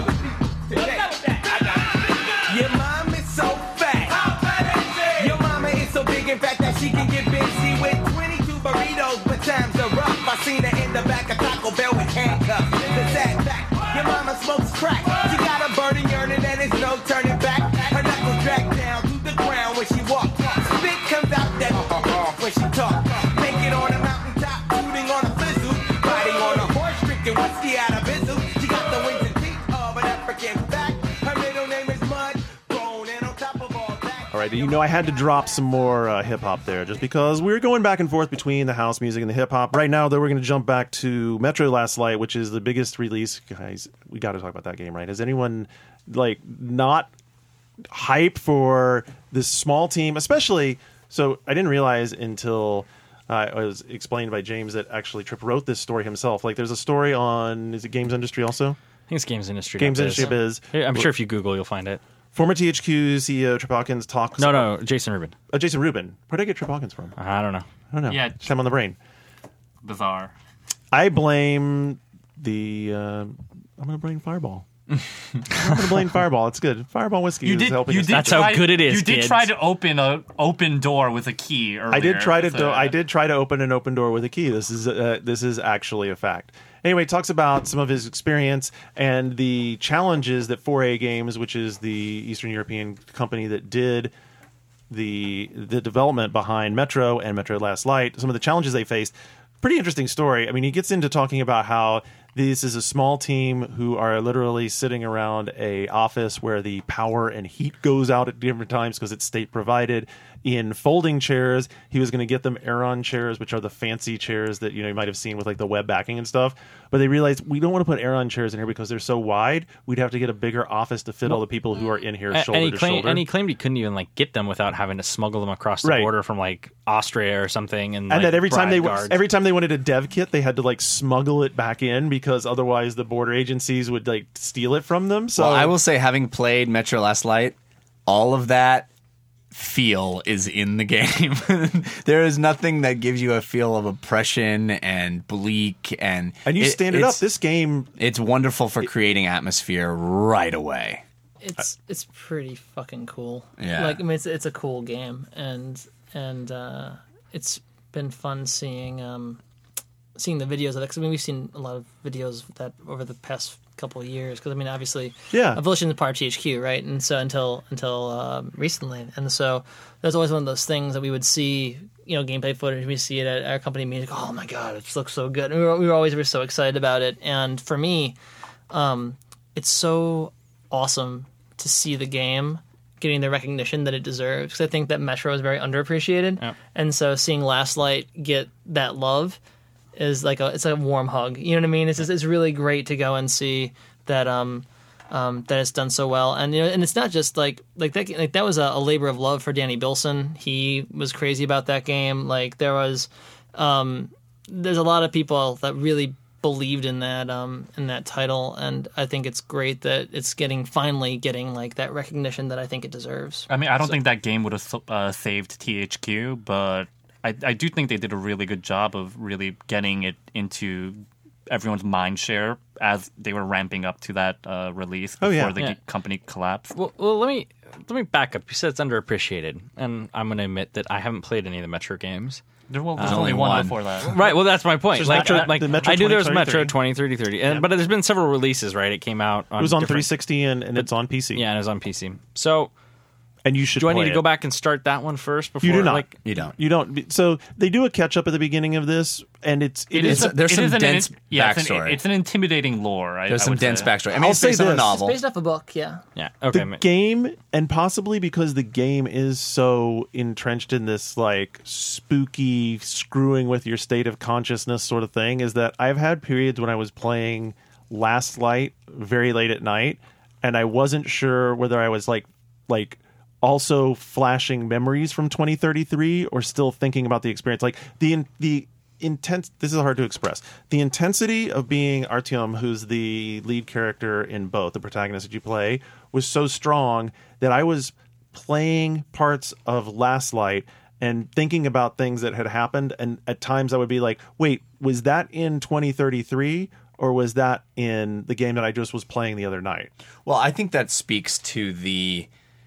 right? You know, I had to drop some more uh, hip hop there just because we were going back and forth between the house music and the hip hop. Right now, though, we're going to jump back to Metro Last Light, which is the biggest release. Guys, we got to talk about that game, right? Has anyone like not hype for this small team, especially? So I didn't realize until uh, I was explained by James that actually Tripp wrote this story himself. Like, there's a story on is it Games Industry also? I think it's Games Industry. Games Industry Biz. Yeah, I'm sure if you Google, you'll find it. Former T H Q C E O Tripp Hawkins talks. No, no, Jason Rubin. Uh, Jason Rubin. Where did I get Tripp Hawkins from? I don't know. I don't know. Yeah. Time on the brain. Bizarre. I blame the. Uh, I'm going to blame Fireball. I'm going to blame Fireball. It's good. Fireball whiskey You is did. helping You us. did That's how try, good it is, You did kids. try to open a open door with a key earlier. I did try to. so- Do, I did try to open an open door with a key. This is uh, this is actually a fact. Anyway, talks about some of his experience and the challenges that four A Games, which is the Eastern European company that did the the development behind Metro and Metro Last Light, some of the challenges they faced. Pretty interesting story. I mean, he gets into talking about how this is a small team who are literally sitting around a office where the power and heat goes out at different times because it's state provided. In folding chairs, he was going to get them Aeron chairs, which are the fancy chairs that you know you might have seen with like the web backing and stuff. But they realized we don't want to put Aeron chairs in here because they're so wide. We'd have to get a bigger office to fit all the people who are in here A- shoulder and he to claimed, shoulder. and he claimed he couldn't even like get them without having to smuggle them across the Right. border from like Austria or something. And, and like, that every time they bribe guards. every time they wanted a dev kit, they had to like smuggle it back in because otherwise the border agencies would like steal it from them. So Well, I will say, having played Metro Last Light, all of that feel is in the game. There is nothing that gives you a feel of oppression and bleak and and you stand it up. it's- This game, It's wonderful for creating atmosphere right away. It's it's pretty fucking cool. Yeah. Like I mean, it's it's a cool game, and and uh, it's been fun seeing um, seeing the videos of it. Because I mean, we've seen a lot of videos of that over the past couple of years. Because I mean, obviously, Yeah. Evolution is part of T H Q, right? And so until until um, recently, and so there's always one of those things that we would see. You know, gameplay footage. We see it at our company meeting. Oh my god, it looks so good. And we were, we were always were so excited about it. And for me, um, it's so awesome to see the game getting the recognition that it deserves, because I think that Metro is very underappreciated. Yep. And so seeing Last Light get that love is like a it's a warm hug. You know what I mean? It's just, it's really great to go and see that um um that it's done so well. And you know, and it's not just like like that like that was a, a labor of love for Danny Bilson. He was crazy about that game. Like there was um there's a lot of people that really believed in that um in that title, and I think it's great that it's getting finally getting like that recognition that I think it deserves. I mean, I don't think that game would have uh, saved T H Q, but I, I do think they did a really good job of really getting it into everyone's mind share as they were ramping up to that uh, release before Oh, yeah. the Yeah. company collapsed. Well, well, let me let me back up. You said it's underappreciated, and I'm going to admit that I haven't played any of the Metro games. There was There's only only one one. before that. Right. Well, that's my point. There's Like, Metro- uh, like the Metro I knew there was twenty, Metro thirty. twenty, thirty, thirty, and Yeah. but there's been several releases. Right, it came out. On it was on different- three sixty and, and it's on P C. Yeah, and it was on P C. So, and you should. do I need play to go it. back and start that one first before? You do not. Like, You don't. You don't. So they do a catch up at the beginning of this, and it's it It is. is. a- there's it some is an- dense yeah, it's an, backstory. it's an intimidating lore. I, There's I some would dense say. backstory. I mean, I'll it's say based on a this. novel. Based off a book, yeah. yeah. Okay. the ma- game, and possibly because the game is so entrenched in this like spooky screwing with your state of consciousness sort of thing, is that I've had periods when I was playing Last Light very late at night, and I wasn't sure whether I was like like also flashing memories from twenty thirty-three or still thinking about the experience. Like the the intense. This is hard to express. The intensity of being Artyom, who's the lead character in both, the protagonist that you play, was so strong that I was playing parts of Last Light and thinking about things that had happened, and at times I would be like, wait, was that in twenty thirty-three or was that in the game that I just was playing the other night? Well, I think that speaks to the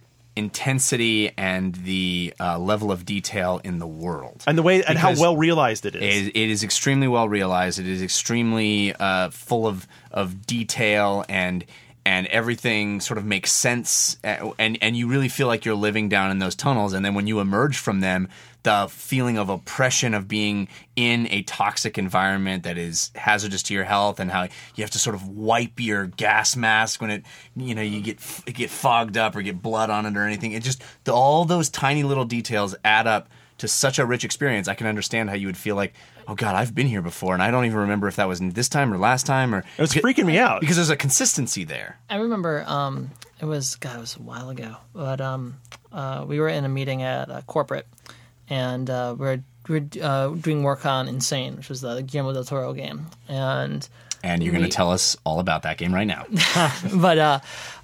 intensity and the uh, level of detail in the world. And the way and how Because well realized it is. It, it is extremely well realized. It is extremely uh, full of, of detail, and and everything sort of makes sense, and and you really feel like you're living down in those tunnels. And then when you emerge from them, the feeling of oppression of being in a toxic environment that is hazardous to your health, and how you have to sort of wipe your gas mask when it, you know, you get it get fogged up or get blood on it or anything. It just the, all those tiny little details add up to such a rich experience. I can understand how you would feel like, oh God, I've been here before, and I don't even remember if that was this time or last time, or It was freaking me out. because there's a consistency there. I remember um, it was God, it was a while ago, but um, uh, we were in a meeting at uh, corporate, and uh, we were, we were uh, doing work on Insane, which was the Guillermo del Toro game, and And you're going we- to tell us all about that game right now. but uh,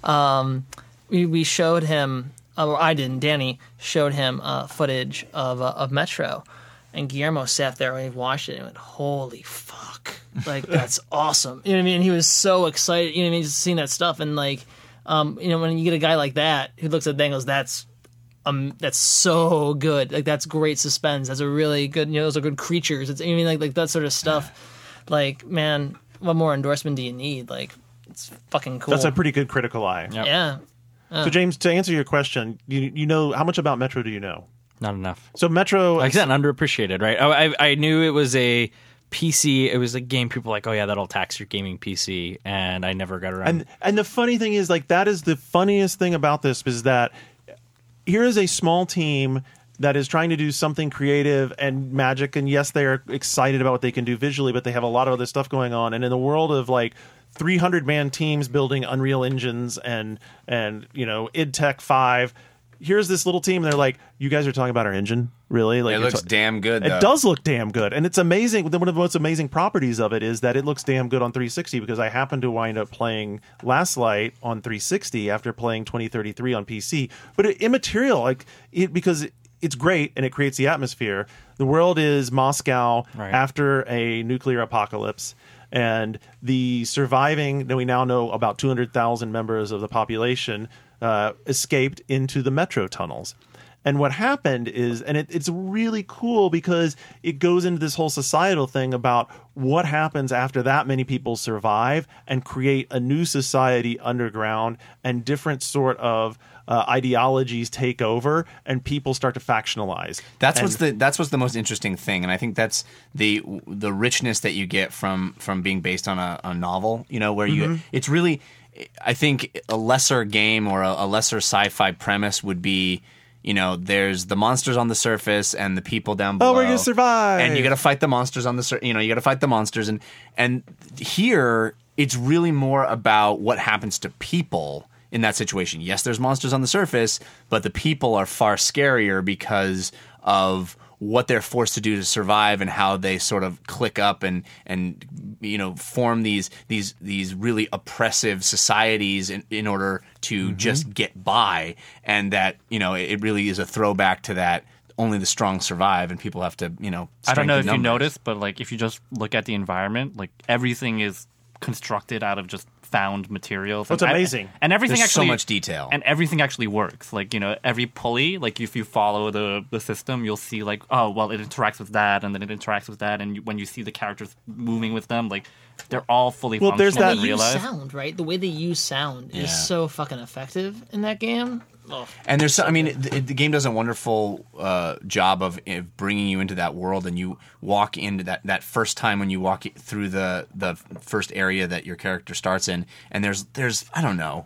um, we we showed him, or I didn't. Danny showed him uh, footage of uh, of Metro, and Guillermo sat there and he watched it and went, "Holy fuck! Like that's awesome!" You know what I mean? He was so excited. You know what I mean? Just seeing that stuff, and like, um, you know, when you get a guy like that who looks at that and goes, "That's." Um, that's so good. Like that's great suspense. That's a really good. You know, those are good creatures. It's I mean, like like that sort of stuff. Like, man, what more endorsement do you need? Like, it's fucking cool. That's a pretty good critical eye. yeah. So, James, to answer your question, you you know how much about Metro do you know? Not enough. So, Metro, Like I said, underappreciated, right? I, I I knew it was a P C. It was a game. People were like, oh yeah, that'll tax your gaming P C, and I never got around. and and the funny thing is, like, that is the funniest thing about this is that here is a small team that is trying to do something creative and magic, and yes, they are excited about what they can do visually, but they have a lot of other stuff going on. And in the world of like three hundred man teams building Unreal engines and and you know id Tech five, here's this little team. They're like, you guys are talking about our engine, really? Like It you're looks ta- damn good, It though. does look damn good, and it's amazing. One of the most amazing properties of it is that it looks damn good on three sixty, because I happened to wind up playing Last Light on three sixty after playing twenty thirty-three on P C. But it, immaterial, like it because it, it's great and it creates the atmosphere. The world is Moscow Right. after a nuclear apocalypse. And the surviving, that we now know about two hundred thousand members of the population uh, escaped into the metro tunnels. And what happened is, and it, it's really cool because it goes into this whole societal thing about what happens after that many people survive and create a new society underground, and different sort of uh, ideologies take over and people start to factionalize. That's And- what's the that's what's the most interesting thing, and I think that's the the richness that you get from from being based on a, a novel. You know, where you Mm-hmm. it's really, I think a lesser game or a, a lesser sci-fi premise would be, you know, there's the monsters on the surface and the people down below. Oh, we're gonna survive. and you got to fight the monsters on the sur- you know you got to fight the monsters, and and here it's really more about what happens to people in that situation. Yes, there's monsters on the surface, but the people are far scarier because of what they're forced to do to survive and how they sort of click up and and you know form these these these really oppressive societies in, in order to Mm-hmm. just get by. And that, you know, it, it really is a throwback to that only the strong survive and people have to, you know, I don't know if strength in you numbers. noticed, but like if you just look at the environment, like everything is constructed out of just found materials. That's and, amazing. And everything There's so actually much detail. and everything actually works. Like, you know, every pulley, like if you follow the the system, you'll see like, oh, well, it interacts with that, and then it interacts with that, and you, when you see the characters moving with them, like they're all fully Well, there's functional that- and They use realized. sound, right? The way they use sound Yeah. is so fucking effective in that game. Oh. And there's, so, I mean, the, the game does a wonderful uh, job of, of bringing you into that world, and you walk into that, that first time when you walk through the the first area that your character starts in, and there's there's I don't know,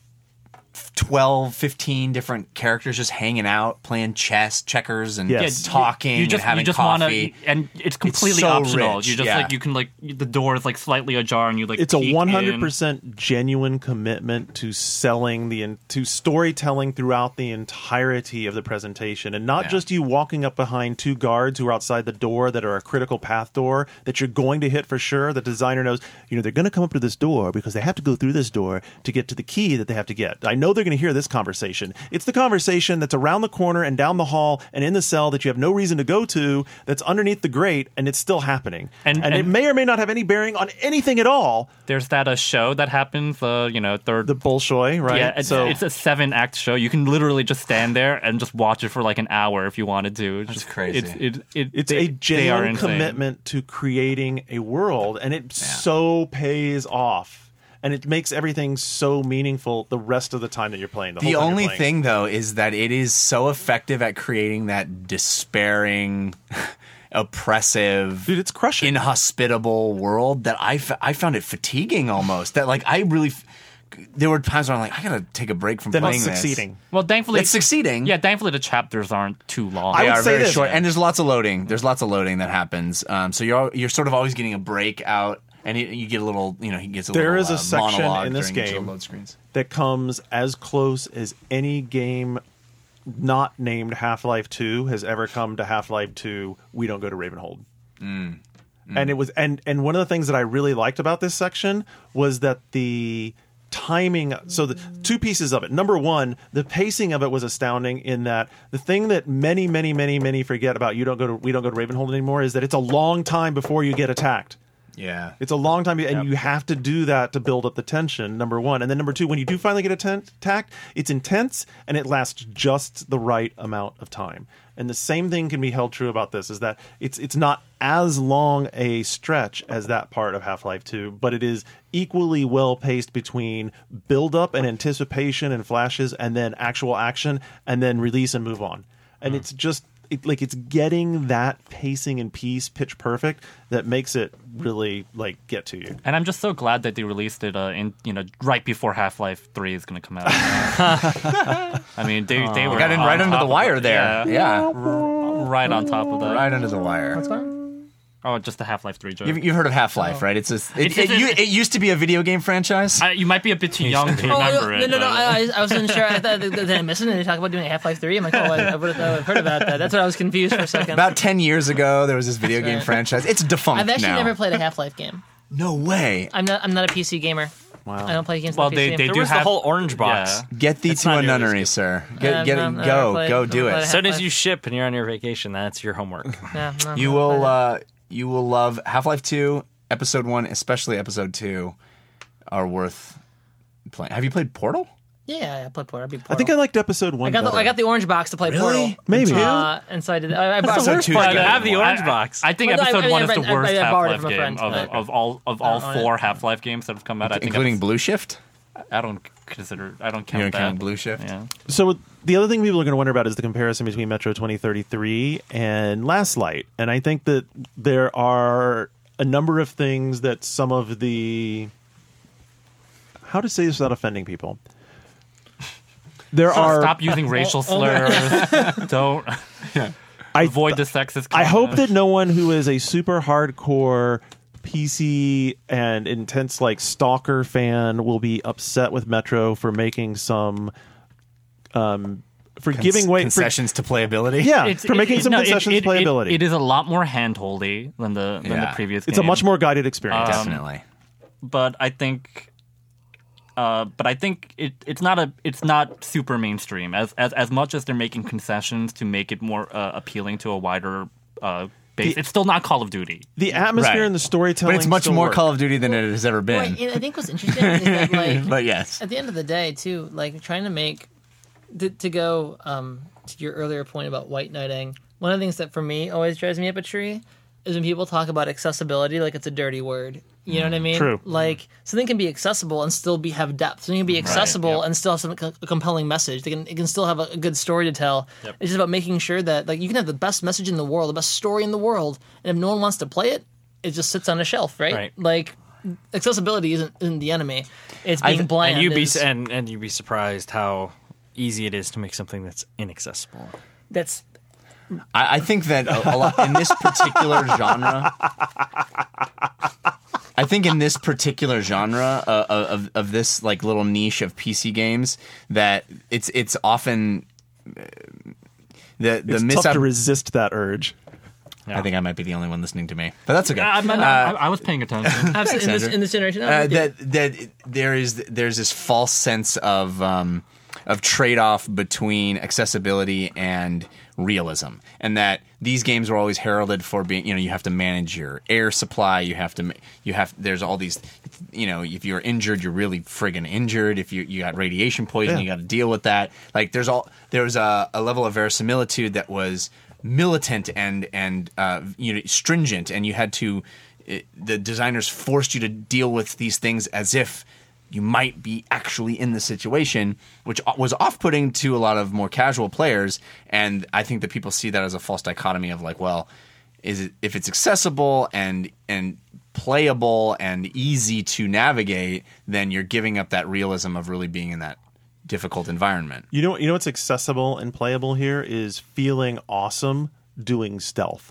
twelve, fifteen different characters just hanging out, playing chess, checkers, and Yes. talking You just, and having you just coffee. wanna, and it's completely so optional. rich, You just yeah. like you can like the door is like slightly ajar, and you like It's a peek one hundred in. percent genuine commitment to selling the in- to storytelling throughout the entirety of the presentation, and not Yeah. just you walking up behind two guards who are outside the door that are a critical path door that you're going to hit for sure. The designer knows, you know, they're going to come up to this door because they have to go through this door to get to the key that they have to get. I know they're going to hear this conversation. It's the conversation that's around the corner and down the hall and in the cell that you have no reason to go to, that's underneath the grate, and it's still happening. And- and it and- may or may not have any bearing on anything at all. There's that a show that happens, uh, you know, third. The Bolshoi, right? yeah, it's, so it's a seven act show. You can literally just stand there and just watch it for like an hour if you wanted to. It's That's just, crazy. It's it, it, it's they, a they are genuine insane. commitment to creating a world, and it so pays off. and it makes everything so meaningful the rest of the time that you're playing. The, The whole time only you're playing. thing, though, is that it is so effective at creating that despairing, oppressive, dude, it's crushing, inhospitable world that I, f- I found it fatiguing almost. That like I really, f- there were times where I'm like, I gotta take a break from Then playing it's this. succeeding. Well, thankfully, It's succeeding. Yeah, thankfully the chapters aren't too long. I They would are say very this, short, yeah. and there's lots of loading. There's lots of loading that happens. Um, so you're you're sort of always getting a break out, and it, you get a little, you know, he gets a There little. is a uh, section monologue in this during each of the game load screens. that comes as close as any game not named Half-Life two has ever come to Half-Life two. We don't go to Ravenhold. Mm. Mm. And it was and and one of the things that I really liked about this section was that the timing, so the two pieces of it. Number one, the pacing of it was astounding in that the thing that many many many many forget about you don't go to we don't go to Ravenhold anymore is that it's a long time before you get attacked. Yeah. It's a long time, and Yep. you have to do that to build up the tension, number one. And then number two, when you do finally get atten- attacked, it's intense, and it lasts just the right amount of time. And the same thing can be held true about this, is that it's it's not as long a stretch as that part of Half-Life two, but it is equally well-paced between build-up and anticipation and flashes, and then actual action, and then release and move on. And it's just... It, like it's getting that pacing and piece pitch perfect that makes it really like get to you. And I'm just so glad that they released it uh, in you know right before Half-Life three is going to come out. I mean, they they were Got in on right under top the of wire it. there. Yeah, Yeah. R- right on top of that. Right under the wire. Oh, just the Half-Life three joke. You've, you've heard of Half-Life, right? It's a, it, It's- it, it's- you- it used to be a video game franchise. I, you might be a bit too young to remember oh, it. no, no, no. but- I, I wasn't sure. I thought did I miss it? And they talk about doing Half-Life three. I'm like, oh, I, I would have heard about that. That's what I was confused for a second. About ten years ago, there was this video game right. franchise. It's defunct I've actually now. never played a Half-Life game. No way. I'm not. I'm not a P C gamer. Wow. I don't play games. Well, on the P C. they- they There do was have- the whole orange box. Yeah. Get thee It's to not a nearly as nunnery, good. sir. Get, Uh, get, no, no, go, I go played- do I it. played As soon as Half-Life. you ship and you're on your vacation, that's your homework. Yeah, no, You no, will, no. uh, you will love Half-Life two, Episode one, especially Episode two, are worth playing. Have you played Portal? Yeah, I played Portal. I beat Portal. I think I liked episode one. I got the better. I got the orange box to play Really? Portal. Maybe. Uh, and so I did. I, I bought Episode worst two is part. good. I have the orange I- box. I think Well, no, I- episode I- one I is the read- I- worst I borrowed it Half-Life from a game friend. of, Right. of all of all I don't four know. Half-Life games that have come out. I think Including episode- Blue Shift? I don't consider. I don't You count don't that. count Blue Shift? Yeah. So the other thing people are going to wonder about is the comparison between Metro twenty thirty-three and Last Light, and I think that there are a number of things that some of the how to say this without offending people. There So are. stop using racial slurs. Don't I, avoid the sexist. I hope comment. that no one who is a super hardcore P C and intense like stalker fan will be upset with Metro for making some um for Cons- giving way for, concessions to playability? yeah It's- for it- making it- some no, it- concessions it, to playability. It, it is a lot more handholdy than the than Yeah. the previous. It's a game. much more guided experience. Um, Definitely. but I think, uh, but I think it, it's not a it's not super mainstream as as as much as they're making concessions to make it more uh, appealing to a wider uh, base. The- it's still not Call of Duty. the atmosphere Right. and the storytelling, But it's much still more work. Call of Duty than it has ever been. Right, and I think what's interesting is that like But yes. at the end of the day too, like trying to make to, to go um, to your earlier point about white knighting. One of the things that for me always drives me up a tree is when people talk about accessibility like it's a dirty word. You know what I mean? True. Like something can be accessible and still be have depth. Something can be accessible and still have some co- a compelling message. They can it can still have a, a good story to tell. It's just about making sure that like you can have the best message in the world, the best story in the world, and if no one wants to play it, it just sits on a shelf, right? Right. Like accessibility isn't, isn't the enemy. It's being th- bland. and you'd be is- and and you'd be surprised how easy it is to make something that's inaccessible. that's I, I think that a, a lot in this particular genre. I think in this particular genre uh, of of this like little niche of P C games that it's it's often uh, the the It's mis- tough to resist that urge. I think I might be the only one listening to me, but that's okay. I, I, I was paying attention. absolutely in this, Andrew. in this generation. no, uh, we do. that that there is there's this false sense of um, of trade off between accessibility and realism, and that these games were always heralded for being, you know, you have to manage your air supply, you have to ma- you have there's all these, you know, if you're injured, you're really friggin' injured. If you you got radiation poison, Yeah. you got to deal with that. Like there's all there's a, a level of verisimilitude that was militant and and uh, you know stringent, and you had to it, the designers forced you to deal with these things as if you might be actually in the situation, which was off-putting to a lot of more casual players. And I think that people see that as a false dichotomy of like, well, is it, if it's accessible and and playable and easy to navigate, then you're giving up that realism of really being in that difficult environment. You know, you know what's accessible and playable here is feeling awesome doing stealth.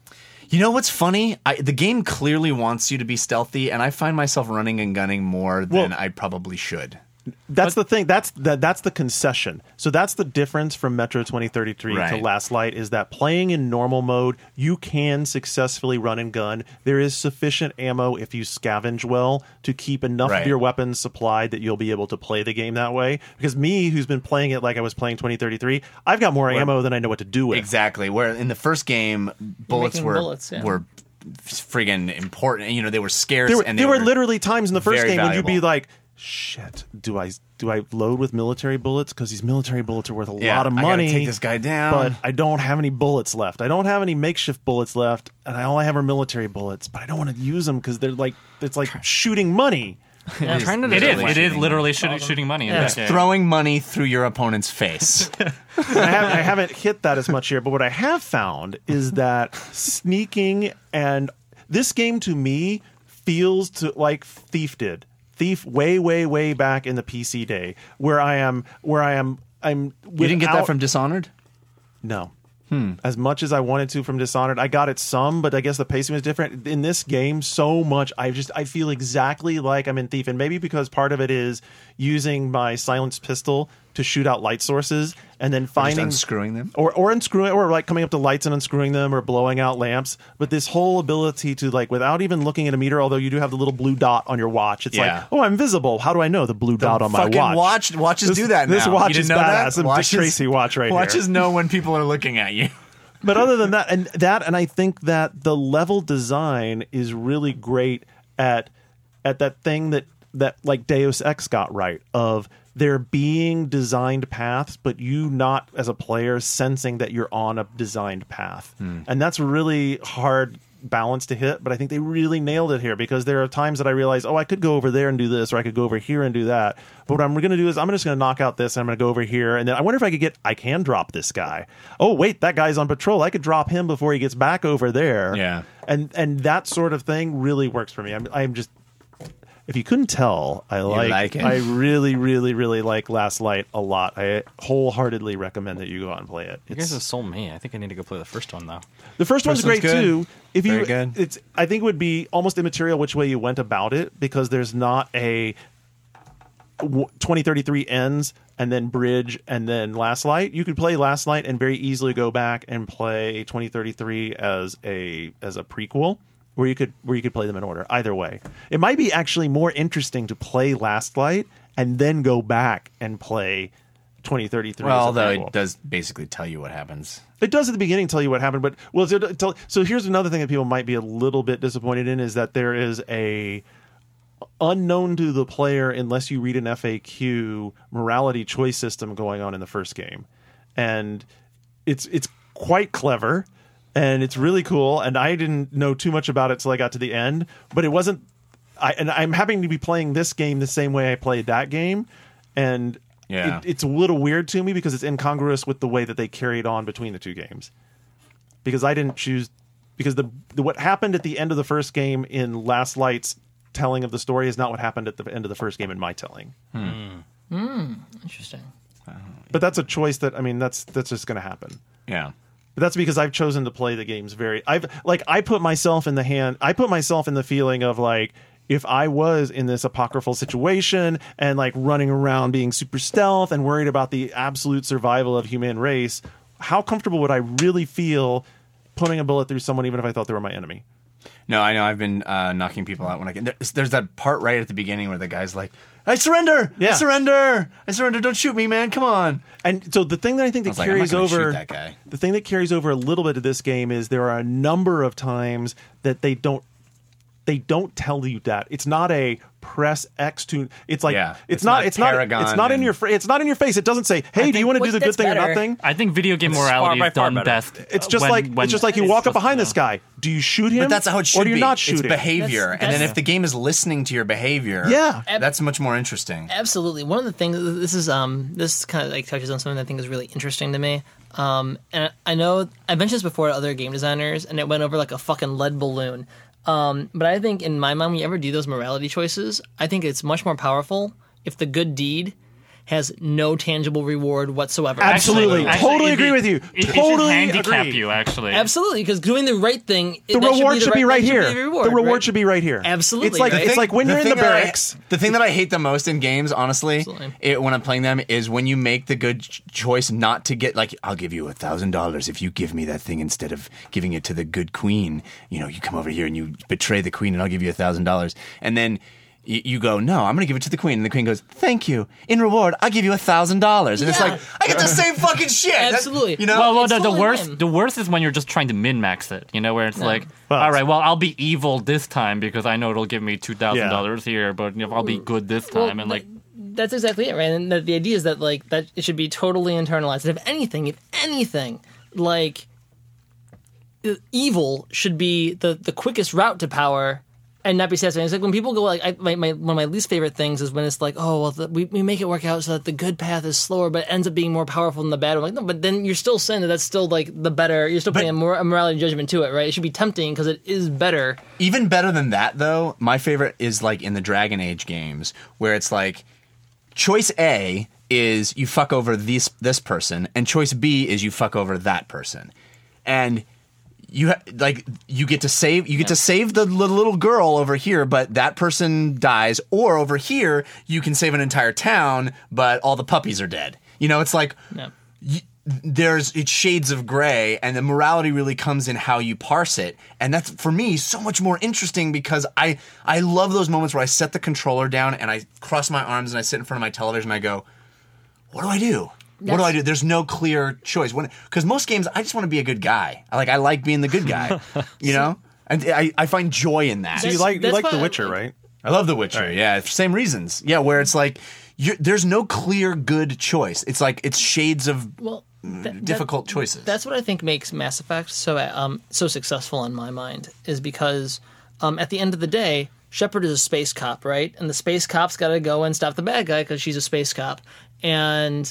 You know what's funny? I, the game clearly wants you to be stealthy, and I find myself running and gunning more than Well- I probably should. That's the thing. That's that. That's the concession. So that's the difference from Metro twenty thirty-three to Right. Last Light is that playing in normal mode, you can successfully run and gun. There is sufficient ammo if you scavenge well to keep enough Right. of your weapons supplied that you'll be able to play the game that way. Because me, who's been playing it like I was playing twenty thirty-three, I've got more ammo than I know what to do with. Exactly. Where in the first game, bullets making were bullets, yeah. were friggin' important. You know, they were scarce. There were, and they there were literally times in the first very game when you'd be valuable. like, "Shit, do I do I load with military bullets? Because these military bullets are worth a Yeah, lot of I gotta money. take this guy down." but I don't have any bullets left. I don't have any makeshift bullets left, and I all I have are military bullets. But I don't want to use them because they're like it's like shooting money. Yeah. Trying to It is. decide- It is literally shooting, shooting money in Yeah. that game. throwing money through your opponent's face. I, have, I haven't hit that as much here, but what I have found is that sneaking and this game to me feels to like Thief did. Thief way, way, way back in the P C day, where I am, where I am, I'm. You didn't get that without- from Dishonored? No. As much as I wanted to from Dishonored, I got it some, but I guess the pacing was different. In this game, so much, I just I feel exactly like I'm in Thief, and maybe because part of it is using my silenced pistol to shoot out light sources, and then finding unscrewing them? or or unscrewing, or like coming up to lights and unscrewing them, or blowing out lamps. But this whole ability to like, without even looking at a meter, although you do have the little blue dot on your watch, it's Yeah. like, oh, I'm visible. How do I know the blue dot on my Fucking watch? watch watches This- do that This now. watch You didn't is know that? badass. Some Watches- Dick Tracy watch right here. Watches know when people are looking at you. But other than that, and that, and I think that the level design is really great at at that thing that that like Deus Ex got right of there being designed paths, but you not as a player sensing that you're on a designed path, and that's really hard balance to hit. But I think they really nailed it here because there are times that I realize, oh, I could go over there and do this, or I could go over here and do that. But what I'm going to do is I'm just going to knock out this, and I'm going to go over here, and then I wonder if I could get. I can drop this guy. Oh, wait, that guy's on patrol. I could drop him before he gets back over there. Yeah. and and that sort of thing really works for me. I'm I'm just. If you couldn't tell, I like, like it. I really, really, really like Last Light a lot. I wholeheartedly recommend that you go out and play it. You guys have sold me. I think I need to go play the first one though. The first one's First one's great good. too. If you, Very good. it's, I think it would be almost immaterial which way you went about it because there's not a w- twenty thirty-three ends and then Bridge and then Last Light. You could play Last Light and very easily go back and play twenty thirty-three as a as a prequel. Where you could where you could play them in order. Either way, it might be actually more interesting to play Last Light and then go back and play twenty thirty-three. Well, as a although prequel. it does basically tell you what happens. It does at the beginning tell you what happened, but well, so, tell, so here's another thing that people might be a little bit disappointed in is that there is a unknown to the player unless you read an F A Q morality choice system going on in the first game, and it's it's quite clever and it's really cool. And I didn't know too much about it till I got to the end, but it wasn't. I and I'm having to be playing this game the same way I played that game, and Yeah. it, it's a little weird to me because it's incongruous with the way that they carried on between the two games. Because I didn't choose, because the, the what happened at the end of the first game in Last Light's telling of the story is not what happened at the end of the first game in my telling. Interesting. But that's a choice that I mean that's that's just going to happen. Yeah. But that's because I've chosen to play the games very. I've like I put myself in the hand. I put myself in the feeling of like if I was in this apocryphal situation and like running around being super stealth and worried about the absolute survival of human race, how comfortable would I really feel putting a bullet through someone even if I thought they were my enemy? No, I know. I've been uh, knocking people out when I can. There's, there's that part right at the beginning where the guy's like, "I surrender! Yeah. I surrender! I surrender! Don't shoot me, man! Come on!" And so the thing that I think I that was like, I'm not carries gonna over shoot that guy. the thing that carries over a little bit of this game is there are a number of times that they don't they don't tell you that. It's not a press X to. It's like Yeah, it's, it's not. not It's not. Paragon It's not in and- your. Fr- it's not in your face. It doesn't say, "Hey, do you want to do what's- the good that's thing or better. nothing?" I think video game It's far morality by is far done better. best. It's just when- like when it's just like you it's walk up supposed to behind know. this guy. Do you shoot him? But that's how it should or do you be. not shoot it's him? behavior, That's- and then that's- if the game is listening to your behavior, Yeah. that's much more interesting. Absolutely. One of the things this is um this kind of like touches on something that I think is really interesting to me. Um, and I know I mentioned this before to other game designers, and it went over like a fucking lead balloon. Um, but I think in my mind, when you ever do those morality choices, I think it's much more powerful if the good deed has no tangible reward whatsoever. Absolutely. Actually, Totally it'd agree be- with you. It, it should Totally handicap agree. you, actually. Absolutely, because doing the right thing, The reward should be right here. The reward, The reward right? should be right here. Absolutely, It's like right? it's like when The you're in the thing that I- barracks. the thing that I hate the most in games, honestly, Absolutely. it, when I'm playing them, is when you make the good ch- choice not to get like, I'll give you a thousand dollars if you give me that thing instead of giving it to the good queen. You know, you come over here and you betray the queen, and I'll give you a thousand dollars. And then y- you go, no, I'm going to give it to the queen, and the queen goes, thank you. In reward, I'll give you a thousand dollars. And it's Yeah. like, I get the same fucking shit. That- Absolutely. you know. Well, well It's the, the totally worst, lame. the worst is when you're just trying to min max it. You know, where it's like, Well, all right, well, I'll be evil this time because I know it'll give me two thousand dollars here, but you know, I'll be good this time, Well, and like, That's exactly it, right? And the, the idea is that like that it should be totally internalized. And if anything, if anything, like uh, evil should be the the quickest route to power and not be satisfying. It's like when people go like I, my, my one of my least favorite things is when it's like, oh well, the, we we make it work out so that the good path is slower, but it ends up being more powerful than the bad. I'm like, no, but then you're still saying that that's still like the better. You're still putting a, more, a morality judgment to it, right? It should be tempting because it is better. Even better than that, though, my favorite is like in the Dragon Age games, where it's like choice A is you fuck over this this person, and choice B is you fuck over that person, and you ha- like you get to save you get to save the li- little girl over here, but that person dies, or over here you can save an entire town, but all the puppies are dead. You know, it's like. Yeah. y- There's it's shades of gray, and the morality really comes in how you parse it, and that's for me so much more interesting because I I love those moments where I set the controller down and I cross my arms and I sit in front of my television and I go, what do I do? What do I do? There's no clear choice. Because most games, I just want to be a good guy. I like I like being the good guy, you know. And I I find joy in that. So you like you that's like why The I- Witcher, right? I love The Witcher. Yeah, for same reasons. Yeah, where it's like you're, there's no clear good choice. It's like it's shades of Well, that- difficult that- choices. That's what I think makes Mass Effect so um so successful in my mind is because um at the end of the day, Shepard is a space cop, right? And the space cop's got to go and stop the bad guy because she's a space cop, and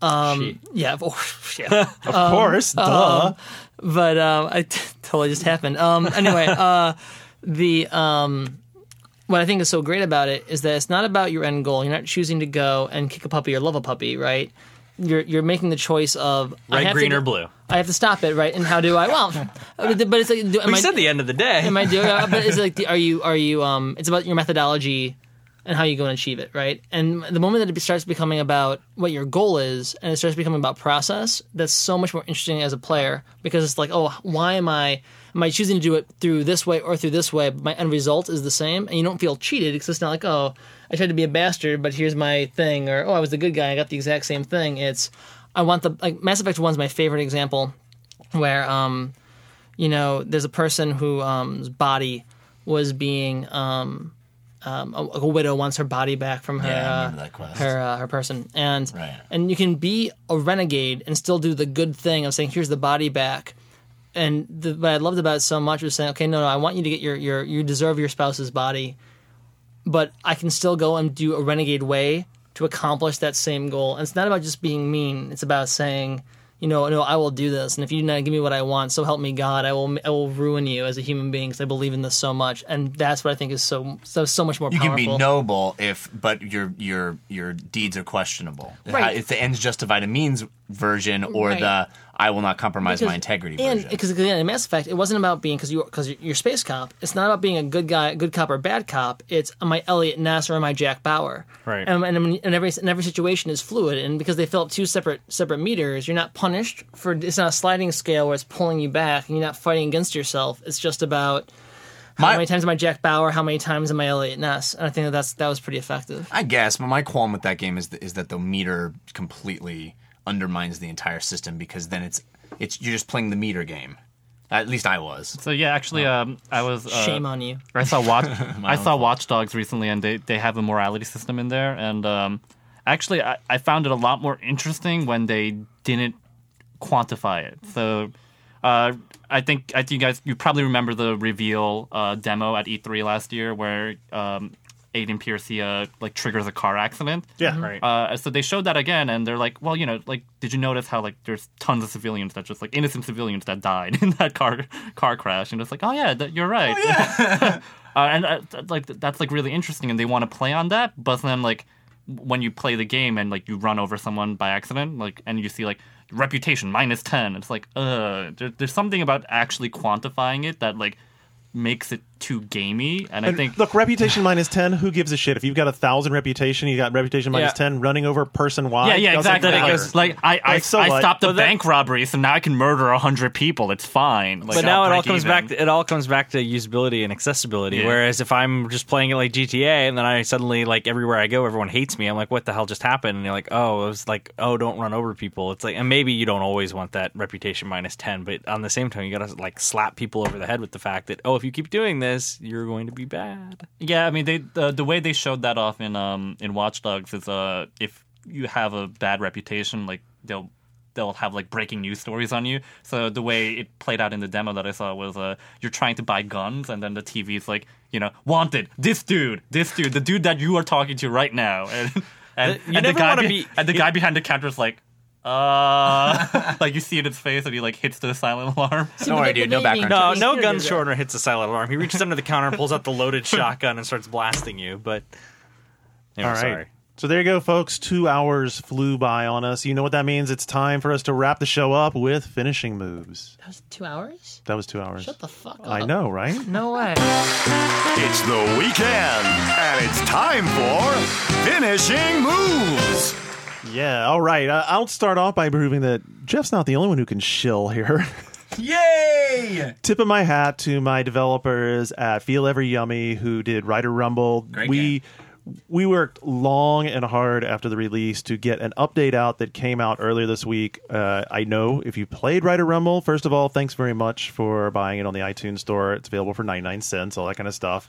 um yeah, of course, yeah. Of course, duh. but um, I t- totally just happened. Um, anyway, uh, the um, what I think is so great about it is that it's not about your end goal. You're not choosing to go and kick a puppy or love a puppy, right? You're you're making the choice of I Red, have green, to, or blue. I have to stop it, right? And how do I? Well, but it's like, do, am We I, said the end of the day. am I doing? uh, But it's like, the- are you are you? Um, it's about your methodology and how you go and achieve it, right? And the moment that it starts becoming about what your goal is, and it starts becoming about process, that's so much more interesting as a player because it's like, oh, why am I? Am I choosing to do it through this way or through this way? But my end result is the same, and you don't feel cheated because it's not like, oh, I tried to be a bastard, but here's my thing, or oh, I was the good guy, I got the exact same thing. It's I want the like Mass Effect One's my favorite example, where um, you know, there's a person who um's body was being um. Um, a, a widow wants her body back from her Yeah, I uh, remember that quest. her uh, her person, and Right. and you can be a renegade and still do the good thing of saying, "Here's the body back." And the, what I loved about it so much was saying, "Okay, no, no, I want you to get your your you deserve your spouse's body, but I can still go and do a renegade way to accomplish that same goal." And it's not about just being mean; it's about saying, you know, no, I will do this, and if you do not give me what I want, so help me God, I will, I will ruin you as a human being because I believe in this so much, and that's what I think is so, so, so much more You powerful. can be noble if, but your your your deeds are questionable. Right. It's the ends justify the means version, or Right. the I will not compromise Because- my integrity and version. because again, in Mass Effect, it wasn't about being because you because you're a space cop. It's not about being a good guy, good cop or bad cop. It's am I Elliot Ness or am I Jack Bauer? Right. And, and, and every and every situation is fluid, and because they fill up two separate separate meters, you're not punished for. It's not a sliding scale where it's pulling you back, and you're not fighting against yourself. It's just about how My- many times am I Jack Bauer, how many times am I Elliot Ness, and I think that that's that was pretty effective. I guess, but my qualm with that game is th- is that the meter completely undermines the entire system because then it's it's you're just playing the meter game. At least I was. So yeah, actually, um, I was. Uh, Shame on you. I saw Watch. I saw Watch Dogs recently, and they, they have a morality system in there. And um, actually, I, I found it a lot more interesting when they didn't quantify it. So uh, I think I think you guys you probably remember the reveal uh, demo at E three last year where um, Aiden Piercia like triggers a car accident. Yeah, Right. Uh, so they showed that again, and they're like, well, you know, like, did you notice how like there's tons of civilians that just like innocent civilians that died in that car car crash, and it's like, oh yeah, that, you're right. Oh, yeah. uh, and uh, th- like that's like really interesting, and they want to play on that, but then like when you play the game and like you run over someone by accident, like, and you see like reputation minus ten, it's like, uh, there, there's something about actually quantifying it that like makes it too gamey, and, And I think look, reputation minus ten. Who gives a shit? If you've got a thousand reputation, you got reputation minus Yeah. ten. Running over person Y. yeah, yeah, doesn't exactly. matter. Like, like I, I, Like, so I what? stopped a But that- bank robbery, so now I can murder a hundred people. It's fine. Like, But I'll now it all break comes even. back. To, it all comes back to usability and accessibility. Yeah. Whereas if I'm just playing it like G T A, and then I suddenly like everywhere I go, everyone hates me. I'm like, what the hell just happened? And you're like, oh, it was like, oh, don't run over people. It's like, and maybe you don't always want that reputation minus ten, but on the same time, you gotta like slap people over the head with the fact that, oh, if you keep doing this, you're going to be bad. Yeah, I mean, they the, the way they showed that off in um in Watch Dogs is uh if you have a bad reputation, like they'll they'll have like breaking news stories on you. So the way it played out in the demo that I saw was uh you're trying to buy guns, and then the T V is like, you know, wanted this dude, this dude, the dude that you are talking to right now, and and, You and the never guy wanna be- be- and the guy behind the counter is like. Uh, like you see it in his face, and he like hits the silent alarm. Don't worry, dude. No background No, checks. no gun shorter hits a silent alarm. He reaches under the counter and pulls out the loaded shotgun and starts blasting you. But anyway, All right. sorry. So there you go, folks. Two hours flew by on us. You know what that means? It's time for us to wrap the show up with finishing moves. That was two hours? That was two hours. Shut the fuck up. I know, right? No way. It's the weekend, and it's time for finishing moves. Yeah, all right. Uh, I'll start off by proving that Jeff's not the only one who can shill here. Yay! Tip of my hat to my developers at Feel Every Yummy who did Rider Rumble. Great we we worked long and hard after the release to get an update out that came out earlier this week. Uh, I know if you played Rider Rumble, first of all, thanks very much for buying it on the iTunes store. It's available for ninety-nine cents, all that kind of stuff.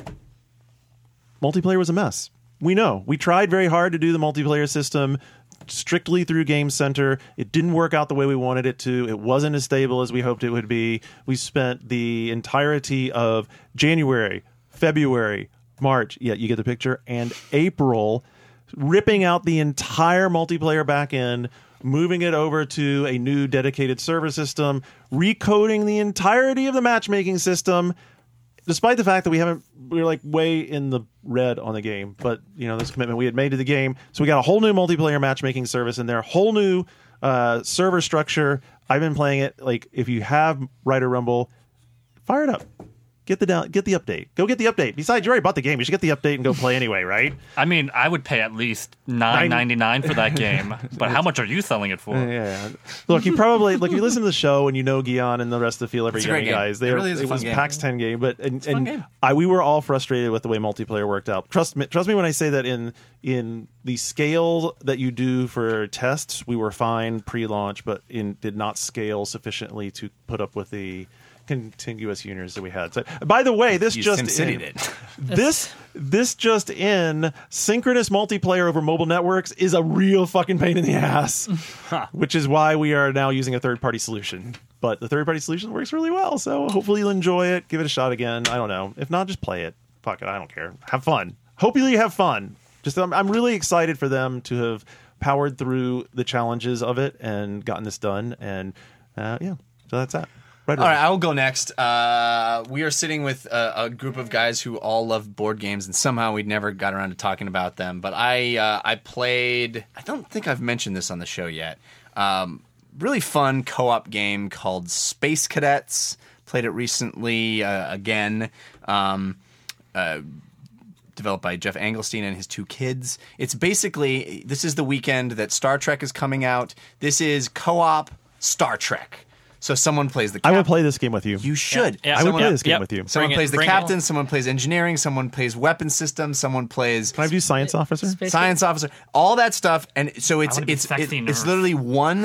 Multiplayer was a mess. We know. We tried very hard to do the multiplayer system strictly through Game Center. It didn't work out the way we wanted it to. It wasn't as stable as we hoped it would be. We spent the entirety of January, February, March, yeah, you get the picture, and April ripping out the entire multiplayer backend, moving it over to a new dedicated server system, recoding the entirety of the matchmaking system, despite the fact that we haven't, we're like way in the red on the game, but you know, this commitment we had made to the game. So we got a whole new multiplayer matchmaking service in there, whole new uh, server structure. I've been playing it. Like, if you have Rider Rumble, fire it up. Get the down, get the update. Go get the update. Besides, you already bought the game. You should get the update and go play anyway, right? I mean, I would pay at least nine ninety nine for that game. But how much are you selling it for? Yeah. Look, you probably look. You listen to the show and you know Gian and the rest of the Feel Every It's a great Yummy game. guys. They It are- really is a it fun was game. PAX ten game, but and, a fun and game. I we were all frustrated with the way multiplayer worked out. Trust me, trust me when I say that in in the scale that you do for tests, we were fine pre-launch, but in did not scale sufficiently to put up with the contiguous units that we had. So, by the way, this You just SimCity in, did. this this just in synchronous multiplayer over mobile networks is a real fucking pain in the ass, which is why we are now using a third party solution. But the third party solution works really well, so hopefully you'll enjoy it. Give it a shot again. I don't know. If not, just play it. Fuck it. I don't care. Have fun. Hopefully you have fun. Just I'm, I'm really excited for them to have powered through the challenges of it and gotten this done. And uh, yeah, so that's that. Right. All right, I will go next. Uh, we are sitting with a, a group of guys who all love board games, and somehow we never got around to talking about them. But I, uh, I played. I don't think I've mentioned this on the show yet. Um, really fun co-op game called Space Cadets. Played it recently uh, again. Um, uh, developed by Jeff Engelstein and his two kids. It's basically, this is the weekend that Star Trek is coming out. This is co-op Star Trek. So someone plays the I captain. would play this game with you. You should. Yeah, I would Someone- play this game Yep. with you. Someone Bring it- plays the bring it. captain, someone plays engineering, someone plays weapon systems, someone plays Can I do science officer? Space science officer, all that stuff. And so it's wanna be it's sexy it- nurse. it's literally one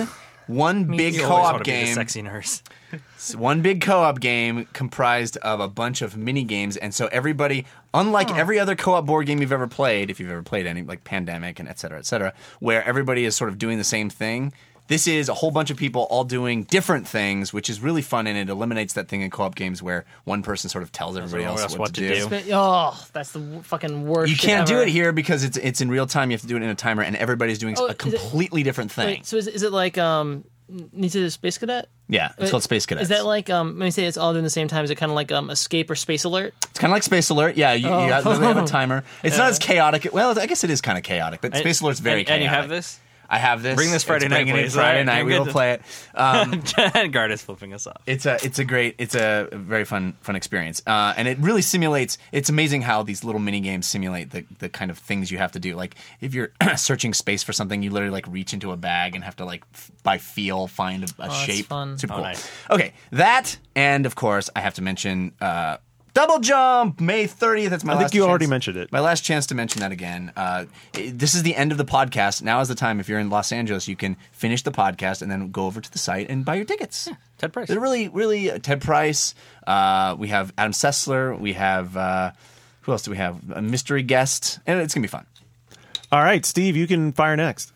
one big You always want co-op to be the game. sexy nurse. It's one big co-op game comprised of a bunch of mini games, and so everybody, unlike every other co-op board game you've ever played, if you've ever played any, like Pandemic and et cetera, et cetera, where everybody is sort of doing the same thing. This is a whole bunch of people all doing different things, which is really fun, and it eliminates that thing in co-op games where one person sort of tells everybody else else what, what to, to do. do. Oh, that's the w- fucking worst. You shit can't do ever. it here because it's it's in real time. You have to do it in a timer, and everybody's doing Oh, a is it- completely different thing. Wait, so is, is it like um, Nintendo Space Cadet? Yeah, it's Wait, called Space Cadets. Is that like um? When you say it's all doing the same time, is it kind of like um, Escape or Space Alert? It's kind of like Space Alert. Yeah, you, Oh. you have, they have a timer. It's not as chaotic. Well, I guess it is kind of chaotic, but And- Space Alert's very and, chaotic. and you have this? I have this. Bring this Friday It's night, bringing it please. Friday All right, night. I'm We will good. play it. Um, Guard is flipping us off. It's a it's a great it's a very fun fun experience, uh, and it really simulates. It's amazing how these little mini games simulate the the kind of things you have to do. Like if you're searching space for something, you literally like reach into a bag and have to like f- by feel find a, a that's shape. fun. Super Oh, cool. nice. Okay, that and of course I have to mention. Uh, Double Jump, May thirtieth. That's my I last think you already chance- mentioned it. My last chance to mention that again. Uh, it- this is the end of the podcast. Now is the time. If you're in Los Angeles, you can finish the podcast and then go over to the site and buy your tickets. Ted Price. They're really, really uh, Ted Price. Uh, we have Adam Sessler. We have uh, who else do we have? A mystery guest, and it's gonna be fun. All right, Steve, you can fire next.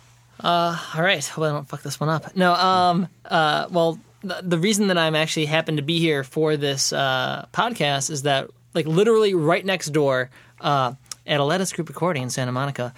All right, hope I don't fuck this one up. No, um, uh, well, the, the reason that I'm actually happen to be here for this uh, podcast is that, like, literally right next door uh, at a Lettuce Group Recording in Santa Monica,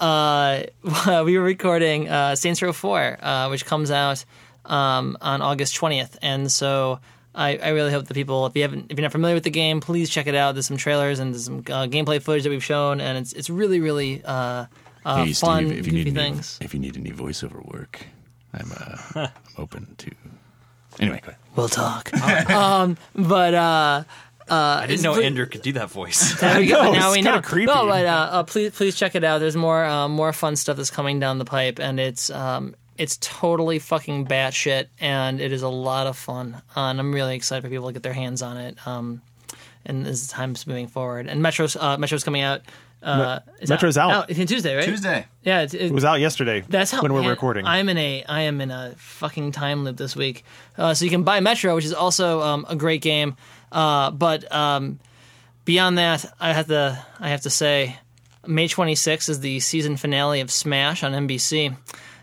uh, we were recording uh, Saints Row four, uh, which comes out um, on August twentieth, and so I, I really hope that people, if you haven't, if you're not familiar with the game, please check it out. There's some trailers and there's some uh, gameplay footage that we've shown, and it's it's really, really uh, uh, Hey, fun, Steve, if you goofy need things. Any, if you need any voiceover work, I'm uh, I'm open to. Anyway, go ahead. We'll talk. um, but uh, I didn't know it's- Andrew could do that voice. there we go. know, Now it's we know. kinda creepy. No, but uh, uh, please, please check it out. There's more, uh, more fun stuff that's coming down the pipe, and it's, um, it's totally fucking batshit, and it is a lot of fun. Uh, and I'm really excited for people to get their hands on it. Um, and as time's moving forward, and Metro's, uh, Metro's coming out. Uh, it's Metro's out. It's Tuesday, right? Tuesday. Yeah, it's, it, It was out yesterday. That's how when we're man, recording. I'm in a I am in a fucking time loop this week. Uh, so you can buy Metro, which is also um, a great game. Uh, but um, beyond that, I have to I have to say, May twenty-sixth is the season finale of Smash on N B C.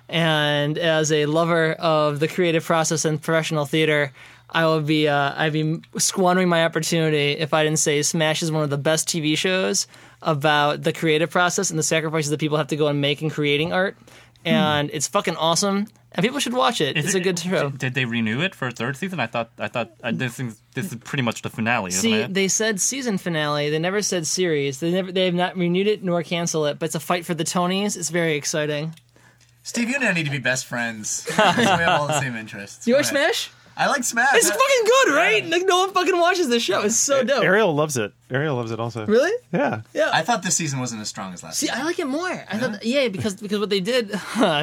And as a lover of the creative process and professional theater, I would be uh, I'd be squandering my opportunity if I didn't say Smash is one of the best T V shows about the creative process and the sacrifices that people have to go and make in creating art. And it's fucking awesome, and people should watch it. Is it's it- a good show. Did they renew it for a third season? I thought I thought uh, this is this is pretty much the finale, isn't See, it? they said season finale. They never said series. They never. They have not renewed it nor cancel it. But it's a fight for the Tonys. It's very exciting. Steve, you and I need to be best friends. we have all the same interests. You Go watch ahead. Smash? I like Smash. It's fucking good, right? Like no one fucking watches this show. It's so dope. Ariel loves it. Ariel loves it also. Really? Yeah. Yeah. I thought this season wasn't as strong as last See, season. I like it more. I thought, yeah, because because what they did,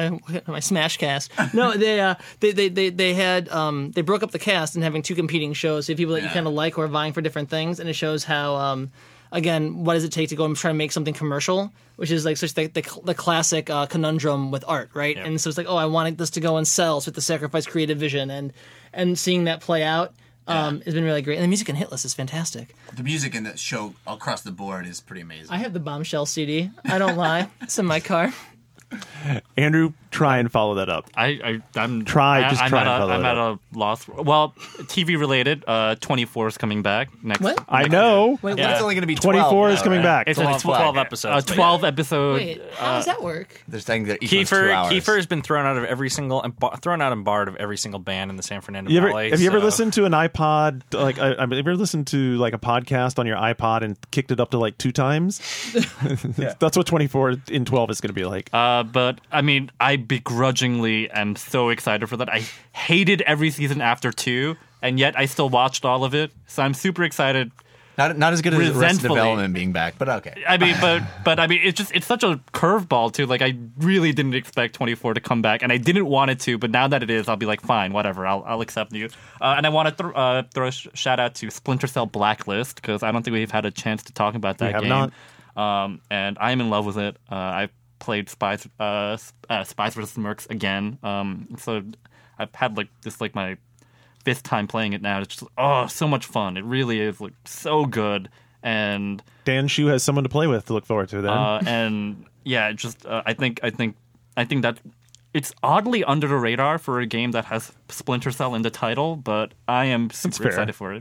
my Smash cast. No, they uh, they, they they they had um, they broke up the cast and having two competing shows. So you have people that you Yeah. kind of like who are vying for different things, and it shows how um, again, what does it take to go and try to make something commercial, which is like such the the, the classic uh, conundrum with art, right? And so it's like, oh, I wanted this to go and sell, so we have to sacrifice creative vision, and and seeing that play out. Um, has been really great, and the music in Hit List is fantastic. The music in the show across the board is pretty amazing. I have the Bombshell C D. I don't lie; it's in my car. Andrew, try and follow that up. I, I I'm Try, I, just I'm try at and a, follow I'm it at up. a loss. Well, T V related. Uh, twenty-four is coming back next. What? I know. Wait, Yeah. what? It's only going to be twelve. twenty-four is now, coming right? back. It's It's only twelve, twelve, episodes. A twelve episode. Wait, how does that work? They're saying that each one's two Kiefer hours. Kiefer has been thrown out of every single and bar, thrown out and barred of every single band in the San Fernando You ever, Valley. have you ever so- listened to an iPod? Like, I, I mean, have you ever listened to like a podcast on your iPod and kicked it up to like two times? That's what twenty-four in twelve is going to be like. Uh, but I mean, I begrudgingly am so excited for that. I hated every season after two, and yet I still watched all of it. So I'm super excited. Not, not as good as Arrested Resentfully. Development being back, but okay. I mean, but but I mean, it's just it's such a curveball too. Like I really didn't expect twenty-four to come back, and I didn't want it to. But now that it is, I'll be like, fine, whatever. I'll I'll accept you. Uh, and I want to th- uh, throw a sh- shout out to Splinter Cell Blacklist because I don't think we've had a chance to talk about that We have game. not. Um, and I am in love with it. Uh, I played Spies uh, uh, Spies versus Mercs again. Um, so I've had like this like my fifth time playing it now. It's just oh so much fun. It really is like so good. And Dan Shu has someone to play with to look forward to then. Uh, and yeah, just uh, I think I think I think that it's oddly under the radar for a game that has Splinter Cell in the title, but I am super fair. excited for it.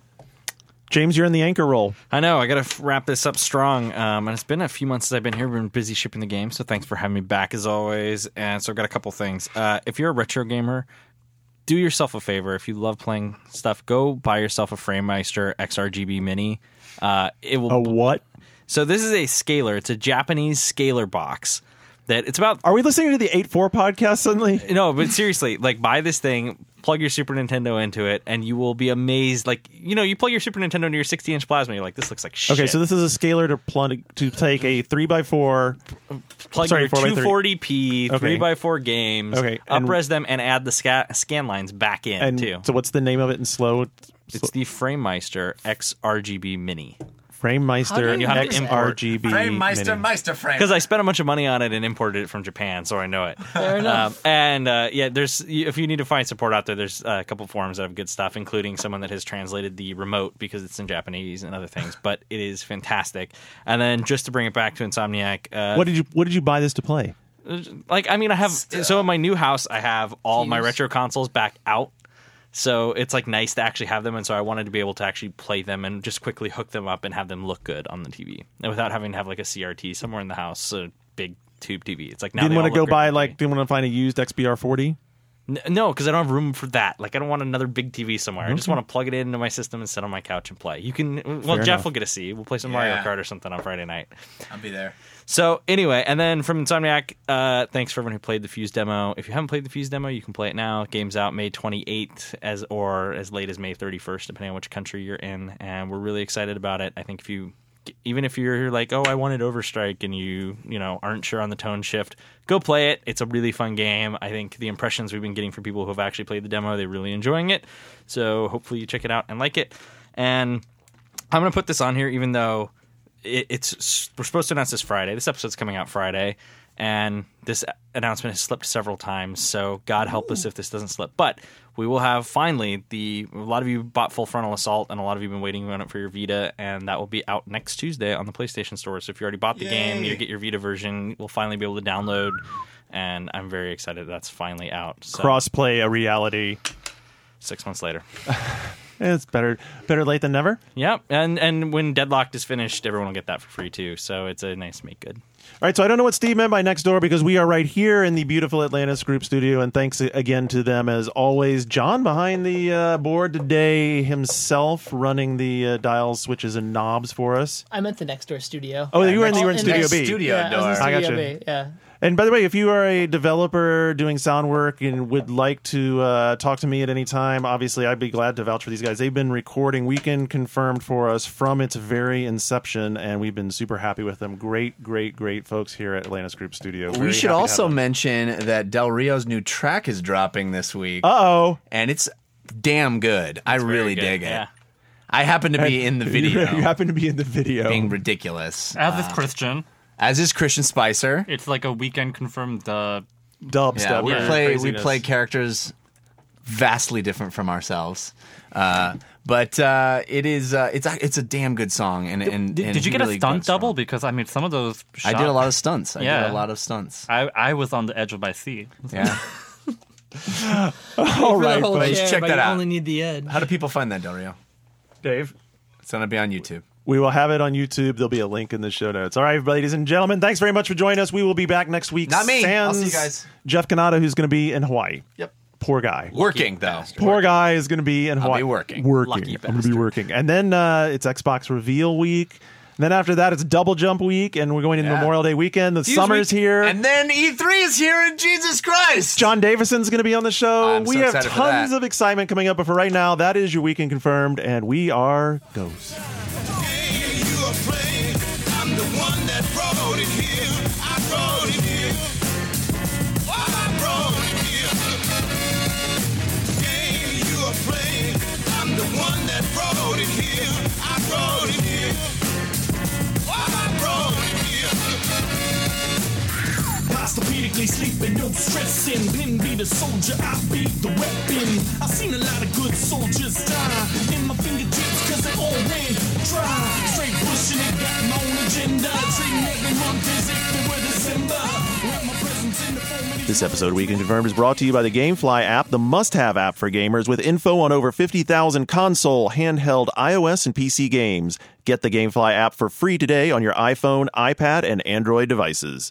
James, you're in the anchor role. I know. I got to f- wrap this up strong. Um, and it's been a few months since I've been here. We've been busy shipping the game, so thanks for having me back as always. And so I've got a couple things. Uh, if you're a retro gamer, do yourself a favor. If you love playing stuff, go buy yourself a FrameMeister X R G B Mini. Uh, it will. A what? So this is a scaler. It's a Japanese scaler box. That it's about. Are we listening to the eight four podcast suddenly? No, but seriously, like buy this thing, plug your Super Nintendo into it, and you will be amazed. Like, you know, you plug your Super Nintendo into your sixty inch plasma, you're like, this looks like shit. Okay, so this is a scaler to plug to take a three by four, plug sorry, your four by three. two forty p Okay. three by four games, Okay, and- upres them, and add the sca- scan lines back in and too. so what's the name of it in slow? It's the FrameMeister X R G B Mini. FrameMeister you have to X import- R G B Frame Meister, Mini. Meister Frame. Because I spent a bunch of money on it and imported it from Japan, so I know it. Fair enough. Um, and uh, yeah, there's if you need to find support out there, there's uh, a couple forums that have good stuff, including someone that has translated the remote because it's in Japanese and other things. But it is fantastic. And then just to bring it back to Insomniac, uh, What did you What did you buy this to play? like I mean, I have so in my new house, I have all my retro consoles back out. So it's like nice to actually have them, and so I wanted to be able to actually play them and just quickly hook them up and have them look good on the T V, and without having to have like a C R T somewhere in the house, a big tube T V. It's like now Didn't they want all to go look great buy on the like T V. didn't want to find a used X B R forty. N- no, because I don't have room for that. Like I don't want another big T V somewhere. I just Okay. want to plug it into my system and sit on my couch and play. You can. Well, Fair Jeff enough. will get a C. We'll play some Mario Yeah. Kart or something on Friday night. I'll be there. So anyway, and then from Insomniac, uh, thanks for everyone who played the Fuse demo. If you haven't played the Fuse demo, you can play it now. Game's out May twenty-eighth, as or as late as May thirty-first, depending on which country you're in. And we're really excited about it. I think if you, even if you're like, oh, I wanted Overstrike, and you, you know, aren't sure on the tone shift, go play it. It's a really fun game. I think the impressions we've been getting from people who have actually played the demo, they're really enjoying it. So hopefully you check it out and like it. And I'm gonna put this on here, even though. It, it's we're supposed to announce this Friday. This episode's coming out Friday, and this announcement has slipped several times. So God help us if this doesn't slip. But we will have finally the. A lot of you bought Full Frontal Assault, and a lot of you have been waiting on it for your Vita, and that will be out next Tuesday on the PlayStation Store. So if you already bought the game, you get your Vita version. We'll finally be able to download, and I'm very excited that's finally out. So, Crossplay a reality. six months later. It's better better late than never. Yep, and and when Deadlocked is finished, everyone will get that for free too. So it's a nice make good. All right, so I don't know what Steve meant by next door because we are right here in the beautiful Atlantis Group studio, and thanks again to them as always. John behind the uh, board today himself, running the uh, dials, switches, and knobs for us. I meant the next door studio. Oh, you were in, you were in Oh, Studio next B. Studio yeah, I was in door. I Studio gotcha. B. Yeah. And by the way, if you are a developer doing sound work and would like to uh, talk to me at any time, obviously I'd be glad to vouch for these guys. They've been recording Weekend Confirmed for us from its very inception, and we've been super happy with them. Great, great, great folks here at Atlantis Group Studio. We Very should happy to also have them. mention that Del Rio's new track is dropping this week, Uh-oh. and it's damn good. I really good, dig it. yeah. I happen to be in the video, You happen to be in the video. being ridiculous. As is Christian. As is Christian Spicer. It's like a Weekend Confirmed uh, Dubstep. Yeah, we or play we craziness. play characters vastly different from ourselves, uh, but uh, it is uh, it's a, it's a damn good song. And and, Did, and did you he get really a stunt got strong. double? Because I mean, some of those. I did a lot of stunts. I Yeah. did a lot of stunts. I, I was on the edge of my seat. Yeah. All right, Whole folks. chair, check but that you out. only need the edge. How do people find that, Del Rio? Dave. It's gonna be on YouTube. We will have it on YouTube. There'll be a link in the show notes. All right, ladies and gentlemen, thanks very much for joining us. We will be back next week. Not me. I'll see you Sans guys. Jeff Kanata, who's going to be in Hawaii. Yep. Poor guy. Working though. Poor guy is going to be in Hawaii. be working. Working. Lucky I'm going to be bastard. working. And then uh, it's Xbox Reveal Week. And then after that, it's Double Jump Week, and we're going into Yeah. Memorial Day weekend. The Fuse summer's week. here. And then E three is here, and Jesus Christ! John Davison's going to be on the show. I'm so we have excited for tons that. of excitement coming up, but for right now, that is your Weekend Confirmed, and we are Ghosts. I'm the one that brought it here. I brought it here. Oh, I brought it here. Game you are playing. I'm the one that brought it here. I brought it here. Oh, I brought it here. orthopedically sleeping, no stressing. Pin be the soldier, I be the weapon. I've seen a lot of good soldiers die in my fingertips cause they all went dry. Straight pushing it, got my own agenda. Treating every month as if it were December. With my presence in the form of This episode of Weekend Confirmed is brought to you by the GameFly app, the must-have app for gamers with info on over fifty thousand console, handheld, iOS, and P C games. Get the GameFly app for free today on your iPhone, iPad, and Android devices.